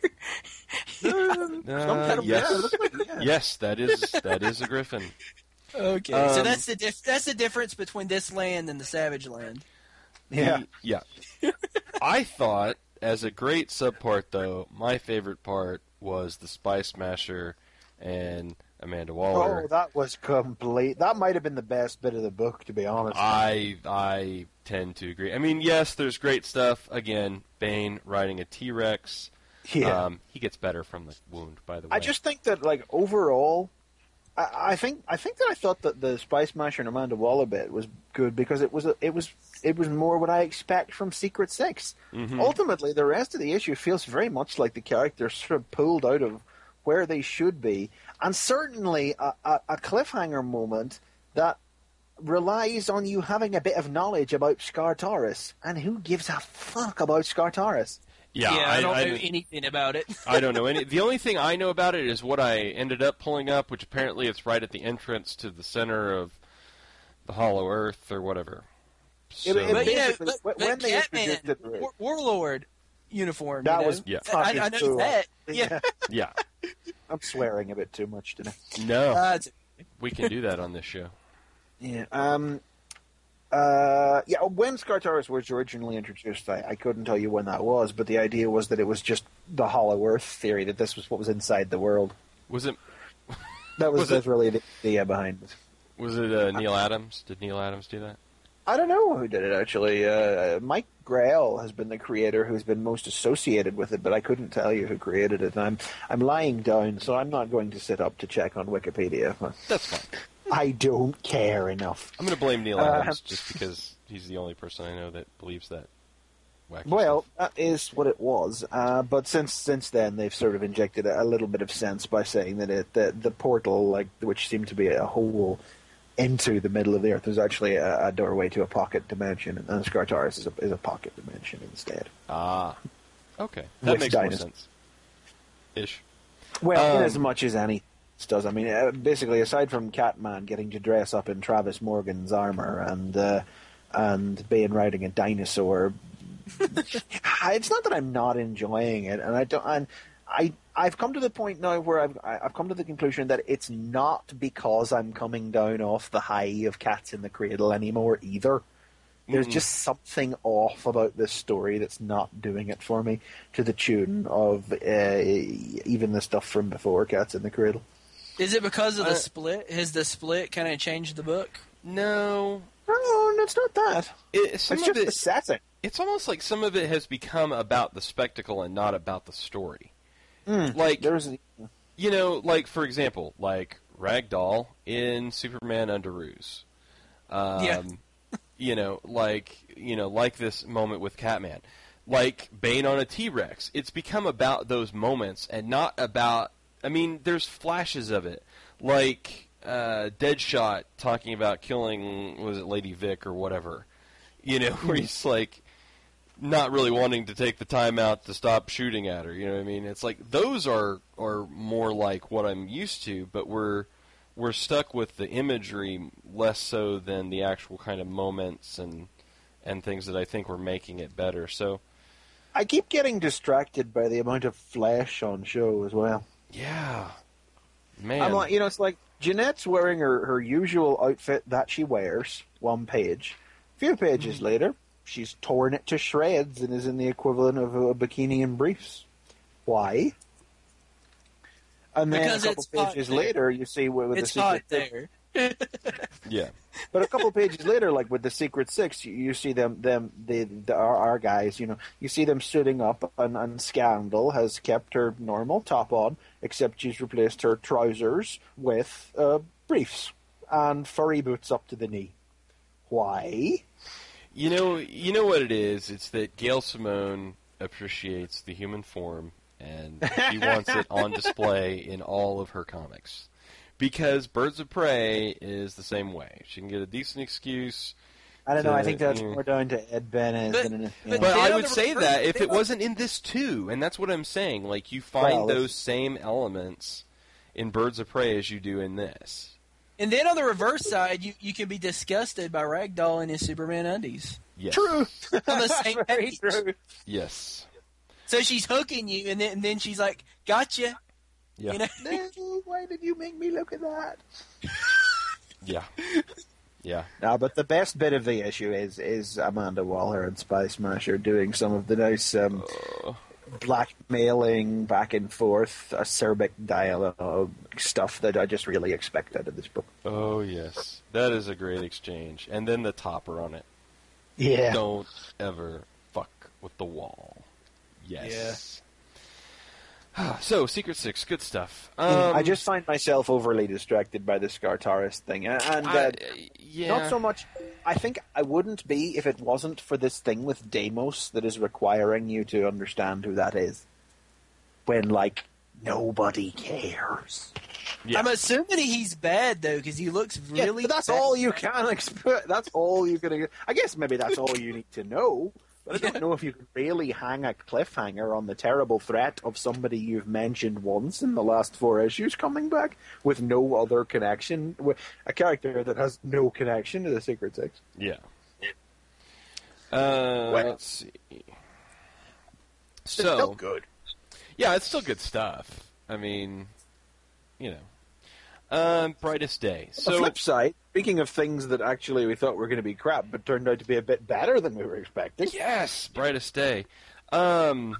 Yes, that is a griffin. Okay, so that's the difference between this land and the Savage Land. Yeah. Yeah. I thought, as a great subpart, though, my favorite part was the Spy Smasher and Amanda Waller. Oh, that was complete. That might have been the best bit of the book, to be honest. I tend to agree. I mean, yes, there's great stuff. Again, Bane riding a T-Rex. Yeah. He gets better from the wound, by the way. I just think that, like, overall, I think that I thought that the Spy Smasher and Amanda Waller bit was good because it was more what I expect from Secret 6. Mm-hmm. Ultimately, the rest of the issue feels very much like the characters sort of pulled out of where they should be, and certainly a cliffhanger moment that relies on you having a bit of knowledge about Skartaris. And who gives a fuck about Skartaris? Yeah, I don't know anything about it. I don't know any. The only thing I know about it is what I ended up pulling up, which apparently it's right at the entrance to the center of the Hollow Earth or whatever. So, But when they Catman, introduced it, Warlord uniform. that was I know cool. that. Yeah. yeah. I'm swearing a bit too much today. No, we can do that on this show. Yeah. When Skartaris was originally introduced, I couldn't tell you when that was, but the idea was that it was just the Hollow Earth theory, that this was what was inside the world. Was it? That was really the idea behind it. Was it Neil Adams? Did Neil Adams do that? I don't know who did it, actually. Mike Grail has been the creator who's been most associated with it, but I couldn't tell you who created it. I'm lying down, so I'm not going to sit up to check on Wikipedia. That's fine. I don't care enough. I'm going to blame Neil Adams just because he's the only person I know that believes that. Well, that is what it was. But since then, they've sort of injected a little bit of sense by saying that the portal, like which seemed to be a hole into the middle of the Earth, is actually a doorway to a pocket dimension, and Skartaris is a pocket dimension instead. Ah, okay, that makes more sense. Ish. Well, in as much as any does. I mean, basically, aside from Catman getting to dress up in Travis Morgan's armor and being riding a dinosaur. It's not that I'm not enjoying it, and I've come to the point now where I've come to the conclusion that it's not because I'm coming down off the high of Cats in the Cradle anymore either. There's just something off about this story that's not doing it for me to the tune of even the stuff from before Cats in the Cradle. Is it because of the split? Has the split kind of changed the book? No, it's not that. It's just the setting. It's almost like some of it has become about the spectacle and not about the story. Like, like, for example, like Ragdoll in Superman Under Ruse. Like this moment with Catman. Like Bane on a T-Rex. It's become about those moments and not about... I mean, there's flashes of it. Like Deadshot talking about killing, was it Lady Vic or whatever? Where he's like... not really wanting to take the time out to stop shooting at her, you know what I mean? It's like those are more like what I'm used to, but we're stuck with the imagery less so than the actual kind of moments and things that I think were making it better. So I keep getting distracted by the amount of flesh on show as well. Yeah, man. I'm like, it's like Jeanette's wearing her usual outfit that she wears. One page, a few pages later. She's torn it to shreds and is in the equivalent of a bikini and briefs. Why? And then because a couple pages later, you see with it's the Secret there. Yeah. But a couple pages later, like with the Secret Six, you see our guys, you see them suiting up, and Scandal has kept her normal top on, except she's replaced her trousers with briefs and furry boots up to the knee. Why? You know what it is? It's that Gail Simone appreciates the human form, and she wants it on display in all of her comics. Because Birds of Prey is the same way. She can get a decent excuse. I don't know. I think that's more down to Ed Benes than anything. But I would say that if it wasn't in this too, and that's what I'm saying. Like, you find those same elements in Birds of Prey as you do in this. And then on the reverse side, you can be disgusted by Ragdoll in his Superman undies. Yes. True. On the same page. True. Yes. So she's hooking you, and then she's like, "Gotcha." Yeah. Why did you make me look at that? Yeah. Yeah. No, but the best bit of the issue is Amanda Waller and Spy Smasher doing some of the nice blackmailing back and forth, acerbic dialogue stuff that I just really expect out of this book. Oh, yes. That is a great exchange. And then the topper on it. Yeah. Don't ever fuck with the wall. Yes. Yeah. So, Secret Six, good stuff. I just find myself overly distracted by the Skartaris thing. And not so much... I think I wouldn't be if it wasn't for this thing with Deimos that is requiring you to understand who that is. When, nobody cares. Yeah. I'm assuming he's bad, though, because he looks really but that's bad. all you can expect. That's all you're going to... I guess maybe that's all you need to know. But I don't know if you can really hang a cliffhanger on the terrible threat of somebody you've mentioned once in the last 4 issues coming back with no other connection, with a character that has no connection to the Secret Six. Yeah. Let's see. It's still good. Yeah, it's still good stuff. I mean, Brightest Day. So, the flip side, speaking of things that actually we thought were going to be crap, but turned out to be a bit better than we were expecting. Yes, Brightest Day. Now,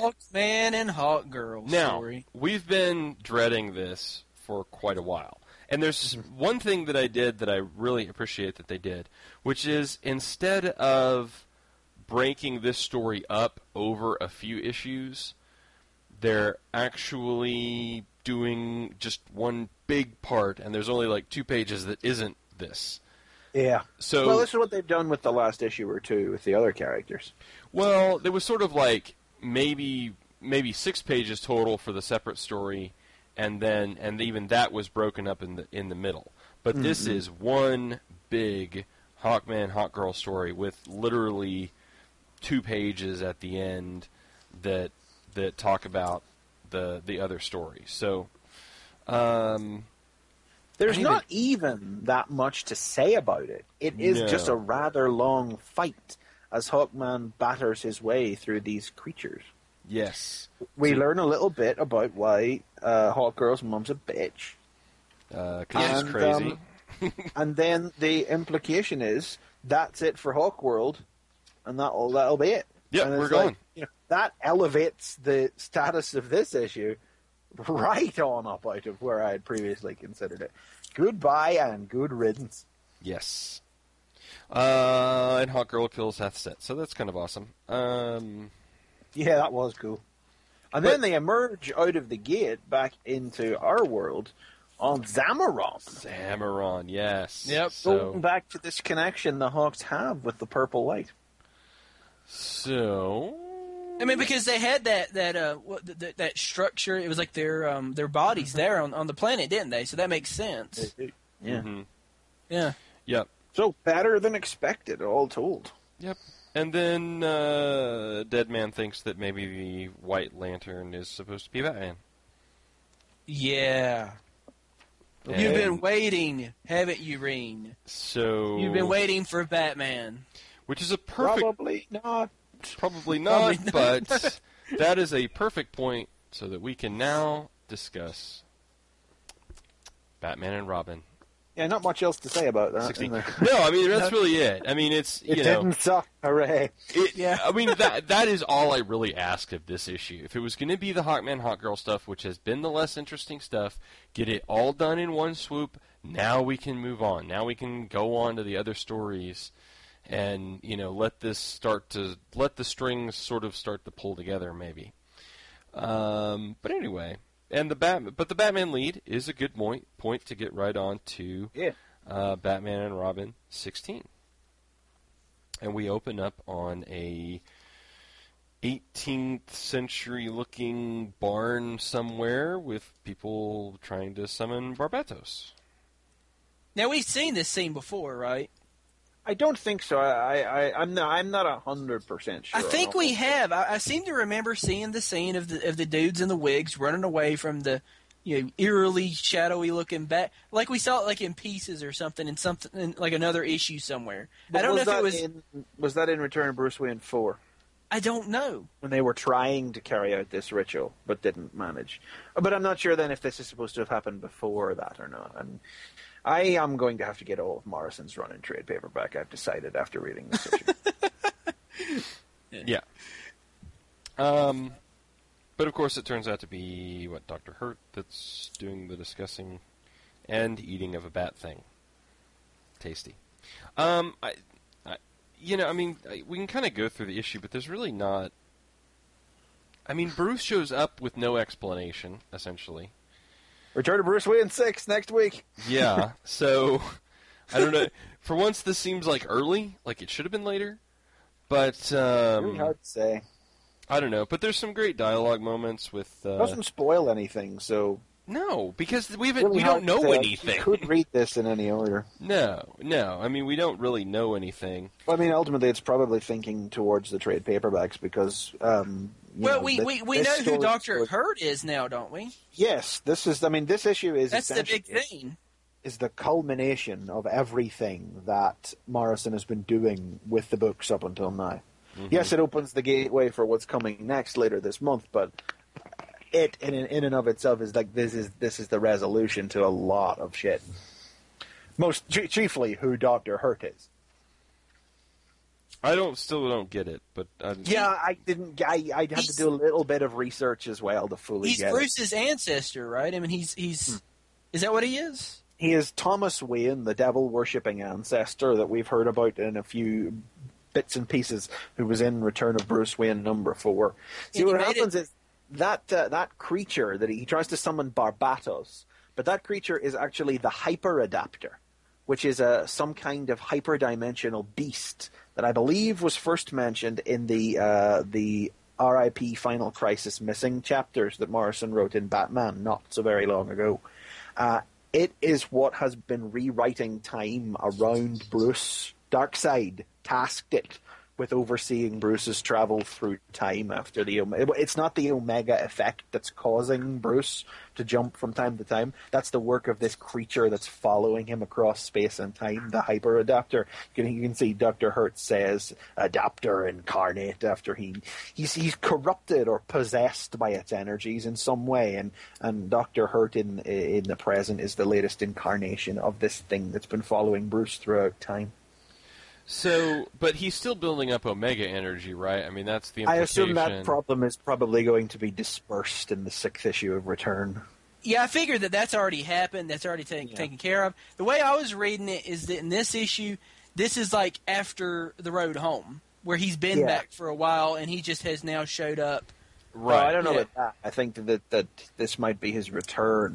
Hawkman and Hawkgirl now, story. We've been dreading this for quite a while. And there's one thing that I did that I really appreciate that they did, which is instead of breaking this story up over a few issues, they're actually doing just one big part, and there's only like 2 pages that isn't this. Yeah. So, well, this is what they've done with the last issue or two with the other characters. Well, there was sort of like maybe 6 pages total for the separate story, and even that was broken up in the middle. But this is one big Hawkman Hawkgirl story with literally 2 pages at the end that talk about the other story. So there's not even that much to say about it. It is just a rather long fight as Hawkman batters his way through these creatures. Yes. We learn a little bit about why Hawkgirl's mum's a bitch. Because she's crazy. And then the implication is that's it for Hawkworld, and that'll be it. Yeah, and we're going. That elevates the status of this issue right on up out of where I had previously considered it. Goodbye and good riddance. Yes. And Hawkgirl kills Seth, so that's kind of awesome. Yeah, that was cool. And then they emerge out of the gate back into our world on Zamaron. Zamaron, yes. Yep. Going back to this connection the Hawks have with the purple light. So, I mean, because they had that structure. It was like their bodies there on the planet, didn't they? So that makes sense. Yeah. Mm-hmm. Yeah. Yep. So better than expected, all told. Yep. And then Deadman thinks that maybe the White Lantern is supposed to be Batman. Yeah. And You've been waiting, haven't you, Reen? So You've been waiting for Batman. Which is a perfect... Probably not. Probably not, but that is a perfect point so that we can now discuss Batman and Robin. Yeah, not much else to say about that. 16. No, I mean, that's really it. I mean, it's, It didn't suck. Hooray. Yeah. I mean, that is all I really asked of this issue. If it was going to be the Hawkman, Hawkgirl stuff, which has been the less interesting stuff, get it all done in one swoop. Now we can move on. Now we can go on to the other stories and, let the strings sort of start to pull together, maybe. But anyway, and the Batman lead is a good point to get right on to Batman and Robin 16. And we open up on a 18th century looking barn somewhere with people trying to summon Barbatos. Now, we've seen this scene before, right? I don't think so. I'm not 100% sure. I think we have. I seem to remember seeing the scene of the dudes in the wigs running away from the eerily shadowy looking bat, like we saw it like in Pieces or something in like another issue somewhere. But I don't know if it was. Was that in Return of Bruce Wayne 4? I don't know. When they were trying to carry out this ritual but didn't manage. But I'm not sure then if this is supposed to have happened before that or not. And I am going to have to get all of Morrison's run in trade paperback, I've decided after reading this issue. Yeah. But of course it turns out to be, Dr. Hurt that's doing the discussing and eating of a bat thing. Tasty. We can kind of go through the issue, but there's really not... I mean, Bruce shows up with no explanation, essentially. Return to Bruce Wayne 6 next week. Yeah, so, I don't know. For once, this seems like early, like it should have been later. But, really hard to say. I don't know, but there's some great dialogue moments with... It doesn't spoil anything, so... No, because we really don't know anything. You could read this in any order. No. I mean, we don't really know anything. Well, I mean, ultimately, it's probably thinking towards the trade paperbacks because... we know who Dr. Hurt is now, don't we? Yes, this issue is... That's the big thing. Is the culmination of everything that Morrison has been doing with the books up until now. Mm-hmm. Yes, it opens the gateway for what's coming next later this month, but... It in and of itself is like this is the resolution to a lot of shit. Most chiefly who Dr. Hurt is. I still don't get it, but I didn't. I had to do a little bit of research as well to fully get it. He's Bruce's ancestor, right? I mean, he's is that what he is? He is Thomas Wayne, the devil-worshipping ancestor that we've heard about in a few bits and pieces, who was in Return of Bruce Wayne #4. See, what happens is that creature that he tries to summon Barbatos, but that creature is actually the Hyper-Adapter, which is some kind of hyperdimensional beast that I believe was first mentioned in the R.I.P. Final Crisis Missing chapters that Morrison wrote in Batman not so very long ago. It is what has been rewriting time around Bruce. Darkseid tasked it with overseeing Bruce's travel through time after the... It's not the Omega effect that's causing Bruce to jump from time to time. That's the work of this creature that's following him across space and time, the Hyper-Adapter. You can see Dr. Hertz says adapter incarnate after he's corrupted or possessed by its energies in some way, and Dr. Hurt in the present is the latest incarnation of this thing that's been following Bruce throughout time. So, but he's still building up Omega energy, right? I mean, that's the implication. I assume that problem is probably going to be dispersed in the 6th issue of Return. Yeah, I figured that's already happened. That's already taken care of. The way I was reading it is that in this issue, this is like after the road home, where he's been back for a while, and he just has now showed up. Right. Well, I don't know about that. I think that this might be his return.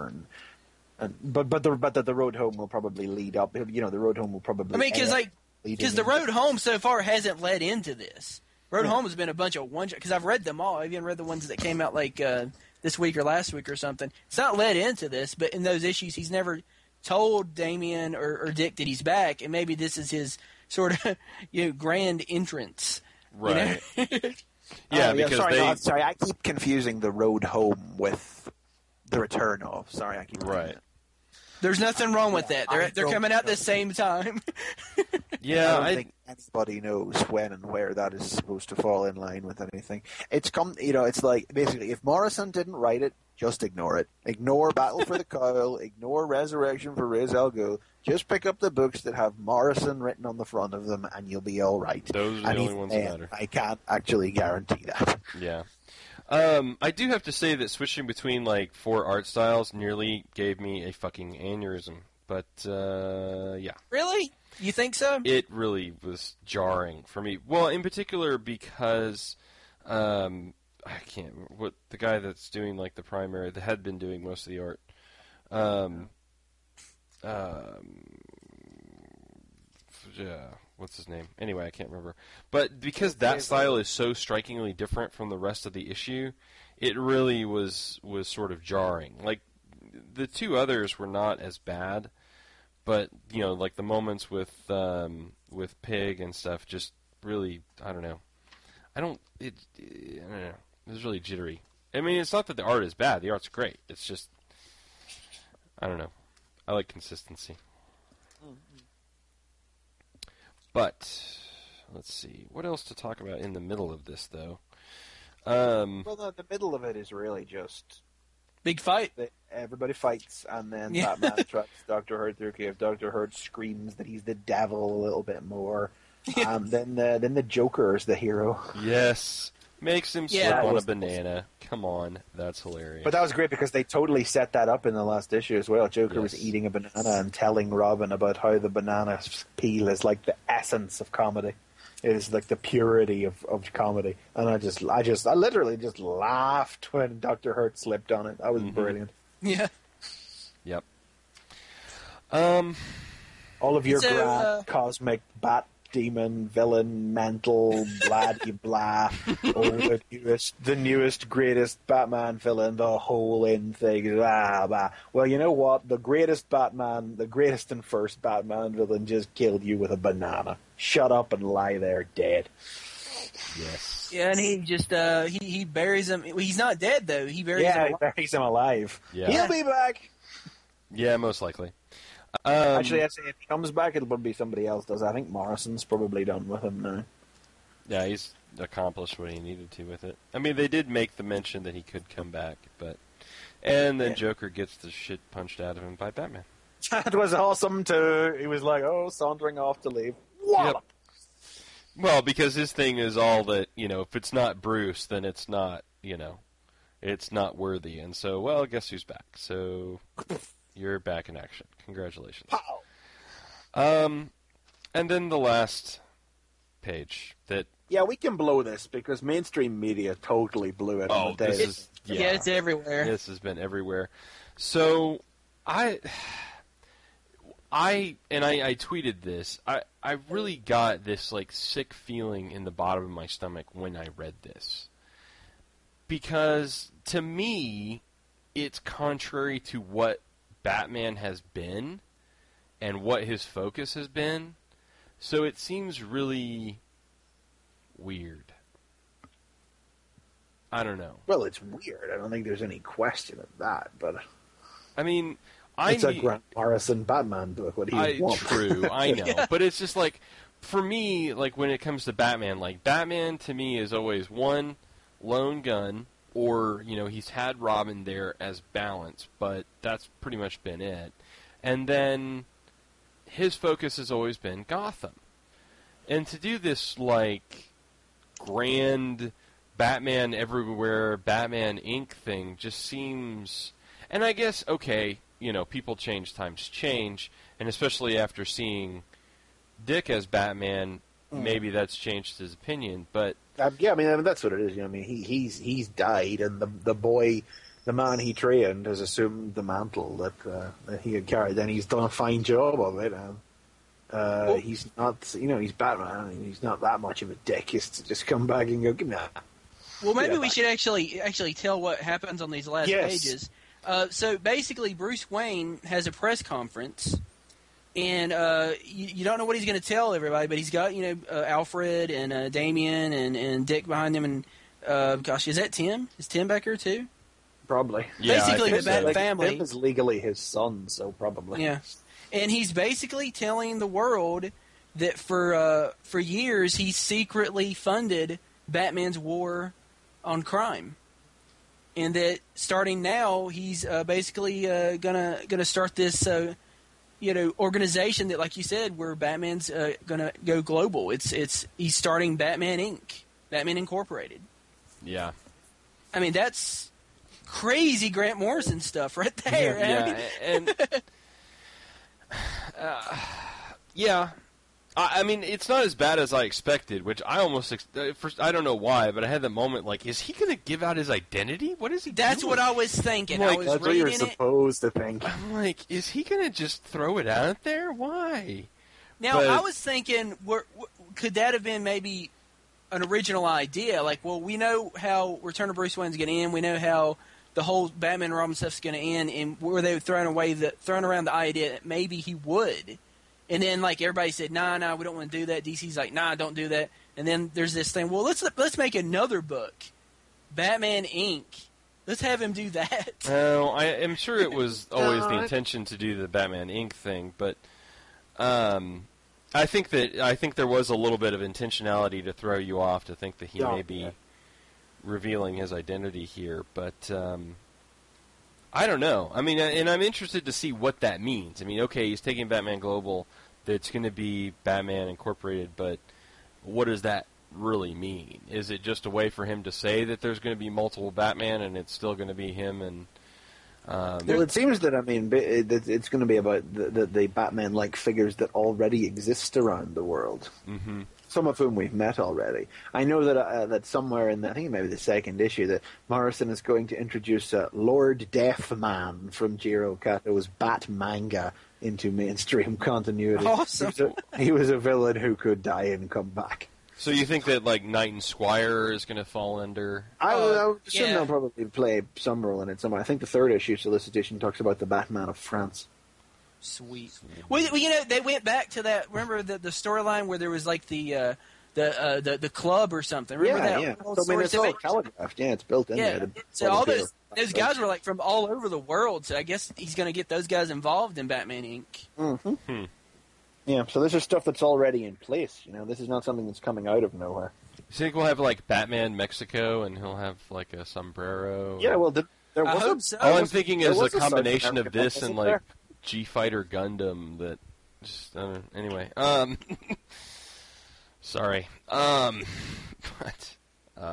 But the road home will probably lead up. You know, the road home will probably... I mean, because the road home so far hasn't led into this. Road home has been a bunch of one... Because I've read them all. I've even read the ones that came out like this week or last week or something. It's not led into this, but in those issues, he's never told Damian or Dick that he's back, and maybe this is his sort of grand entrance. Right. Yeah, because sorry, I keep confusing the road home with the return of. Sorry, I keep right. There's nothing wrong with that. They're coming out the same time. Yeah, I don't think anybody knows when and where that is supposed to fall in line with anything. It's like basically if Morrison didn't write it, just ignore it. Ignore Battle for the Cowl. Ignore Resurrection for Ra's al Ghul. Just pick up the books that have Morrison written on the front of them, and you'll be all right. Those are the only ones that matter. I can't actually guarantee that. Yeah. I do have to say that switching between like 4 art styles nearly gave me a fucking aneurysm. But yeah. Really? You think so? It really was jarring for me. Well, in particular because I can't remember what the guy that's doing like the primary that had been doing most of the art. Yeah, what's his name? Anyway, I can't remember. But because that style is so strikingly different from the rest of the issue, it really was sort of jarring. Like the 2 others were not as bad, but like the moments with Pig and stuff just really, I don't know. I don't know. It was really jittery. I mean, it's not that the art is bad. The art's great. It's just, I don't know. I like consistency. But let's see. What else to talk about in the middle of this, though? Well, no, the middle of it is really just big fight. Everybody fights, and then Batman tracks Dr. Hurt through a cave. Dr. Hurt screams that he's the devil a little bit more. Then the Joker is the hero. Yes. Makes him slip on a banana. Come on, that's hilarious. But that was great because they totally set that up in the last issue as well. Joker was eating a banana and telling Robin about how the banana peel is like the essence of comedy. It is like the purity of comedy. And I literally just laughed when Dr. Hurt slipped on it. That was brilliant. Yeah. Yep. All of your grand cosmic bat demon, villain, mental, blah blah. The newest, greatest Batman villain, the whole in thing. Blah, blah. Well, you know what? The greatest and first Batman villain just killed you with a banana. Shut up and lie there dead. Yes. Yeah, and he just he buries him. Well, he's not dead though. He buries him alive. He buries him alive. Yeah. He'll be back. Yeah, most likely. Actually, I'd say if he comes back, it'll be somebody else does. I think Morrison's probably done with him now. Yeah, he's accomplished what he needed to with it. I mean, they did make the mention that he could come back, and then Joker gets the shit punched out of him by Batman. That was awesome too. He was like, sauntering off to leave. Wallop. Yep. Well, because his thing is all that, if it's not Bruce, then it's not, it's not worthy. And so, well, guess who's back? So, You're back in action. Congratulations. Pow! And then the last page that. Yeah, we can blow this because mainstream media totally blew it on the day. This is it's everywhere. This has been everywhere. So I tweeted this. I really got this like sick feeling in the bottom of my stomach when I read this. Because to me, it's contrary to what Batman has been and what his focus has been. So it seems really weird. I don't know. Well, it's weird. I don't think there's any question of that, but I mean, it's a Grant Morrison Batman book. What do you want? True, I know. But it's just like, for me, like when it comes to Batman, like Batman to me is always one, lone gun, or, you know, he's had Robin there as balance, but that's pretty much been it. And then his focus has always been Gotham. And to do this, like, grand Batman everywhere, Batman Inc. thing just seems... And I guess, okay, you know, people change, times change, and especially after seeing Dick as Batman, maybe that's changed his opinion, but... yeah, I mean, that's what it is. You know, I mean, he's died, and the man he trained has assumed the mantle that he had carried, and he's done a fine job of it. And he's not, you know, he's Batman, and he's not that much of a dick. He's to just come back and go, give me that. Well, maybe we should actually tell what happens on these last pages. So basically, Bruce Wayne has a press conference. And you don't know what he's going to tell everybody, but he's got, you know, Alfred and Damian and Dick behind him. And, gosh, is that Tim? Is Tim back here, too? Probably. Yeah, basically, the Bat Like, family. Tim is legally his son, so probably. Yeah. And he's basically telling the world that for years he secretly funded Batman's war on crime. And that starting now, he's basically gonna start this... you know, organization that, like you said, where Batman's gonna go global. He's starting Batman Inc., Batman Incorporated. Yeah. I mean, that's crazy Grant Morrison stuff right there. Yeah, I mean, it's not as bad as I expected, which I almost first I don't know why, but I had the moment like, is he going to give out his identity? What is he? That's doing? what I was thinking. Like, I was That's what you're reading it. supposed to think. I'm like, is he going to just throw it out there? Why? Now, But- I was thinking, could that have been maybe an original idea? Like, well, we know how Return of Bruce Wayne's going to end. We know how the whole Batman and Robin stuff's going to end, and were they throwing around the idea that maybe he would? And then, like, everybody said, nah, we don't want to do that. DC's like, nah, don't do that. And then there's this thing, well, let's make another book, Batman Inc. Let's have him do that. Well, I am sure it was always the intention to do the Batman Inc. thing, but I think there was a little bit of intentionality to throw you off to think that he may be revealing his identity here, but I don't know. I mean, and I'm interested to see what that means. I mean, okay, he's taking Batman Global, that's going to be Batman Incorporated, but what does that really mean? Is it just a way for him to say that there's going to be multiple Batman and it's still going to be him? And well, it seems that, I mean, it's going to be about the Batman-like figures that already exist around the world. Mm-hmm. Some of whom we've met already. I know that that somewhere in I think maybe the second issue that Morrison is going to introduce Lord Deathman from Jiro Kato's Bat manga into mainstream continuity. Awesome. He was a villain who could die and come back. So you think that like Knight and Squire is going to fall under? I would assume yeah. they'll probably play some role in it somewhere. I think the third issue, so this edition talks about the Batman of France. Sweet. Well, you know, they went back to that. Remember the storyline where there was like the club or something. Remember that? Yeah. Old So, I mean, story? it's all telegraphed. Yeah, it's built in there. So all those guys were like from all over the world. So I guess he's going to get those guys involved in Batman Inc. Mm-hmm. Yeah. So this is stuff that's already in place. You know, this is not something that's coming out of nowhere. You think we'll have like Batman Mexico and he'll have like a sombrero? Yeah. Well, there I was hope so. All I'm thinking is there a was a South combination of American this one, and wasn't like G-Fighter Gundam that just anyway. Sorry. But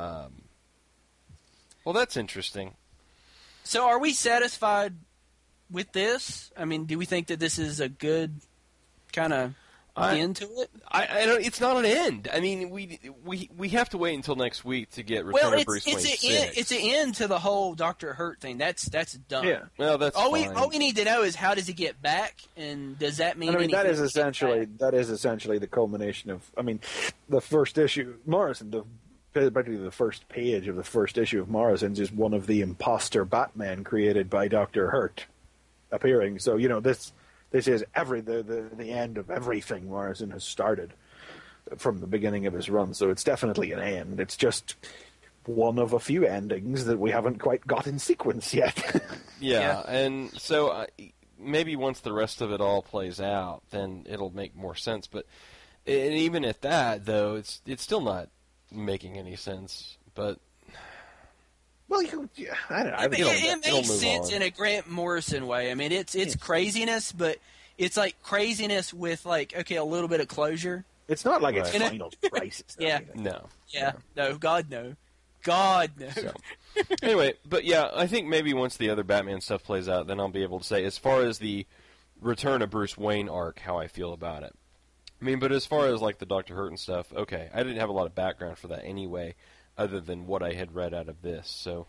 well, that's interesting. So are we satisfied with this? I mean, do we think that this is a good kind of end to it? I don't. It's not an end. I mean, we have to wait until next week to get Return of Bruce Wayne 6. It's an end to the whole Dr. Hurt thing. That's done. Yeah. Well, that's all fine. we need to know is how does he get back, and does that mean? I mean, anything that is to get back? essentially the culmination of. I mean, the first issue, practically the first page of the first issue of Morrison's is one of the imposter Batman created by Dr. Hurt appearing. So this is the end of everything Morrison has started from the beginning of his run. So it's definitely an end. It's just one of a few endings that we haven't quite got in sequence yet. Yeah, and so maybe once the rest of it all plays out, then it'll make more sense. But and even at that, though, it's still not making any sense. But well, I don't know. It makes sense in a Grant Morrison way. I mean, it's craziness, but it's like craziness with a little bit of closure. It's not like it's Right. final crisis. Yeah. no. Yeah. No. God no. God no. So, anyway, but yeah, I think maybe once the other Batman stuff plays out, then I'll be able to say, as far as the Return of Bruce Wayne arc, how I feel about it. I mean, but as far as the Dr. Hurt and stuff, okay, I didn't have a lot of background for that anyway, other than what I had read out of this, so,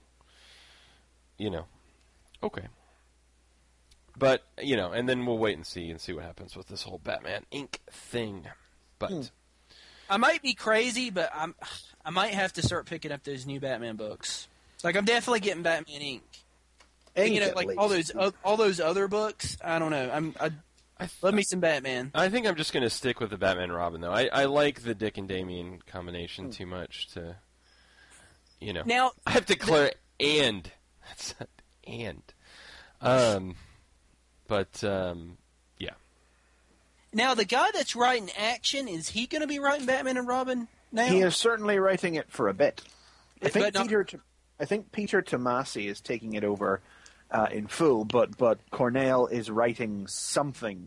okay. But, and then we'll wait and see what happens with this whole Batman Inc. thing. But I might be crazy, but I might have to start picking up those new Batman books. I'm definitely getting Batman Inc. And, all those other books. I don't know. I love me some Batman. I think I'm just going to stick with the Batman Robin, though. I like the Dick and Damian combination too much to, Now I have to declare and. That's and. Yeah. Now the guy that's writing Action, is he going to be writing Batman and Robin now? He is certainly writing it for a bit. I think But Peter Tomasi is taking it over in full, but Cornell is writing something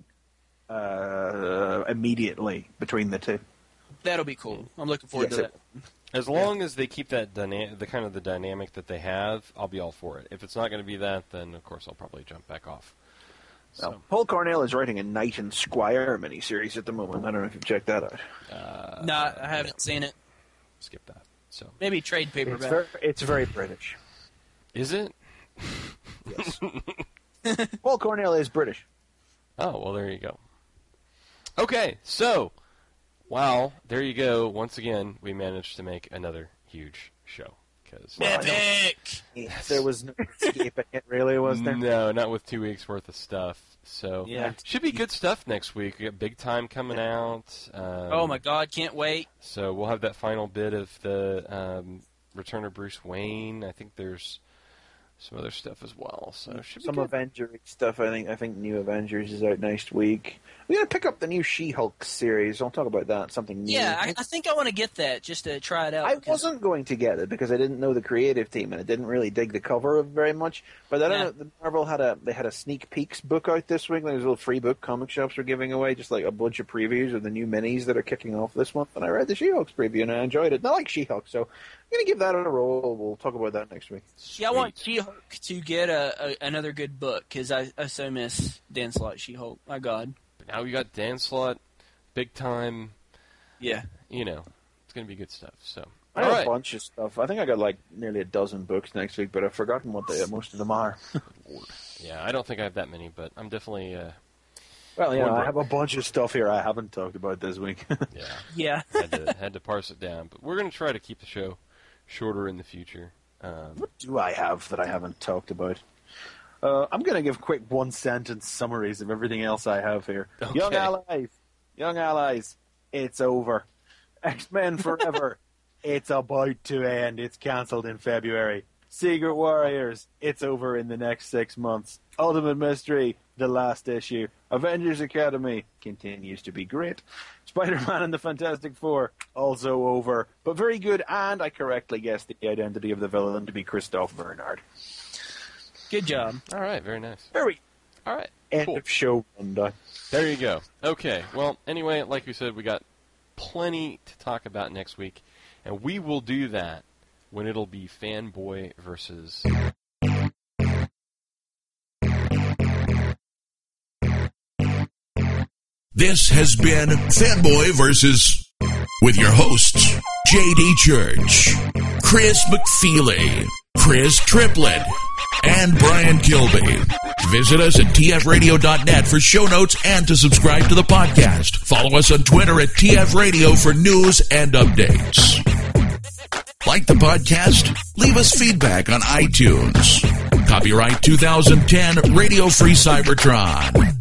immediately between the two. That'll be cool. I'm looking forward to that. As long as they keep that the dynamic that they have, I'll be all for it. If it's not going to be that, then of course I'll probably jump back off. So. Well, Paul Cornell is writing a Knight and Squire miniseries at the moment. I don't know if you've checked that out. No, I haven't seen it. Skip that. So maybe trade paperback. It's very British. Is it? Yes. Paul Cornell is British. Oh, well, there you go. Okay, so, wow, there you go. Once again, we managed to make another huge show. Epic! There was no escaping it, really, was there? No, not with 2 weeks' worth of stuff. So, Yeah. should be good stuff next week. We got Big Time coming out. Oh my God, can't wait. So we'll have that final bit of the Return of Bruce Wayne. I think there's some other stuff as well. So it should be Some good. Avengers stuff. I think New Avengers is out next week. We're gonna pick up the new She-Hulk series. I'll talk about that. Something new. Yeah, I think I want to get that just to try it out. I because- wasn't going to get it because I didn't know the creative team and I didn't really dig the cover very much. But I don't know. The Marvel had a sneak peeks book out this week. There was a little free book comic shops were giving away, just like a bunch of previews of the new minis that are kicking off this month. And I read the She-Hulk's preview and I enjoyed it. And I like She-Hulk, so I'm gonna give that a roll. We'll talk about that next week. Yeah, I want She-Hulk to get another good book because I so miss Dan Slott She-Hulk. My God. But now we got Dan Slott, Big Time. Yeah. It's going to be good stuff. So, I have a bunch of stuff. I think I got like nearly a dozen books next week, but I've forgotten what most of them are. Yeah, I don't think I have that many, but I'm definitely. Well, Wondering. I have a bunch of stuff here I haven't talked about this week. Yeah, Yeah. had to parse it down, but we're going to try to keep the show shorter in the future. What do I have that I haven't talked about? I'm going to give quick one-sentence summaries of everything else I have here. Okay. Young Allies, it's over. X-Men Forever, it's about to end. It's cancelled in February. Secret Warriors, it's over in the next 6 months. Ultimate Mystery, the last issue. Avengers Academy continues to be great. Spider-Man and the Fantastic Four, also over, but very good, and I correctly guessed the identity of the villain to be Christophe Bernard. Good job. All right, very nice. Very All right, end cool. of show rundown. There you go. Okay, well, anyway, like we said, we got plenty to talk about next week, and we will do that when it'll be Fanboy versus This has been Fanboy versus with your hosts, J.D. Church, Chris McFeely, Chris Triplett, and Brian Kilby. Visit us at tfradio.net for show notes and to subscribe to the podcast. Follow us on Twitter at tfradio for news and updates. Like the podcast? Leave us feedback on iTunes. Copyright 2010 Radio Free Cybertron.